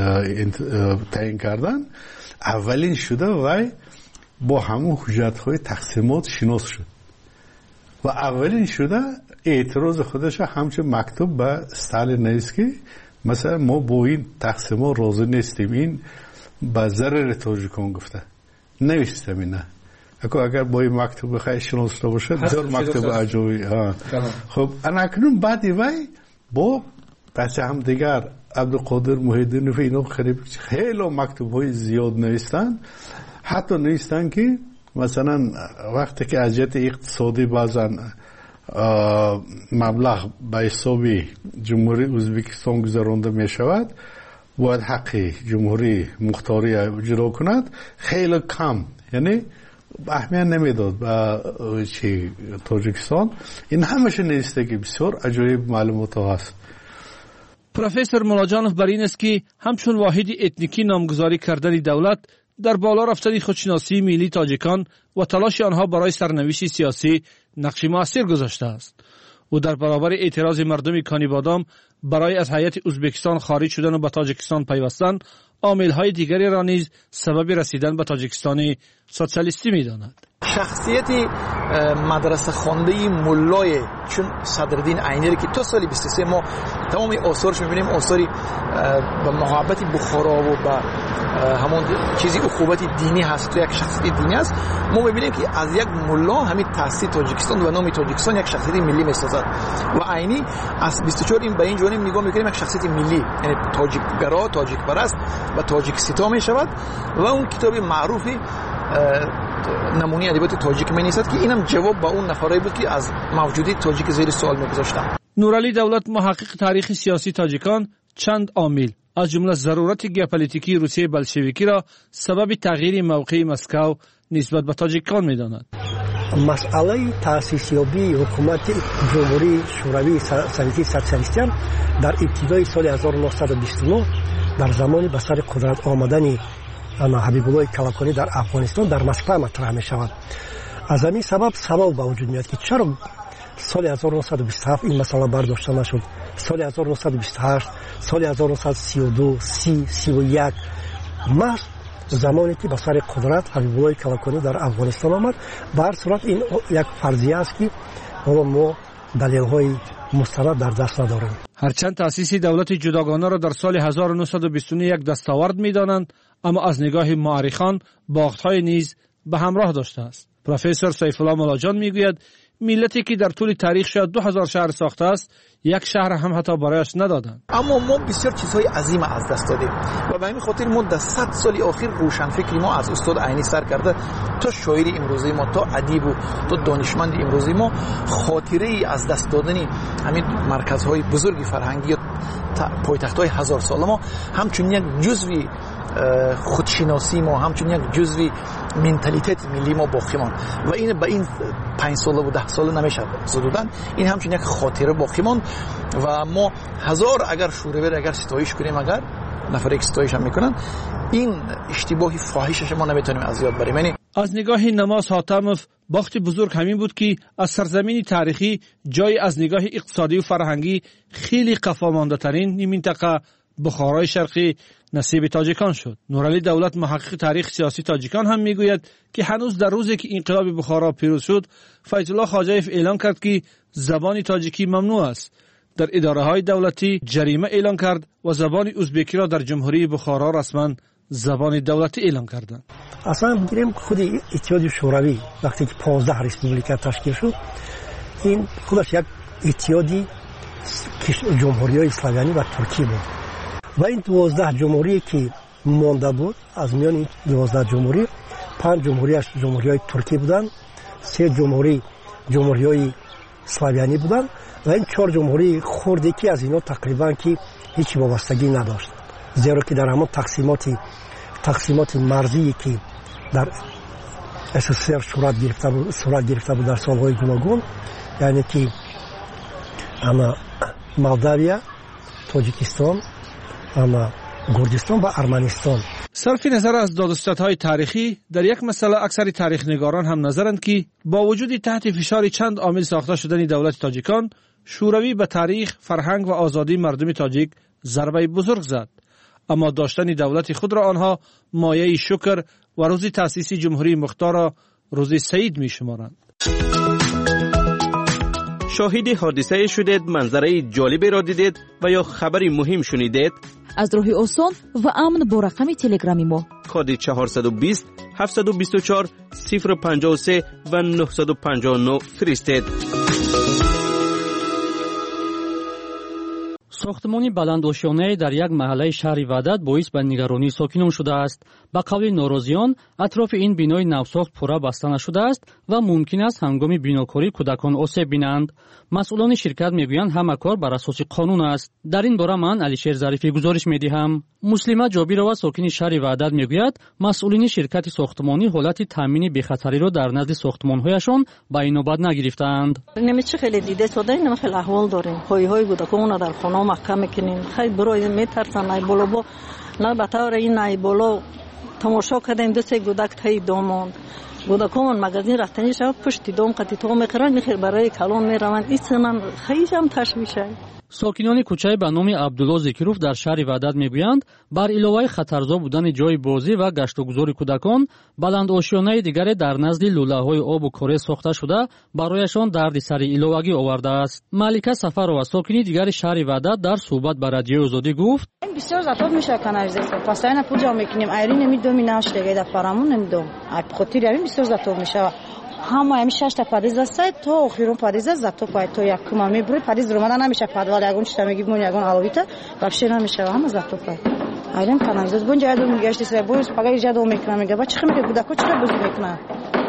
S11: تعیین کردند، اولین شده و با همون حجت‌های تقسیمات شناس شد و اولین شده اعتراض خودش همچون مکتوب به استالین نوشت که مثلا ما با این تقسیمات راضی نیستیم، این به ضرر تاجیکان گفته نوشتم اینا. اگر با این مکتوب بخوای شناسته باشه دور مکتوب عجوبی ها. خب انا اکنون بعدی وای با بچه هم دیگر عبدالقادر محیدینوف اینا خیلی مکتوب های زیاد نوشتن، حتی نوشتن که مثلا وقتی که از جهت اقتصادی بعضن مبلغ به حساب جمهوری ازبکستان گذرانده می شود باید حق جمهوری مختاری اجرا کند، خیلی کم، یعنی اهمیت نمیداد به چی تاجیکستان. این همشه نیسته که بسیار عجایب معلومات هست.
S9: پروفسور مولاجانوف بر این است که همچون واحد اتنیکی نامگذاری کردن دولت در بالا رفتن خودشناسی ملی تاجیکان و تلاش آنها برای سرنوشت سیاسی نقش مؤثر گذاشته است. و در برابر اعتراض مردم کانیبادام برای از هیئت ازبکستان خارج شدن و به تاجیکستان پیوستن عامل‌های دیگری را نیز سبب رسیدن به تاجیکستان سوسیالیستی می‌داند.
S10: شخصیت مدرسه خوانده مولای چون صدرالدین عینی که تا سال بیست و سه ما تمام آثارش می‌بینیم، آثاری به محبت بخارا و به همون چیزی اخوت دینی هست، تو یک شخصیت دینی است. ما می‌بینیم که از یک مولا همین تأسیس تاجیکستان و نام تاجیکستان یک شخصیت ملی می‌سازد و عینی از بیست و چهار این به این جانب نگاه می‌کنیم یک شخصیت ملی، یعنی تاجیک گرا، تاجیک پرست و تاجیک ستا می‌شود و اون کتاب معروفی نمونه ادبیات تاجیک می‌نویسد که اینم جواب با اون نفرایی بود که از موجودیت تاجیک زیر سوال می‌گذاشتن.
S9: نورعلی دولت محقق تاریخ سیاسی تاجیکان چند عامل از جمله ضرورت ژئوپلیتیکی روسیه بلشویکی را سبب تغییر موقع مسکو نسبت به تاجیکان می‌داند.
S12: مسئله تأسیس یابی حکومت جمهوری شوروی سوویتی سوسیالیستی در ابتدای سال هزار و نهصد و بیست و نه در زمان به سر قدرت آمدن حبیب الله کلکانی در افغانستان در مسکو مطرح می شود. از همین سبب سوال به وجود میاد که چرا سال هزار و نهصد و بیست و هفت این مسئله برداشته نشد، سال هزار و نهصد و بیست و هشت، سال هزار و نهصد و سی و دو، سی، سی و یک، محض زمانی که به سر قدرت حبیب الله کلکانی در افغانستان آمد. به هر صورت این یک فرضیه است که ما دلیل‌های مستند در دست نداریم.
S9: هرچند تأسیس دولت جداگانه را در سال هزار و نهصد و بیست و نه یک دستاورد می‌دانند، اما از نگاه مورخان باخت‌های نیز به همراه داشته است. پروفسور سیف الله مولاجان میگوید ملتی که در طول تاریخ شاید دو هزار شهر ساخته است یک شهر هم حتی برایش ندادند.
S10: اما ما بسیار چیزهای عظیم از دست دادیم و به همین خاطر ما در صد سال اخیر روشنفکری ما از استاد عینی سر کرده تا شاعر امروزی ما، تا ادیب و تا دانشمند امروزی ما، خاطره ای از دست دادن همین مرکزهای بزرگ فرهنگی و پایتخت‌های هزار ساله ما همچون یک جزوی خودشناسی ما، همچون یک جزوی منتالیتت ملی ما باقی ماند و این به این پنج ساله و ده ساله نمیشه زدودن. این همچون یک خاطره باقی ماند و ما هزار اگر شورور اگر ستایش کنیم، اگر نفر یک ستایش هم میکنن، این اشتباهی فاحشش ما نمیتونیم از یاد بریم. یعنی
S9: از نگاه نماز حاتموف باخت بزرگ همین بود که از سرزمین تاریخی جای از نگاه اقتصادی و فرهنگی خیلی قفا مانده ترین این منطقه بخارای شرقی نصیب تاجیکان شد. نورعلی دولت محقق تاریخ سیاسی تاجیکان هم میگوید که هنوز در روزی که انقلاب بخارا پیروز شد، فیض الله خواجایف اعلان کرد که زبان تاجیکی ممنوع است. در اداره های دولتی جریمه اعلان کرد و زبان ازبکی را در جمهوری بخارا رسما زبان دولتی اعلان کردند.
S12: اصلا بگیریم خود اتحاد شوروی وقتی که پانزده ریسپوبلیکا تشکیل شد، این خودش یک اتحادی جمهوری‌های اسلامی و ترکی بود و این دوازده جمهوری که مانده بود، از میان این دوازده جمهوری پنج جمهوریش جمهوری‌های ترکی بودن، سه جمهوری جمهوری‌های اسلامی بودن و این چهار جمهوری خردی که از اینا تقریبا که هیچ وابستگی نداشت، زیرا که در همون تقسیمات تقسیمات مرزی که در اس اس ار صورت گرفته بود صورت گرفته بود در سالهای گوناگون، یعنی که اما مولداویا، تاجیکستان، اما گرجستان و ارمنستان.
S9: صرف نظر از دادوستدهای تاریخی، در یک مسئله اکثر تاریخ نگاران هم نظرند که با وجود تحت فشار چند عامل ساخته شدن دولت تاجیکان، شوروی به تاریخ، فرهنگ و آزادی مردم تاجیک ضربه بزرگ زد، اما داشتن دولت خود را آنها مایه شکر و روز تأسیس جمهوری مختار را روز سعید می شمارند.
S3: شاهد حادثه شدید، منظره جالبی را دیدید و یا خبری مهم شنیدید؟
S2: از راهی آسان و امن با رقم تلگرامی ما
S3: کد چهارصد و بیست هفتصد و بیست و چهار صفر پنجاه و سه و نهصد و پنجاه و نه فرستید.
S13: ساختمانی بلندآشیانه در یک محله شهر وحدت باعث به نگرانی ساکنان شده است. به قول ناراضیان، اطراف این بینای نوساخت پورا بسته نشده است و ممکن است هنگام بیناکاری کودکان آسیب بینند. مسئولان شرکت میگویند همه کار بر اساس قانون است. در این باره من علیشیر ظریفی گزارش میدهم. مسلمه جابیرова ساکن شهر وحدت میگوید مسئولین شرکت ساختمانی حالت تامین بی‌خطری را در نزد ساختمان‌هایشان به این نوبت نگرفتند.
S14: نمیشه خیلی دیده شده، این خیلی احوال داریم. های های کودکان را در خانه محکم میکنیم. خیلی برای میترسن نای بالا با نه بطور این نای بالا تماشا کردیم دو سه کودک تای دامون کودکان مغازین رفتنی شب پشت دام قطی تو میخرن میخیر برای کلان میروند. این سنم خیلی هم تشویشه.
S13: ساکنان کوچه به نام عبدالله ذکیروف در شهر وحدت میگویند بر علاوه خطرزا بودن جای بازی و گشت و گذار کودکان، بلندآشیانه دیگر در نزد لوله‌های آب و کره ساخته شده برایشان دردسر علاوگی آورده است. ملکه سفرова ساکنی دیگر شهر وحدت در صحبت با رادیو آزادی گفت:
S14: بسیار زیاد میشه کانالیزاسیون پاساینا پوجا میکنیم ایری نمیدونم ناش دیگه در فرامون نمیدونم ای خاطر یعنی بسیار زیاد میشه. همه همیشه شش تا پریز است تا آخرون پریز زاتو پای تو یک کمی بری پریز رو مدن نمیشه پادوال یگون چتا میگی مون یگون علاویت بخشه نمیشه همه زاتو پای ایران کانالیزاسیون بونجا دو میگشت سر بویس پگای جادو میکنه میگه با چخ میگه بودا کو چرا بزرگ میکنه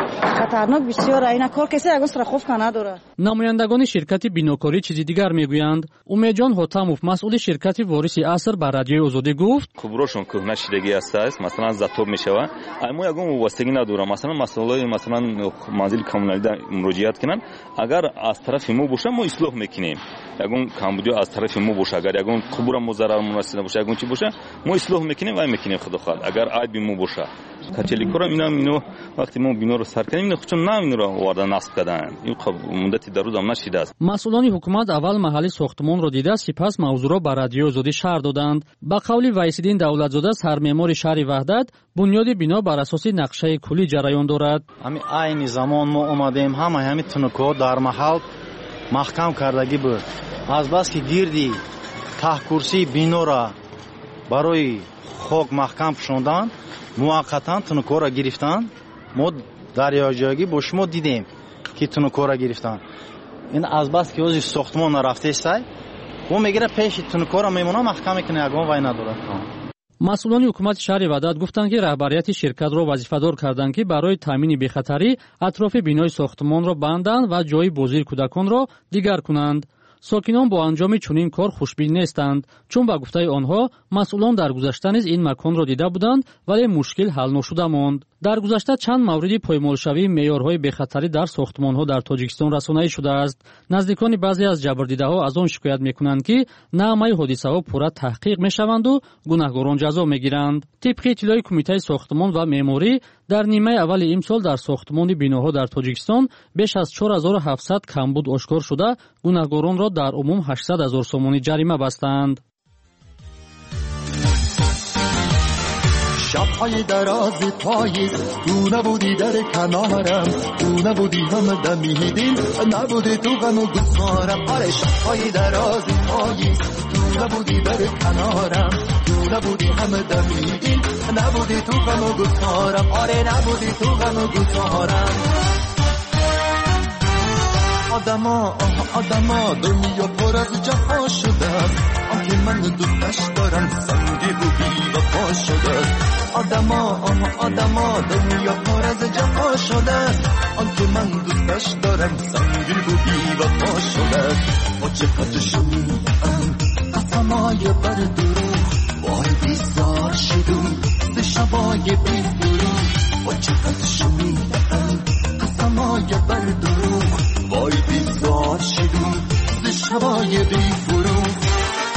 S14: خطرناک بسیار اینا کار کسی یگون سر خوف کنه نداره.
S13: نمایندگان شرکت بیناکاری چیزی دیگر میگویند. امیدجان حاتموف مسئول شرکت وارث عصر بر رادیو آزادی گفت:
S15: کبروشون کهنه شدگی است است مثلا زاتوب میشوه اما یگون وابستگی نداره. مثلا مسئولای مثلا منزل کمونالی مراجعت کنن اگر از طرف ما باشه ما اصلاح میکنیم. یگون کمبودی از طرف ما باشه اگر یگون قبور مضرر مناسب باشه یگون چی باشه ما اصلاح میکنیم و میکنیم خدا خواهد. اگر عیب ما باشه کچلی کورا اینا اینو وقتی ما بنا رو سر کنیم اینو خودشون نه اینو رو وارد نصب کردن. این خب مدتی در روز هم نشیده است.
S13: مسئولان حکومت اول محل ساختمان را دیده سپس موضوع را بر رادیو آزادی شهر دادند. به قول ویس‌الدین دولتزاده سرمعمار شهر وحدت بنیاد بنا بر اساس نقشه کلی جریان دارد.
S17: همین عین زمان ما اومدیم همه همین تنکو در محل محکم کردگی بود. از بس که گیردی ته کرسی بنا را برای خاک محکم شوندن موقتا تنکو را گرفتن. ما دریاجاگی با شما دیدیم که تونکورا گرفتن. این از بس که اوزی ساختمان رفته سای و میگیره پیش تونکورا میمونه محکمه کنه اگه وای نداره.
S13: مسئولان حکومت شهر وحدت گفتند که رهبریت شرکت را وظیفه‌دار کردند که برای تامین بی‌خطری اطراف بینای ساختمان را بندند و جای بازی کودکان را دیگر کنند. ساکنان با انجام چنین کار خوشبین نیستند، چون با گفته آنها مسئولان در گذشته نیز این مکان را دیده بودند ولی مشکل حل نشده ماند. در گذشته چند مورد پایمالشوی معیارهای بی‌خطری در ساختمان‌ها در تاجیکستان رسانه‌ای شده است. نزدیکان بعضی از جبردیده‌ها از آن شکایت می‌کنند که نامه حادثه‌ها پورا تحقیق می‌شوند و گناهکاران جزا می‌گیرند. طبق اطلاع کمیته ساختمان و معماری در نیمه اول امسال در ساختمان بیناها در تاجیکستان بیش از چهار هزار و هفتصد کمبود آشکار شده، گناهکاران را در عموم هشتصد هزار سومانی جریمه بستند.
S16: شب‌های دراز پاییز تو نبودی در کنارم، تو نبودی هم دمیدین، نبودی تو غم و گسارم. آره شب‌های دراز پاییز تو نبودی در کنارم، تو نبودی هم دمیدین، نبودی تو غم و گسارم. آره نبودی تو غم و گسارم. آدما آدما دنیا پر از جفا شده است، آنکه من دوستش دارم سنگی و بی وفا شده است. آدما آدما دنیا پر از جفا شده است، آنکه من دوستش دارم سنگی و بی وفا شده است. با چقدر شنیدم قسمای بر دروغ، وای بیزار شدم ز شبای بی دروغ. با چقدر شنیدم قسمای بر دروغ، وای بیزار شدم ز شبای بی فروغ.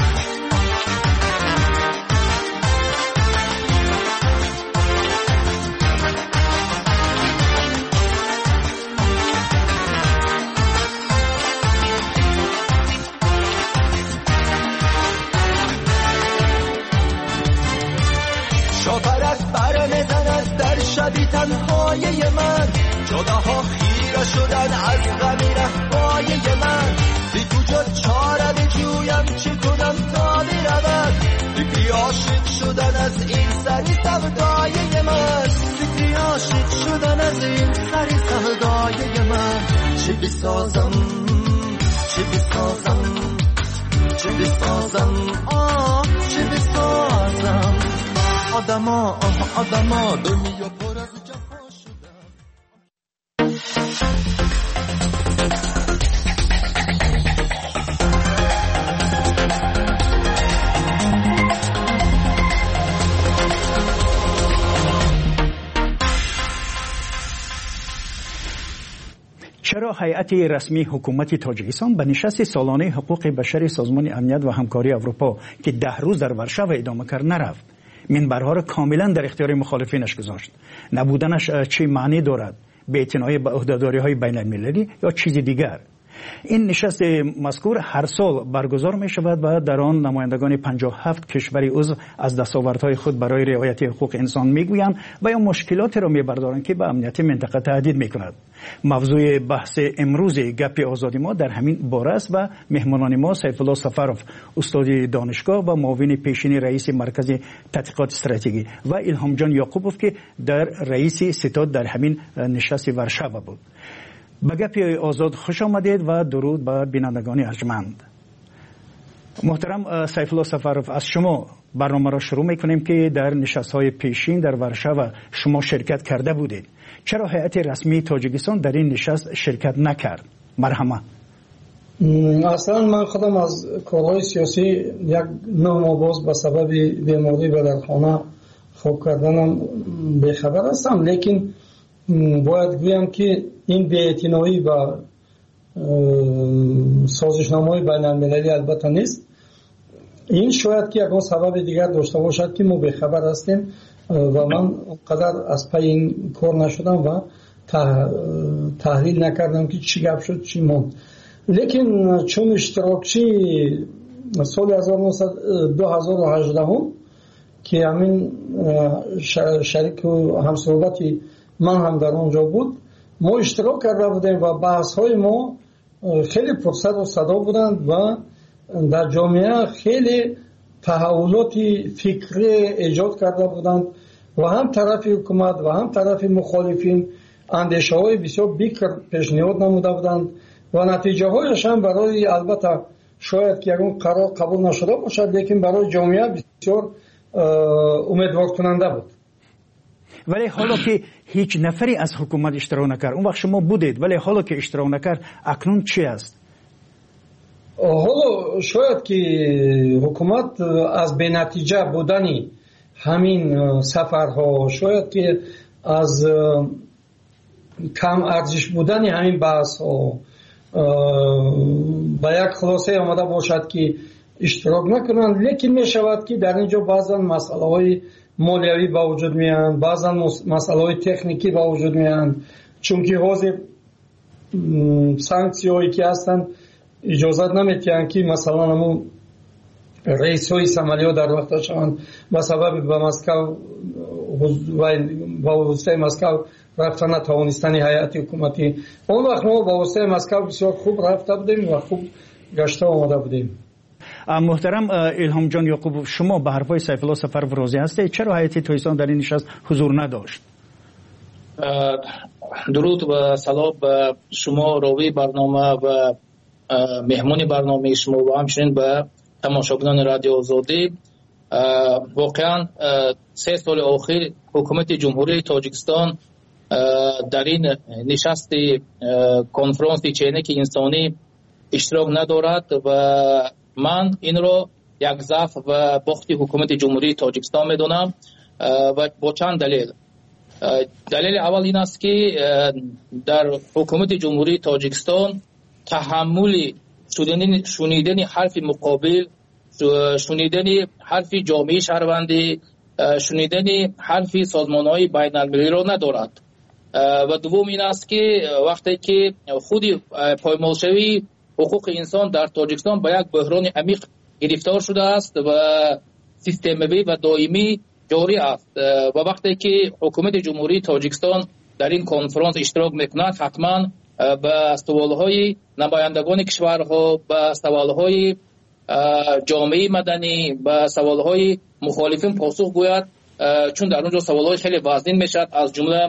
S16: شاپرک بر میزند در شبی تنهای من، جداها خیره شدن از غمی رهبای من. بی کجا چاره بجویم چه کنم تا برود، بی عاشق شدن از این سری سودای من. بی عاشق شدن از این سری سودای من. چه بسازم چه بسازم چه بسازم آه چه بسازم. آدما آدما دنیا پر از جفا شده.
S21: چرا هیئت رسمی حکومت تاجیکستان به نشست سالانه حقوق بشر سازمان امنیت و همکاری اروپا که ده روز در ورشو ادامه کرد نرفت؟ منبرها را کاملا در اختیار مخالفینش گذاشت. نبودنش چه معنی دارد؟ بی‌اعتنایی به عهده‌داری‌های بین‌المللی یا چیز دیگر؟ این نشست مذکور هر سال برگزار می شود و در آن نمایندگان پنجاه و هفت کشور عضو از دستاوردهای خود برای رعایت حقوق انسان میگویند و یا مشکلاتی را میبردارند که به امنیت منطقه تهدید میکند. موضوع بحث امروز گپ آزادی ما در همین باره است و مهمانان ما سیف الله سفروف استاد دانشگاه و معاون پیشین رئیس مرکز تحقیقات استراتژی و الهام جان یعقوبوف که در رئیس ستاد در همین نشست ورشو بود. به گپ آزاد خوش آمدید و درود به بینندگان ارجمند. محترم سیف الله سفروف، از شما برنامه را شروع میکنیم که در نشست‌های پیشین در ورشو شما شرکت کرده بودید. چرا هیئت رسمی تاجیکستان در این نشست شرکت نکرد؟ مرحمه.
S19: اصلا من خودم از کارهای سیاسی یک نه ماه باز به سبب بیماری به در خانه خوب کردنم بخبر هستم، لیکن باید گویم که این بی‌اعتنایی و سازشنامه‌های بین‌المللی البته نیست. این شاید که یک سبب دیگر داشته باشد که ما بخبر هستیم و من قدر از پی این کار نشدم و تحلیل نکردم که چی گپ شد چی موند. لیکن چون اشتراکچی سال دو هزار و هجده که همین شریک و همصحبتی من هم در اونجا بود، ما اشتراک کرده بودیم و بحث های ما خیلی پرسد و صدا بودند و در جامعه خیلی تحولات فکری ایجاد کرده بودند و هم طرف حکومت و هم طرف مخالفین андешаҳои бисёр бикр пешниҳод намуда буданд ва натиҷаҳояш ҳам барои албатта шояд ки ягон қарор қабул нашуда бошад, лекин барои ҷомеа бисёр умедворкунанда буд.
S21: вале ҳоло ки ҳеҷ нафаре аз ҳукумат иштирок накард, он вақт шумо будед, вале ҳоло ки иштирок накард, акнун чӣ аст?
S19: ҳоло шояд ки ҳукумат аз бенатиҷа будани ҳамин сафарҳо, шояд ки аз кам арзиш будани ҳамин баҳсҳо ба як хулосае омада бошад ки иштирок накунанд, лекин мешавад ки дар ин ҷо баъзан масъалаҳои молиявӣ ба вуҷуд меянд, баъзан масъалаҳои техникӣ ба вуҷуд меянд, чунки ҳозир санксияҳое ки ҳастанд иҷозат наметиҳанд ки масалан ҳамун раисҳои самалиҳо дар вақта шаванд ба сабаби ба Москав ба воситаи Москав рафта натавонистани ҳайати ҳукуматӣ. Он вақт мо ба воситаи Москав бисёр хуб рафта будем ва хуб гашта омада будем.
S21: муҳтарам илҳомҷон ёқубов, шумо ба ҳарфҳои Сайфулло Сафаров розӣ ҳастед? чаро ҳайати тоҳистон дар ин нишаст ҳузур надошт?
S1: дуруд ва салом ба шумо ровии барнома ва меҳмони барномаи шумо ва ҳамчунин ба тамошобинони радиои Озодӣ. воқеан се соли охир ҳукумати ҷумҳурии Тоҷикистон дар ин нишасти конфронси ченики инсонӣ иштирок надорад ва ман инро як заъф ва бохти ҳукумати ҷумҳурии Тоҷикистон медонам ва бо чанд далел. далели аввал ин аст ки дар ҳукумати ҷумҳурии Тоҷикистон таҳаммули шунидани ҳарфи муқобил, шунидани ҳарфи ҷомеаи шаҳрвандӣ, шунидани ҳарфи созмонҳои байналмилалиро надорад. ва дуввум ин аст ки вақте ки худи поймолшавии ҳуқуқи инсон дар Тоҷикистон ба як буҳрони амиқ гирифтор шудааст ва системавӣ ва доимӣ ҷорӣ аст. ва вақте ки ҳукумати ҷумҳурии Тоҷикистон дар ин конфронс иштирок мекунад, ҳатман ба саволҳои намояндагони кишварҳо, ба саволҳои ҷомеаи маданӣ, ба саволҳои мухолифин посух гӯяд, чун дар он ҷо саволҳои хеле вазнин мешавад, аз ҷумла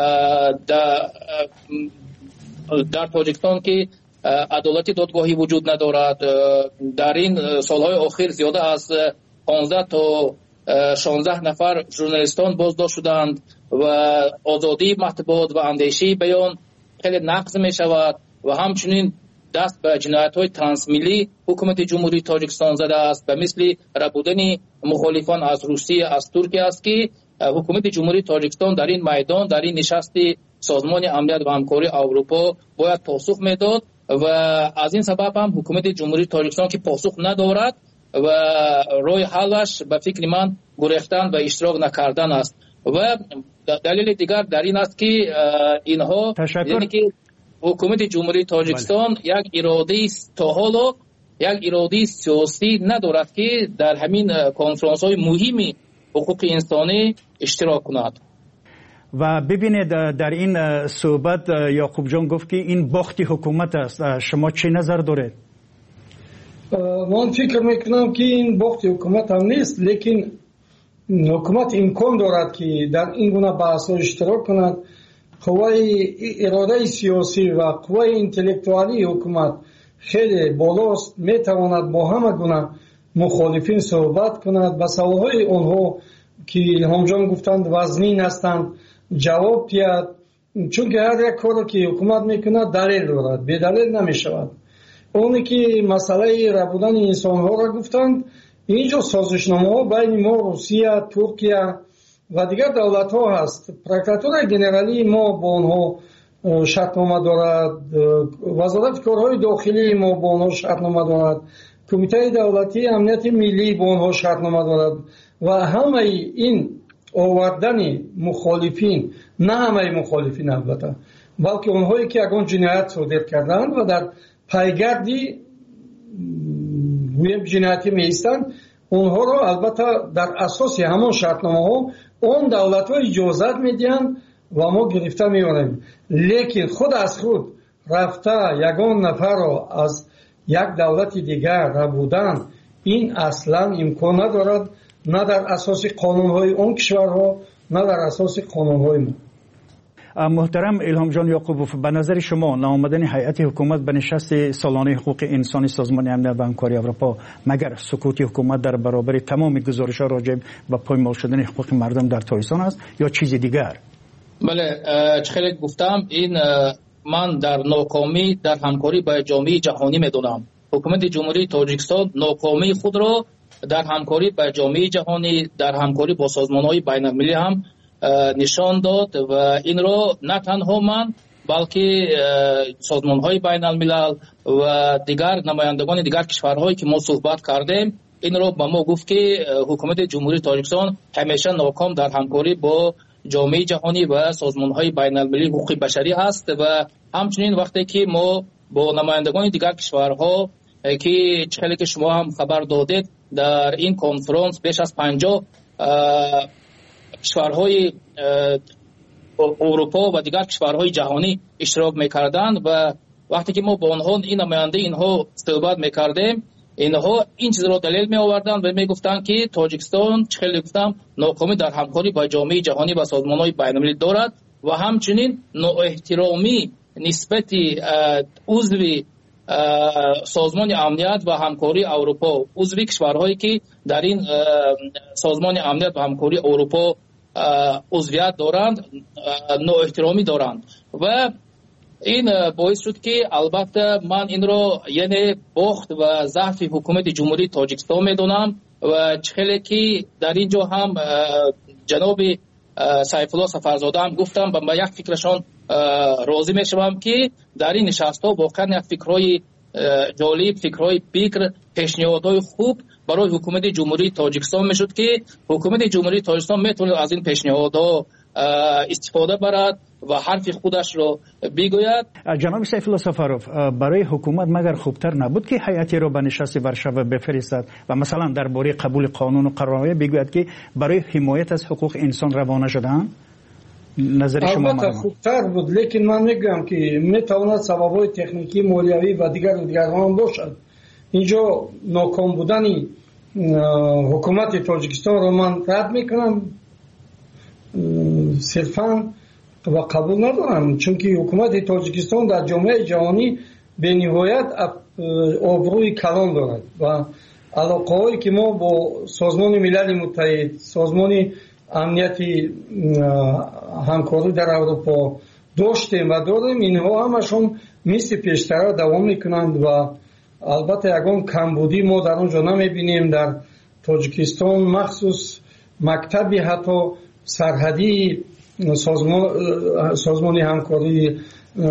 S1: дар Тоҷикистон ки адолати додгоҳӣ вуҷуд надорад. дар ин солҳои охир зиёда аз понздаҳ то шонздаҳ нафар журналистон боздошт шуданд ва озодии матбуот ва андешии баён хеле нақз мешавад ва ҳамчунин даст ба ҷиноятҳои трансмиллӣ ҳукумати ҷумҳурии Тоҷикистон задааст, ба мисли рабудани мухолифон аз Русия, аз Туркия аст ки ҳукумати ҷумҳурии Тоҷикистон дар ин майдон, дар ин нишасти созмони амният ва ҳамкории Аврупо бояд посух медод ва аз ин сабаб ҳам ҳукумати ҷумҳурии Тоҷикистон ки посух надорад ва роҳи ҳаллаш ба фикри ман гурехтан ва иштирок накардан аст. ва далели дигар дар ин аст ки инҳо ки ҳукумати ҷумҳурии Тоҷикистон як иродаи то ҳоло як иродаи сиёсӣ надорад ки дар ҳамин конфронсҳои муҳими ҳуқуқи инсонӣ иштирок кунад.
S21: ва бибинед дар ин суҳбат Яқубҷон гуфт ки ин бохти ҳукумат аст. шумо чӣ назар доред?
S19: ман фикр мекунам ки ин бохти ҳукумат ҳам нест, лекин ҳукумат имкон дорад ки дар ин гуна баҳсҳо иштирок кунад. қувваи иродаи сиёсӣ ва қувваи интеллектуалии ҳукумат хеле болост, метавонад бо ҳама гуна мухолифин суҳбат кунад, ба саволҳои онҳо ки илҳомҷон гуфтанд вазнин ҳастанд ҷавоб диҳад, чунки ҳар як коре ки ҳукумат мекунад далел дорад, бедалел намешавад. оне ки масъалаи рабудани инсонҳоро гуфтанд, ин ҷо созишномаҳо байни мо, Русия, Туркия ва дигар давлатҳо ҳаст. прокуратураи генералии мо бо онҳо шартнома дорад, вазорати корҳои дохилии мо бо онҳо шартнома дорад, кумитаи давлатии амнияти миллӣ бо онҳо шартнома дорад ва ҳамаи ин овардани мухолифин, на ҳамаи мухолифин албатта, балки онҳое ки ягон ҷиноят содир карданд ва дар пайгарди гӯем ҷиноятӣ меистанд, онҳоро албатта дар асоси ҳамон шартномаҳо он давлатҳо иҷозат медиҳанд ва мо гирифта меёрем. лекин худ аз худ рафта ягон нафарро аз як давлати дигар рабудан, ин аслан имкон надорад, на дар асоси қонунҳои он кишварҳо, на дар асоси қонунҳои мо.
S21: محترم الهام جان یعقوبوف، به نظر شما ناآمدن هیئت حکومت به نشست سالانه حقوق انسانی سازمان امنیت و همکاری اروپا مگر سکوت حکومت در برابر تمام گزارش‌ها راجع به پایمال شدن حقوق مردم در تاجیکستان است یا چیز دیگر؟
S1: بله، چخیلی گفتم این من در ناکامی در همکاری با جامعه جهانی میدونم. حکومت جمهوری تاجیکستان ناکامی خود را در همکاری با جامعه جهانی، در همکاری با سازمان‌های بین‌المللی هم نشان داد و این را نه تنها من بلکه سازمان‌های بین‌الملل و دیگر نمایندگان دیگر کشورهایی که ما صحبت کردیم این را به ما گفت که حکومت جمهوری تاجیکستان همیشه ناکام در همکاری با جامعه جهانی و سازمان‌های بین‌المللی حقوق بشری است و همچنین وقتی که ما با نمایندگان دیگر کشورها که چخیلی که شما هم خبر دادید در این کنفرانس بیش از پنجاه کشورهای اروپا و دیگر کشورهای جهانی اشتراک میکردند و وقتی که ما با آنها این نماینده اینها صحبت میکردیم اینها این چیز را دلیل می آوردند و می گفتند که تاجیکستان چخیلی گفتم ناکامی در همکاری با جامعه جهانی و سازمان‌های بین‌المللی دارد و همچنین نااحترامی نسبت عضو سازمان امنیت و همکاری اروپا، عضو کشورهایی که در این سازمان امنیت و همکاری اروپا عضویت دارند نااحترامی دارند و این باعث شد که البته من این را یعنی باخت و ضعف حکومت جمهوری تاجیکستان میدونم و چخیلی که در اینجا هم جناب سیف الله سفرزاده هم گفتم و یک فکرشان راضی میشوم که در این نشست ها واقعا یک فکرهای جالب، فکرهای فکر، پیشنهادهای خوب برای حکومت جمهوری تاجیکستان میشد که حکومت جمهوری تاجیکستان میتونه از این پیشنهادها استفاده برد و حرف خودش رو بگوید.
S21: جناب سیف الله سفروف، برای حکومت مگر خوبتر نبود که هیئتی را به نشست ورشو بفرستد و مثلا درباره قبول قانون و قرارنامه بگوید که برای حمایت از حقوق انسان روانه شدن؟ نظر شما؟
S19: البته خوبتر بود، لیکن من میگم که میتواند سبب‌های تکنیکی، مالیوی و دیگر و دیگر هم باشد. اینجا ناکام بودن حکومت تاجیکستان رو من رد میکنم، صرفا و قبول ندارم، چون که حکومت تاجیکستان در جامعه جهانی به نهایت آبروی کلان دارد و علاقه هایی که ما با سازمان ملل متحد، سازمان امنیتی همکاری در اروپا داشتیم و داریم، اینها همشون مثل پیشتر دوام میکنند و البته یکان کمبودی ما در اونجا نمیبینیم. در تاجیکستان مخصوص مکتبی حتی سرحدی سازمان, سازمان همکاری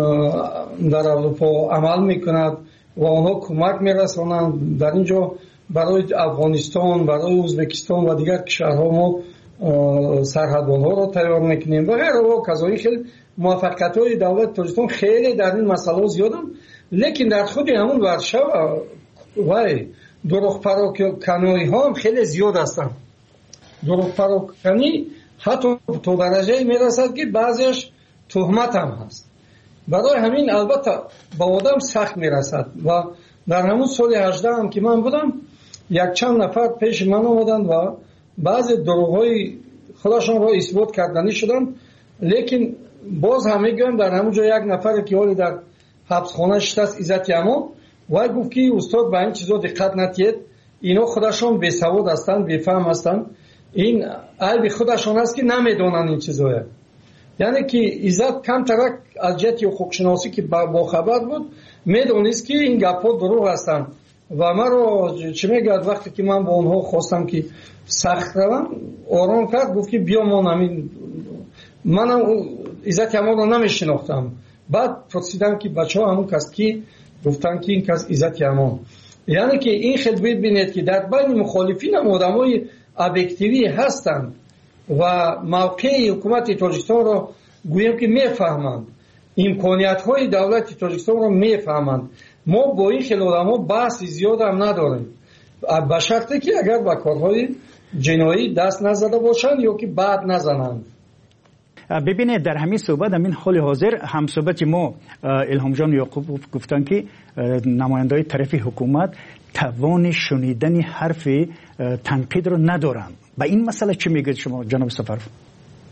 S19: در اروپا عمل میکند و آنها کمک میرسانند. در اینجا برای افغانستان، برای ازبکستان و دیگر کشورها ما سرحدبان‌ها را تیار میکنیم و غیره و کذالک. خیلی موفقیت های دولت تاجیکستان خیلی در این مسئله زیادن، لیکن در خود همون ورشو و دروغ پراکنی ها هم خیلی زیاد هستند. دروغ پراکنی حتی تو درجه میرسد که بعضیش تهمت هم هست. برای همین البته با آدم سخت میرسد و در همون سال هجده هم که من بودم یک چند نفر پیش من آمدند و بعضی دروغ‌های خودشان را اثبات کردنی شدند، لیکن باز هم میگم در همونجا یک نفر که حالی در حبسخانه شده است، عزت یما، و گفت که استاد به این چیزا دقت نتید، اینا خودشان بی‌سواد هستند، بی‌فهم هستند، این عیب خودشان است که نمیدونن این چیزا. یعنی که عزت کم ترک از جهت حقوق شناسی که با خبر بود میدونست که این گپ‌ها دروغ هستند و من رو چه میگه وقتی که من با اونها خواستم که سخت روم آرام کرد، گفت که بیا ما نمین، منم عزت یما رو نمیشناختم. بعد پرسیدم که بچه ها همون کس کی؟ گفتن که این کس عزت یما. یعنی که این خیلی ببینید که در بین مخالفین هم آدم های ابیکتیوی هستند و موقع حکومت تاجیکستان رو گویم که میفهمند، امکانیت های دولت تاجیکستان رو میفهمند. ما با این خیلی آدم ها بحث زیاد هم نداریم، به شرطی که اگر با کارهای جنایی دست نزده باشند یا که بعد نزنند.
S21: ببینید در همین صحبت همین حال حاضر هم صحبت ما الهام جان یعقوب گفتن که نماینده‌های طرف حکومت توان شنیدن حرف تنقید رو ندارن. با این مسئله چی میگید شما جناب سفرف؟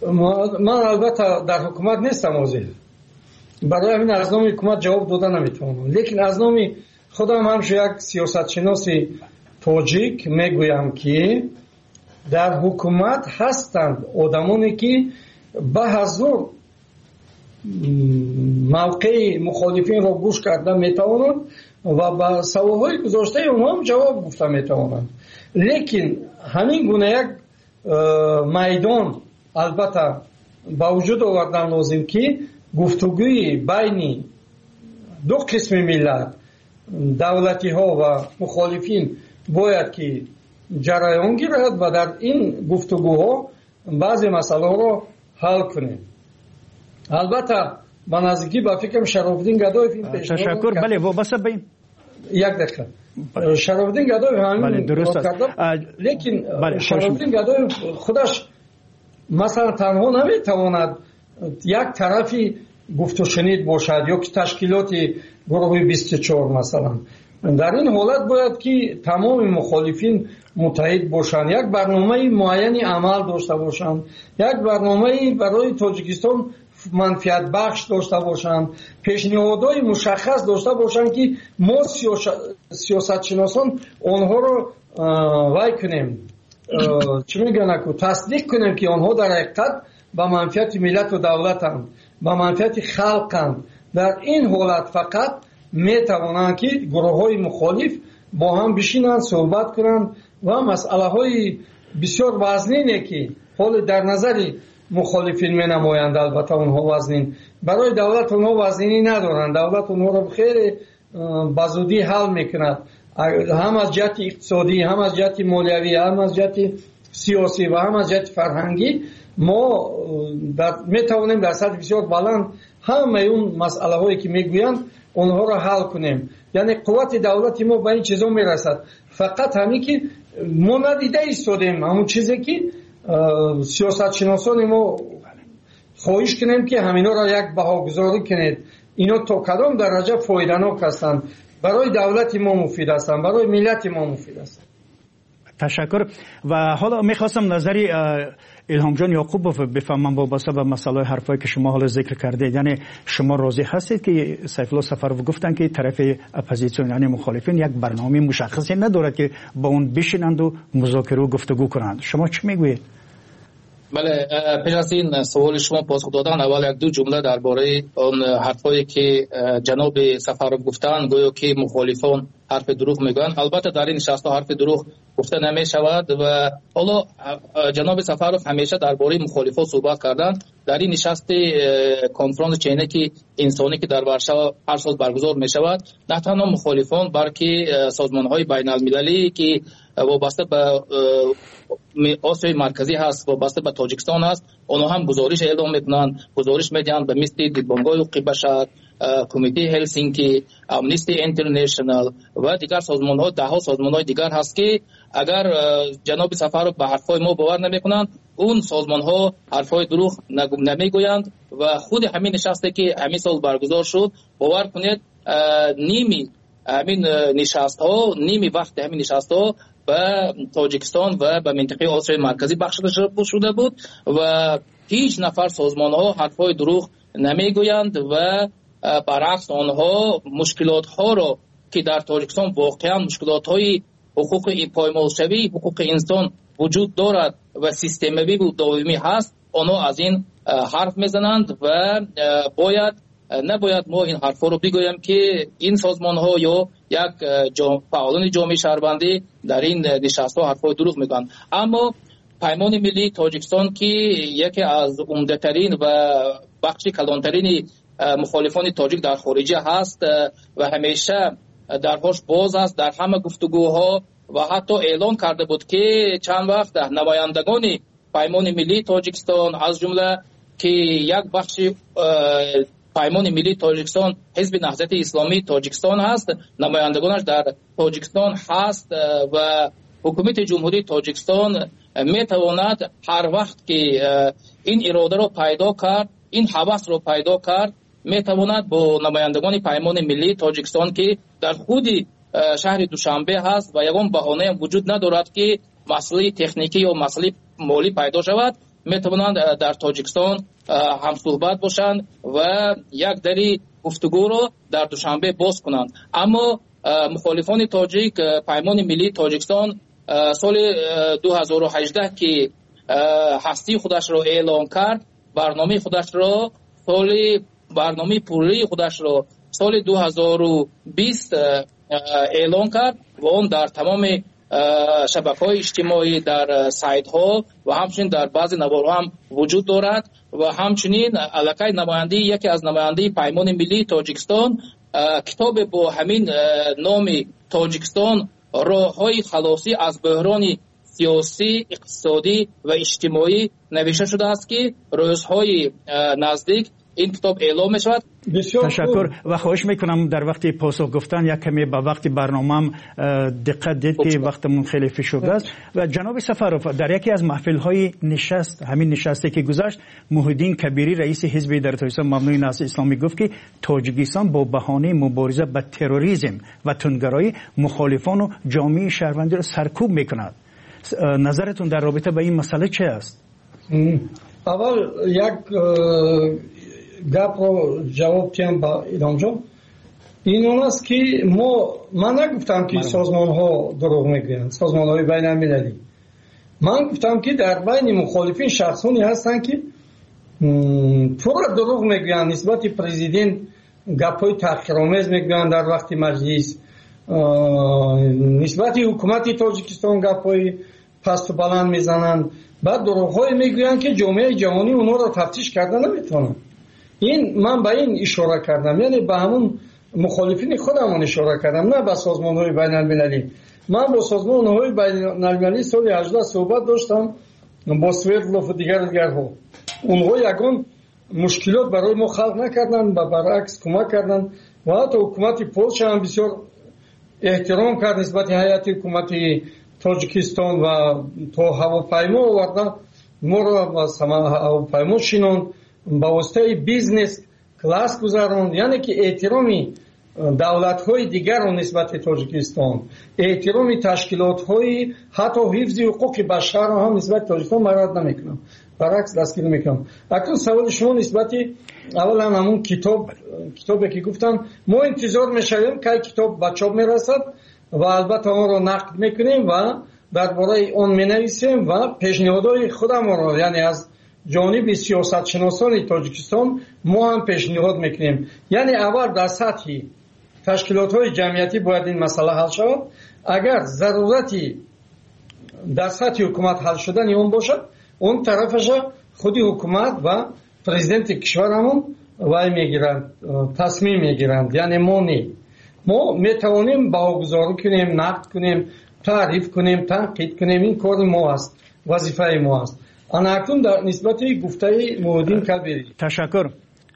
S19: من البته در حکومت نیستم عضو، برای همین از نام حکومت جواب دادن نمیتونم، لیکن از نام خودم همشه یک سیاست شناسی تاجیک میگویم که در حکومت هستند آدمانی که به حضور موقع مخالفین را گوش کرده میتوانند و به سواهای گذاشته اونها هم جواب گفته میتوانند. لیکن همین گونه یک میدان البته با وجود آوردن لازم که گفتگوی بین دو قسم ملت، دولتی ها و مخالفین باید که جریان گیرد و در این گفتگوها بعضی مسئله را حل کنیم. البته با نزدیکی با فکرم شرافالدین گدایف این پیشنهاد
S21: تشکر. بله وابسته به این
S19: یک دقیقه شرافالدین گدایف همین درست است، لیکن شرافالدین گدایف خودش مثلا تنها نمیتواند یک طرفی گفت و شنید باشد یا که تشکیلات گروه بیست و چهار مثلا. در این حالت باید که تمام مخالفین متحد باشند، یک برنامه معینی عمل داشته باشند، یک برنامه برای تاجیکستان منفعت بخش داشته باشند، پیشنهادهای مشخص داشته باشند که ما سیاست شناسان آنها رو وای کنیم، چی میگن که تصدیق کنیم که آنها در حقیقت به منفعت ملت و دولتند، به منفعت خلقند. در این حالت فقط میتوانند که گروه های مخالف با هم بشینند صحبت کنند و مسئله های بسیار وزنینه که حال در نظر مخالفین می نمایند، البته اونها وزنین، برای دولت اونها وزنینی ندارند، دولت اونها رو خیلی بزودی حل میکند، هم از جهت اقتصادی، هم از جهت مالیوی، هم از جهت سیاسی و هم از جهت فرهنگی. ما می توانیم در سطح بسیار بلند همه اون مسئله هایی که میگویند اونها را حل کنیم. یعنی قوت دولتی ما به این چیزا میرسد، فقط همین که ما ندیده ایستادیم همون چیزی که سیاست شناسان ما خواهش کنیم که همینا را یک بهاگذاری کنید، اینا تا کدام درجه فایده‌ناک هستند، برای دولت ما مفید هستند، برای ملت ما مفید هستند.
S21: تشکر. و حالا میخواستم نظری الهام جان یعقوبوف بفهمم وابسته به مسئله حرفایی که شما حالا ذکر کردید. یعنی شما راضی هستید که سیف الله سفروف گفتن که طرف اپوزیسیون یعنی مخالفین یک برنامه مشخصی ندارد که با اون بشینند و مذاکره و گفتگو کنند، شما چی میگویید؟
S1: بله، پیش از این سوال شما پاسخ دادن اول یک دو جمله درباره اون حرفایی که جناب سفروف گفتن گویا که مخالفان حرف دروغ میگن. البته در این نشست حرف دروغ گفته نمی شود و حالا جناب سفروف همیشه درباره مخالفان صحبت کردن. در این نشست کنفرانس چینه که انسانی که در ورشو هر سال برگزار می شود، نه تنها مخالفان بلکه سازمان های بین المللی که وابسته به آسیای مرکزی هست، وابسته به تاجیکستان هست، اونها هم گزارش اعلام میکنند، گزارش میدن به مثل دیدبانگاه حقوق بشر، کمیته هلسینکی، امنیستی اینترنشنال و دیگر سازمان ها، ده ها سازمان های دیگر هست که اگر جناب سفروف به حرفای ما باور نمیکنند، اون سازمان ها حرفای دروغ نمیگویند و خود همین نشسته که همین سال برگزار شد، باور کنید نیمی همین نشست ها، نیمی وقت همین نشست ها به تاجیکستان و به منطقه آسیای مرکزی بخشیده شده بود و هیچ نفر سازمان ها حرفای دروغ نمیگویند و برعکس آنها مشکلات ها را که در تاجیکستان واقعا مشکلات های حقوق پایمال شوی حقوق انسان وجود دارد و سیستمی و دائمی هست، آنها از این حرف میزنند و باید نباید ما این حرفا رو بگویم که این سازمان ها یا یک جام... فعالان جامعه شهروندی در این نشست ها حرفای دروغ میگن. اما پیمان ملی تاجیکستان که یکی از عمده ترین و بخش کلانترین مخالفان تاجیک در خارجه هست و همیشه درهاش باز است در همه گفتگوها و حتی اعلان کرده بود که چند وقت نمایندگان پیمان ملی تاجیکستان از جمله که یک بخش پیمان ملی تاجیکستان حزب نهضت اسلامی تاجیکستان هست، نمایندگانش در تاجیکستان هست و حکومت جمهوری تاجیکستان میتواند هر وقت که این اراده رو پیدا کرد، این هوس رو پیدا کرد، میتواند با نمایندگان پیمان ملی تاجیکستان که در خود شهر دوشنبه هست و یگان بهانه هم وجود ندارد که مسئله تکنیکی یا مسئله مالی پیدا شود، میتوانند در تاجیکستان هم صحبت باشند و یک دری گفتگو رو در دوشنبه باز کنند. اما مخالفان تاجیک پیمان ملی تاجیکستان سال دو هزار و هجده که هستی خودش رو اعلام کرد، برنامه خودش رو سال برنامه پوری خودش رو سال دو هزار و بیست اعلام کرد و اون در تمام شبکه‌های اجتماعی، در سایت ها و همچنین در بعضی نوارها هم وجود دارد و همچنین علاقه نماینده یکی از نماینده پیمان ملی تاجیکستان کتاب با همین نام تاجیکستان راه‌های خلاصی از بحران سیاسی، اقتصادی و اجتماعی نوشته شده است که روزهای نزدیک این کتاب اعلام می شود.
S21: تشکر و خواهش میکنم در وقت پاسخ گفتن یک کمی به وقت برنامه‌ام دقت دید که وقتمون خیلی فشرده است. و جناب سفروف، در یکی از محفل‌های نشست، همین نشستی که گذشت، محیدین کبیری رئیس حزب در تاجیکستان مبنای نهضت اسلامی گفت که تاجیکستان با بهانه مبارزه با تروریسم و تندگرایی مخالفان و جامعه شهروندی را سرکوب میکند. نظرتون در رابطه با این مسئله چه است؟
S19: اول یک گپ رو جواب تیم با ایران جان. این اون است که ما من نگفتم که سازمان ها دروغ میگویند، سازمان های بین المللی. من گفتم که در بین مخالفین شخصانی هستند که پورا دروغ میگویند نسبت پرزیدنت، گپ های تحقیرآمیز میگویند در وقت مجلس، نسبت حکومت تاجیکستان گپ های پست و بلند میزنند، بعد دروغ های میگویند که جامعه جهانی اونها را تفتیش کرده نمیتونه. این من به این اشاره کردم، یعنی به همون مخالفین خودمون اشاره کردم، نه به سازمان های بین المللی. من با سازمان های بین المللی سال هجده صحبت داشتم، با سویردلوف و دیگر دیگر ها. اونها یکان مشکلات برای ما خلق نکردن و برعکس کمک کردن و حتی حکومت پولشا هم بسیار احترام کرد نسبت هیئت حکومت تاجیکستان و تا هواپیما آورده ما را با هواپیما شیناند، با واسطه بیزنس کلاس گذراند. یعنی که احترامی دولت‌های دیگر را نسبت تاجیکستان، احترامی تشکیلات‌های حتی حفظ حقوق بشر را هم نسبت تاجیکستان مراد نمی‌کنم، برعکس دستگیر می‌کنم. اکنون سوال شما نسبت اولا همون کتاب کتابی که گفتم، ما انتظار می‌شویم که کتاب به چاپ می‌رسد و البته آن را نقد می‌کنیم و درباره آن می‌نویسیم و پیشنهادهای خودمان را، یعنی از جانب سیاست شناسان تاجیکستان ما هم پیشنهاد میکنیم. یعنی اول در سطح تشکیلات های جمعیتی باید این مسئله حل شود. اگر ضرورتی در سطح حکومت حل شدن اون باشد، اون طرفش خودی حکومت و پرزیدنت کشورمون وای میگیرند، تصمیم میگیرند. یعنی ما نی ما میتوانیم باگزاری کنیم، نقد کنیم، تعریف کنیم، تنقید کنیم. این کار ما است، وظیفه ما است. آن اکنون در نسبت گفته محیدین کبیری.
S21: تشکر.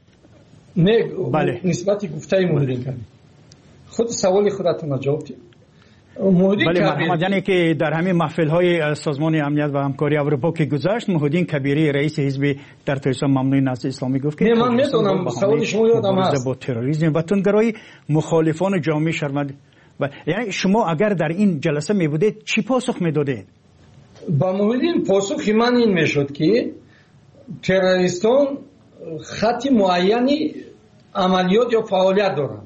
S19: نه
S21: بله.
S19: نسبت گفته محیدین کبیری خود سوال خودتون جواب بدید.
S21: بله محمد، یعنی که در همین محفل‌های سازمان امنیت و همکاری اروپا که گذشت، محیدین کبیری رئیس حزب در تاجیکستان ممنوع نهضت اسلامی گفت که
S19: نه من میدونم سوال شما یادم هست
S21: با تروریسم و تندگرایی مخالفان جامعه شهروندی. یعنی شما اگر در این جلسه می بودید چی پاسخ میدادید؟
S19: با محیدین پاسخ من این میشد که تروریستان خط معینی عملیات یا فعالیت دارند.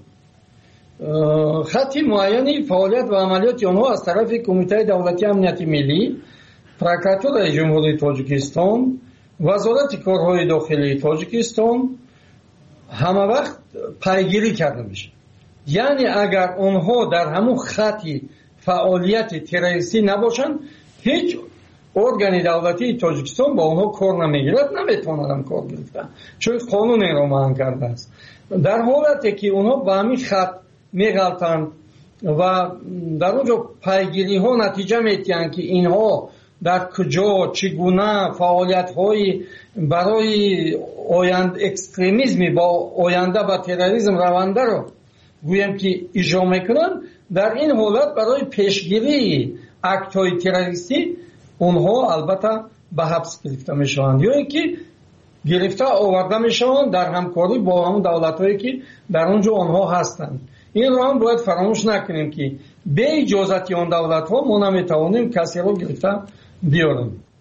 S19: خط معینی فعالیت و عملیات آنها از طرف کمیته دولتی امنیت ملی، پروکراتور جمهوری تاجیکستان، وزارت کارهای داخلی تاجیکستان همه وقت پیگیری کرده میشه. یعنی اگر آنها در همون خطی فعالیت تروریستی نباشند، هیچ ارگانی دولتی تاجیکستان با آنها کار نمیگیرد، نمیتوانند کار گرفتن، چون قانون را معنی کرده است. در حالتی که آنها به همین خط میغلطند و در اونجا پیگیری ها نتیجه میتیند که اینها در کجا چگونه فعالیت های برای آیند اکستریمیزمی با آینده با تروریسم رونده رو گویم که اجرا میکنن، در این حالت برای پیشگیری اکت های تروریستی اونها البته به حبس گرفته میشوند یا اینکه گرفته آورده میشوند در همکاری با همون دولت هایی که در اونجا آنها هستند. این رو هم باید فراموش نکنیم که به اجازت آن دولت ها ما نمیتوانیم کسی رو گرفته بیاریم.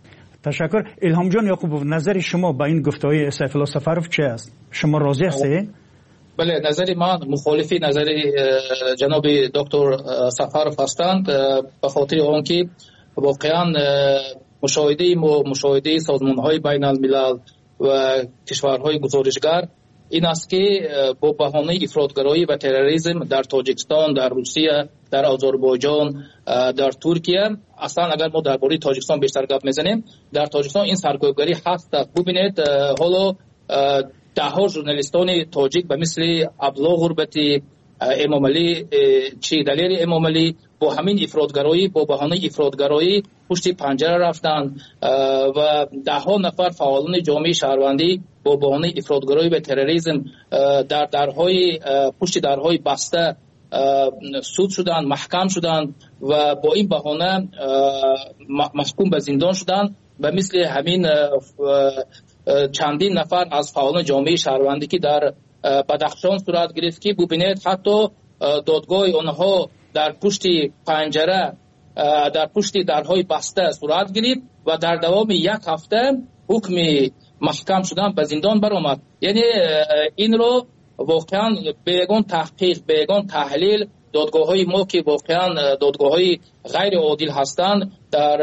S21: تشکر. الهام جان یعقوبوف، نظر شما به این گفته‌های سیف الله سفرов چه است؟ شما راضی هستید؟
S1: بله، نظر من مخالفی نظر جناب دکتر سفرов هستند، به خاطر آنکه واقعا مشاهده ما مشاهده سازمان‌های بین الملل و کشورهای گزارشگر این است که با بهانه افراطگرایی و تروریسم در تاجیکستان، در روسیه، در آذربایجان، در ترکیه، اصلا اگر ما درباره تاجیکستان بیشتر گپ میزنیم، در تاجیکستان این سرکوبگری هست. ببینید حالا ده ها ژورنالیستان تاجیک به مثل عبدالله غربتی، امام علی چی دلیر امام علی با همین افراطگرایی، با بهانه افراطگرایی پشت پنجره رفتند و ده ها نفر فعالان جامعه شهروندی با بهانه افراطگرایی و تروریسم در درهای پشت درهای بسته سود شدند، محکم شدند و با این بهانه محکوم به زندان شدند. و مثل همین چندین نفر از فعالان جامعه شهروندی که در بدخشان صورت گرفت که ببینید حتی دادگاه آنها در پشت پنجره، در پشت درهای بسته صورت گرفت و در دوام یک هفته حکم محکم شدن به زندان برآمد. یعنی این رو واقعا بیگان تحقیق، بیگان تحلیل دادگاه های ما که واقعا دادگاه های غیر عادل هستند در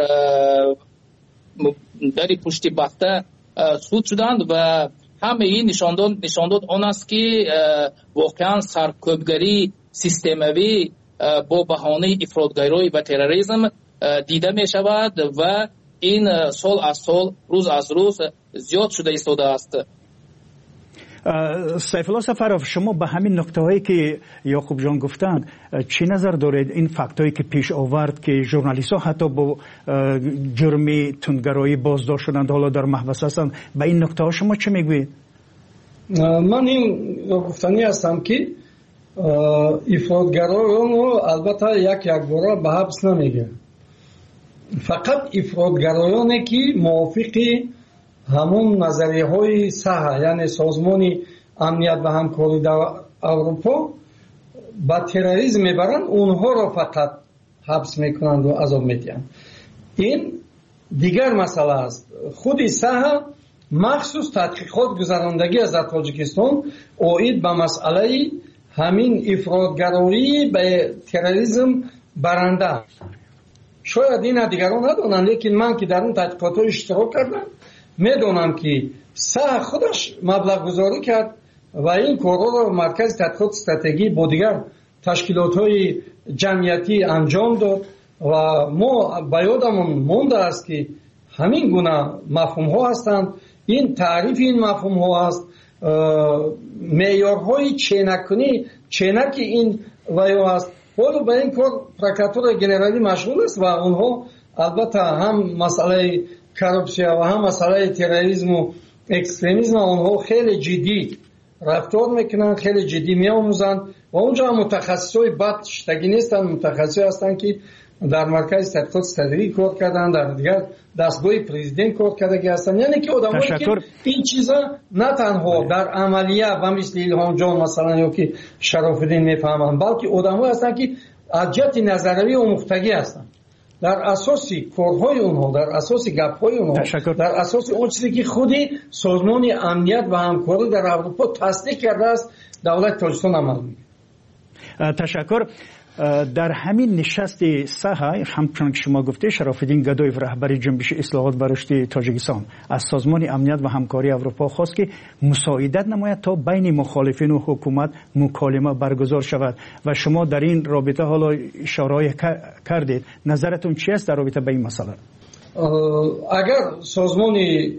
S1: در پشت بسته سود شدند و همه این نشانداد نشانداد آن است که واقعا سرکوبگری سیستموی با بهانه افراطگرایی و تروریسم دیده می شود و این سال از سال، روز از روز زیاد شده ایستاده است.
S21: سیف الله سفرov، شما به همین نکته هایی که یعقوب جان گفتند چی نظر دارید؟ این فکت هایی که پیش آورد که ژورنالیست ها حتی با جرم تندگرایی بازداشت شدند، حالا در محبس هستند، به این نکته ها شما چه میگویید؟
S19: من این گفتنی هستم که افراطگرایان رو البته یک یک بار به حبس نمیگه، فقط افراطگرایانی که موافق همون نظریه های صحه، یعنی سازمان امنیت و همکاری در اروپا با تروریسم میبرند، اونها را فقط حبس میکنند و عذاب میدهند. این دیگر مسئله است. خود صحه مخصوص تحقیقات گذراندگی از تاجیکستان اوید به مسئله همین افراطگرایی به تروریسم برنده. شاید این دیگران ندانند، لیکن من که در اون تحقیقات اشتراک کردم میدونم که صح خودش مبلغ گذاری کرد و این کارها را مرکز تحقیقات استراتژی با دیگر تشکیلات های جمعیتی انجام داد و ما به یادمون مونده است که همین گونه مفهوم ها هستند. این تعریف این مفهوم ها است، معیارهای چینکنی چینک این ویو است. حالا به این کار پروکراتور گنرالی مشغول است و اونها البته هم مسئله کارپسیا و هم مسئله تروریسم و اکستریمیسم اونها خیلی جدی رفتار میکنن، خیلی جدی میآموزند و اونجا متخصصای بد شتگی نیستن، متخصصی هستن که در مرکز تحقیقات استراتژی کار کردن، در دیگر دستگاه پرزیدنت کار کرده هستن. یعنی که آدمایی که این چیزا نه تنها در عملیه و مثل الهام جان مثلا یا که شرافالدین میفهمن، بلکه آدمایی هستن که از جهت نظریه آموختگی هستن. در اساس کارهای اونها، در اساس گپ‌های اونها، در اساس اون چیزی که خودی سازمان امنیت و همکاری در اروپا تصدیق کرده است، دولت تاجیکستان عمل می‌کند.
S21: تشکر. در همین نشست صحه همچنان که شما گفته، شرافالدین گدایف رهبر جنبش اصلاحات و رشد تاجیکستان از سازمان امنیت و همکاری اروپا خواست که مساعدت نماید تا بین مخالفین و حکومت مکالمه برگزار شود و شما در این رابطه حالا اشاره کردید. نظرتون چی است در رابطه با این مسئله؟
S19: اگر سازمان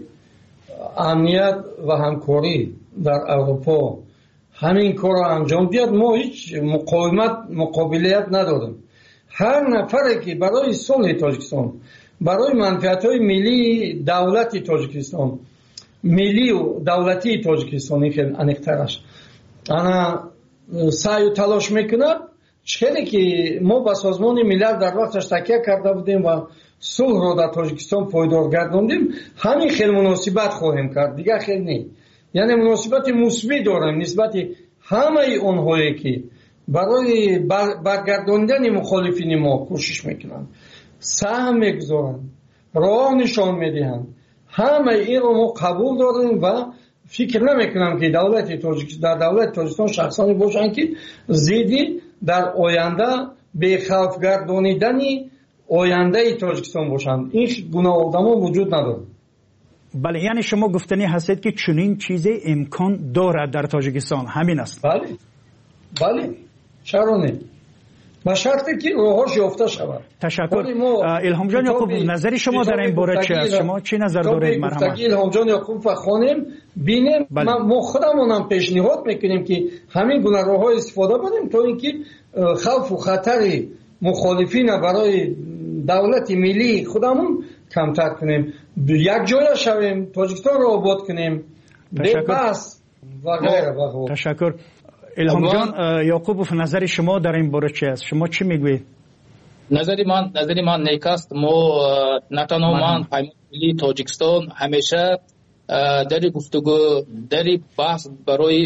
S19: امنیت و همکاری در اروپا همین کار را انجام بیاد، ما هیچ مقاومت مقابلیت نداریم. هر نفری که برای صلح تاجیکستان، برای منفعت‌های ملی دولت تاجیکستان، ملی و دولتی تاجیکستان که انیقترش انا سعی و تلاش میکنه، چیزی که ما با سازمان ملل در وقتش تکیه کرده بودیم و صلح را در تاجیکستان پایدار گرداندیم، همین خیلی مناسبت خواهیم کرد، دیگه خیلی نه. یعنی مناسبت مثبت داریم نسبت همه اونهایی که برای برگرداندن مخالفین ما کوشش میکنند، سهم میگذارند راه نشان میدهند. همه این رو ما قبول داریم و فکر نمیکنم که دولت تاجیکستان در دولت تاجیکستان شخصانی باشند که زیدی در آینده به خوف گردانیدن آینده تاجیکستان باشند. این گونه آدما وجود نداره.
S21: بله، یعنی شما گفتنی هستید که چنین چیزی امکان دارد در تاجیکستان، همین است؟
S19: بله بله، چرا نه؟ با شرطی که راهش یافته شود.
S21: تشکر. الهام جان یعقوب، نظر شما در این باره چی است؟ شما چی نظر دارید؟ مرحبا.
S19: الهام جان یعقوب بخوانیم ببینیم. ما خودمون هم پیشنهاد میکنیم که همین گونه راه‌ها استفاده کنیم تا اینکه خوف و خطر مخالفین برای دولت ملی خودمون کمتر کنیم، یک جای شویم، تاجیکستان را آباد کنیم. بس و غیره و غیره.
S21: تشکر. الهام جان یعقوب، نظر شما در این باره چی است؟ شما چی میگویید؟
S1: نظری من نظری من نیک است. ما نه تنها من پیمان ملی تاجیکستان همیشه در گفتگو در بحث برای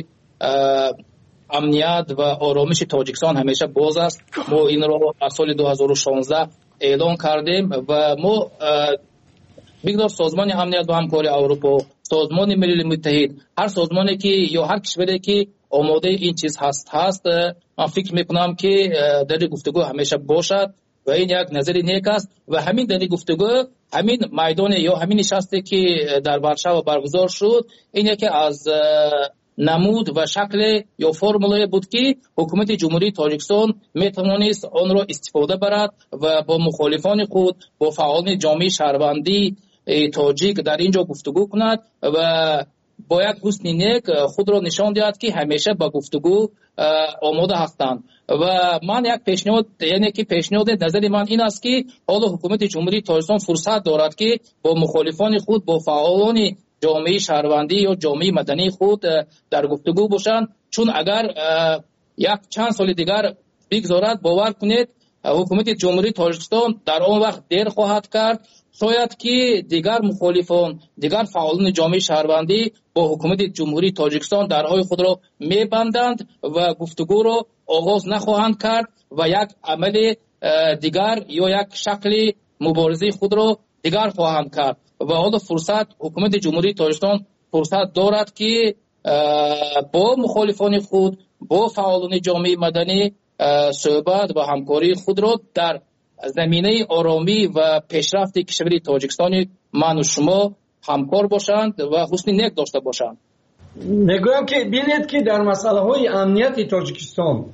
S1: امنیت و آرامش تاجیکستان همیشه باز است. ما این را از سال دو هزار و شانزده اعلان کردیم و ما بگذار سازمان امنیت و همکاری اروپا، سازمان ملل متحد، هر سازمانی که یا هر کشوری که آماده این چیز هست هست من فکر میکنم که در گفتگو همیشه باشد و این یک نظری نیک است و همین در گفتگو همین میدان یا همین نشستی که در ورشو برگزار شد این یکی از نمود و شکل یا فرموله بود که حکومت جمهوری تاجیکستان میتوانست آن را استفاده برد و با مخالفان خود، با فعالان جامعه شهروندی تاجیک در اینجا گفتگو کند و با یک حسن نیک خود را نشان دهد که همیشه با گفتگو آماده هستند. و من یک پیشنهاد یعنی که پیشنهاد نظر من این است که حالا حکومت جمهوری تاجیکستان فرصت دارد که با مخالفان خود، با فعالان جامعه شهروندی یا جامعه مدنی خود در گفتگو باشند، چون اگر یک چند سال دیگر بگذارد باور کنید حکومت جمهوری تاجیکستان در آن وقت دیر خواهد کرد. شاید که دیگر مخالفان، دیگر فعالان جامعه شهروندی با حکومت جمهوری تاجیکستان درهای خود را میبندند و گفتگو را آغاز نخواهند کرد و یک عمل دیگر یا یک شکل مبارزه خود را دیگر خواهند کرد و حالا فرصت حکومت جمهوری تاجیکستان فرصت دارد که با مخالفان خود، با فعالان جامعه مدنی صحبت و همکاری خود را در زمینه آرامی و پیشرفت کشور تاجیکستان من و شما همکار باشند و حسن نیک داشته باشند.
S19: میگویم که بینید که در مسئله های امنیت تاجیکستان،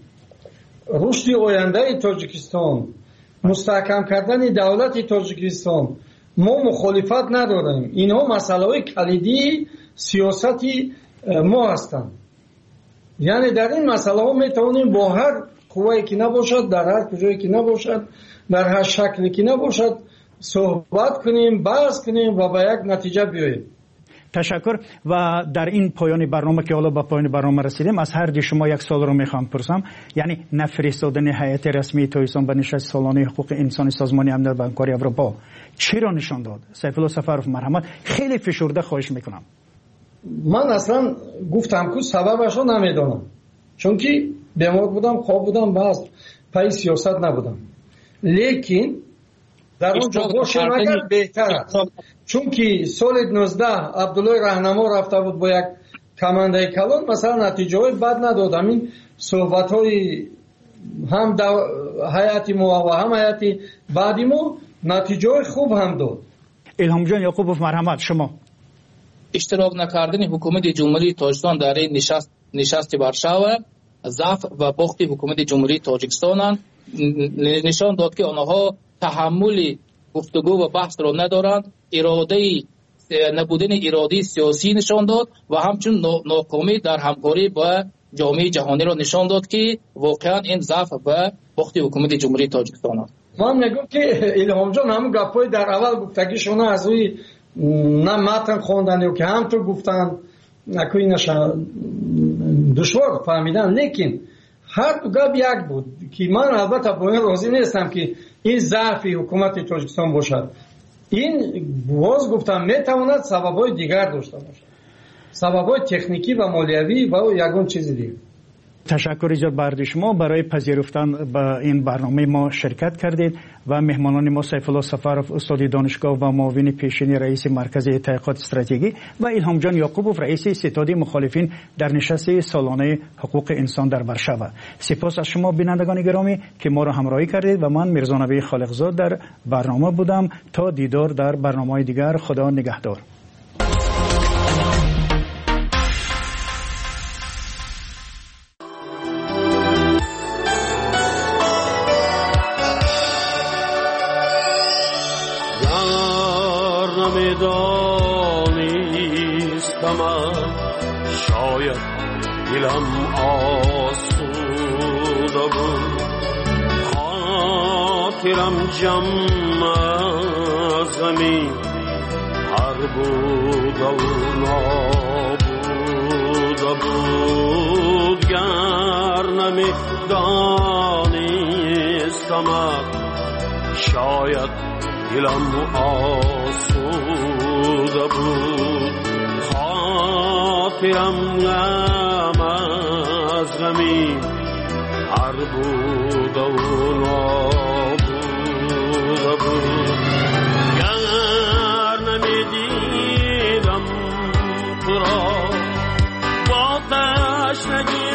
S19: رشد آینده تاجیکستان، مستحکم کردن دولت تاجیکستان ما مخالفت نداریم. اینها مسئله های کلیدی سیاستی ما هستند. یعنی در این مسئله ها میتوانیم با هر قوایی که نباشد، در هر کجایی که نباشد، در هر شکلی که نباشد صحبت کنیم، بحث کنیم و به یک نتیجه بیاییم.
S21: تشکر. و در این پایان برنامه که حالا به پایان برنامه رسیدیم، از هر دی شما یک سوال رو میخوام پرسم. یعنی نفرستادن هیئت رسمی تاجیکستان به نشست سالانه حقوق انسان سازمان امنیت و همکاری اروپا چی را نشان داد؟ سیف الله سفرов مرحمت، خیلی فشرده خواهش میکنم.
S19: من اصلا گفتم که سببش رو نمیدونم، چون که بیمار بودم، خواب بودم، باز پای سیاست نبودم. لیکن در اون جا باشه مگر بهتر است، چون که سال نوزده عبدالله راهنما رفته بود با یک کمانده کلان، مثلا نتیجه های بد نداد. همین صحبت های هم حیات ما و هم حیات بعدی ما نتیجه های خوب هم داد.
S21: الهام جان یعقوبوف مرحمت، شما
S1: اشتراک نکردن حکومت جمهوری تاجیکستان در این نشست نشست ورشو ضعف و باخت حکومت جمهوری تاجیکستان نشان داد که آنها تحمل گفتگو و بحث را ندارند. اراده نبودن اراده سیاسی نشان داد و همچنین ناکامی در همکاری با جامعه جهانی را نشان داد که واقعا این ضعف و باخت حکومت جمهوری تاجیکستان است.
S19: من میگم که الهام جان همون گپای در اول گفتگیشون از روی نه متن خواندن که هم تو گفتن نکوی نشان دشوار فهمیدن، لیکن هر دو گپ یک بود که من البته با این راضی نیستم که این ضعف حکومت تاجیکستان باشد. این باز گفتم میتواند سبب‌های دیگر داشته باشد، سبب‌های تکنیکی و مالیوی و یگان چیز دیگه.
S21: تشکر زیاد بر شما برای پذیرفتن به این برنامه ما شرکت کردید و مهمانان ما سیف الله سفرов استاد دانشگاه و معاون پیشین رئیس مرکز تحقیقات استراتژی و الهام جان یعقوبوف رئیس ستاد مخالفین در نشست سالانه حقوق انسان در ورشو. سپاس از شما بینندگان گرامی که ما را همراهی کردید و من میرزا نبی خالقزاد در برنامه بودم. تا دیدار در برنامه دیگر، خدا نگهدار.
S4: شاید دلم آسوده بود، خاطرم جمع از غمی هر بود و نابوده بود. گر نمی دانستم شاید دلم آسوده بود، خاطرم غم از غمی هر بود و نابوده بود. گر نمیدیدم تو را با تشنگی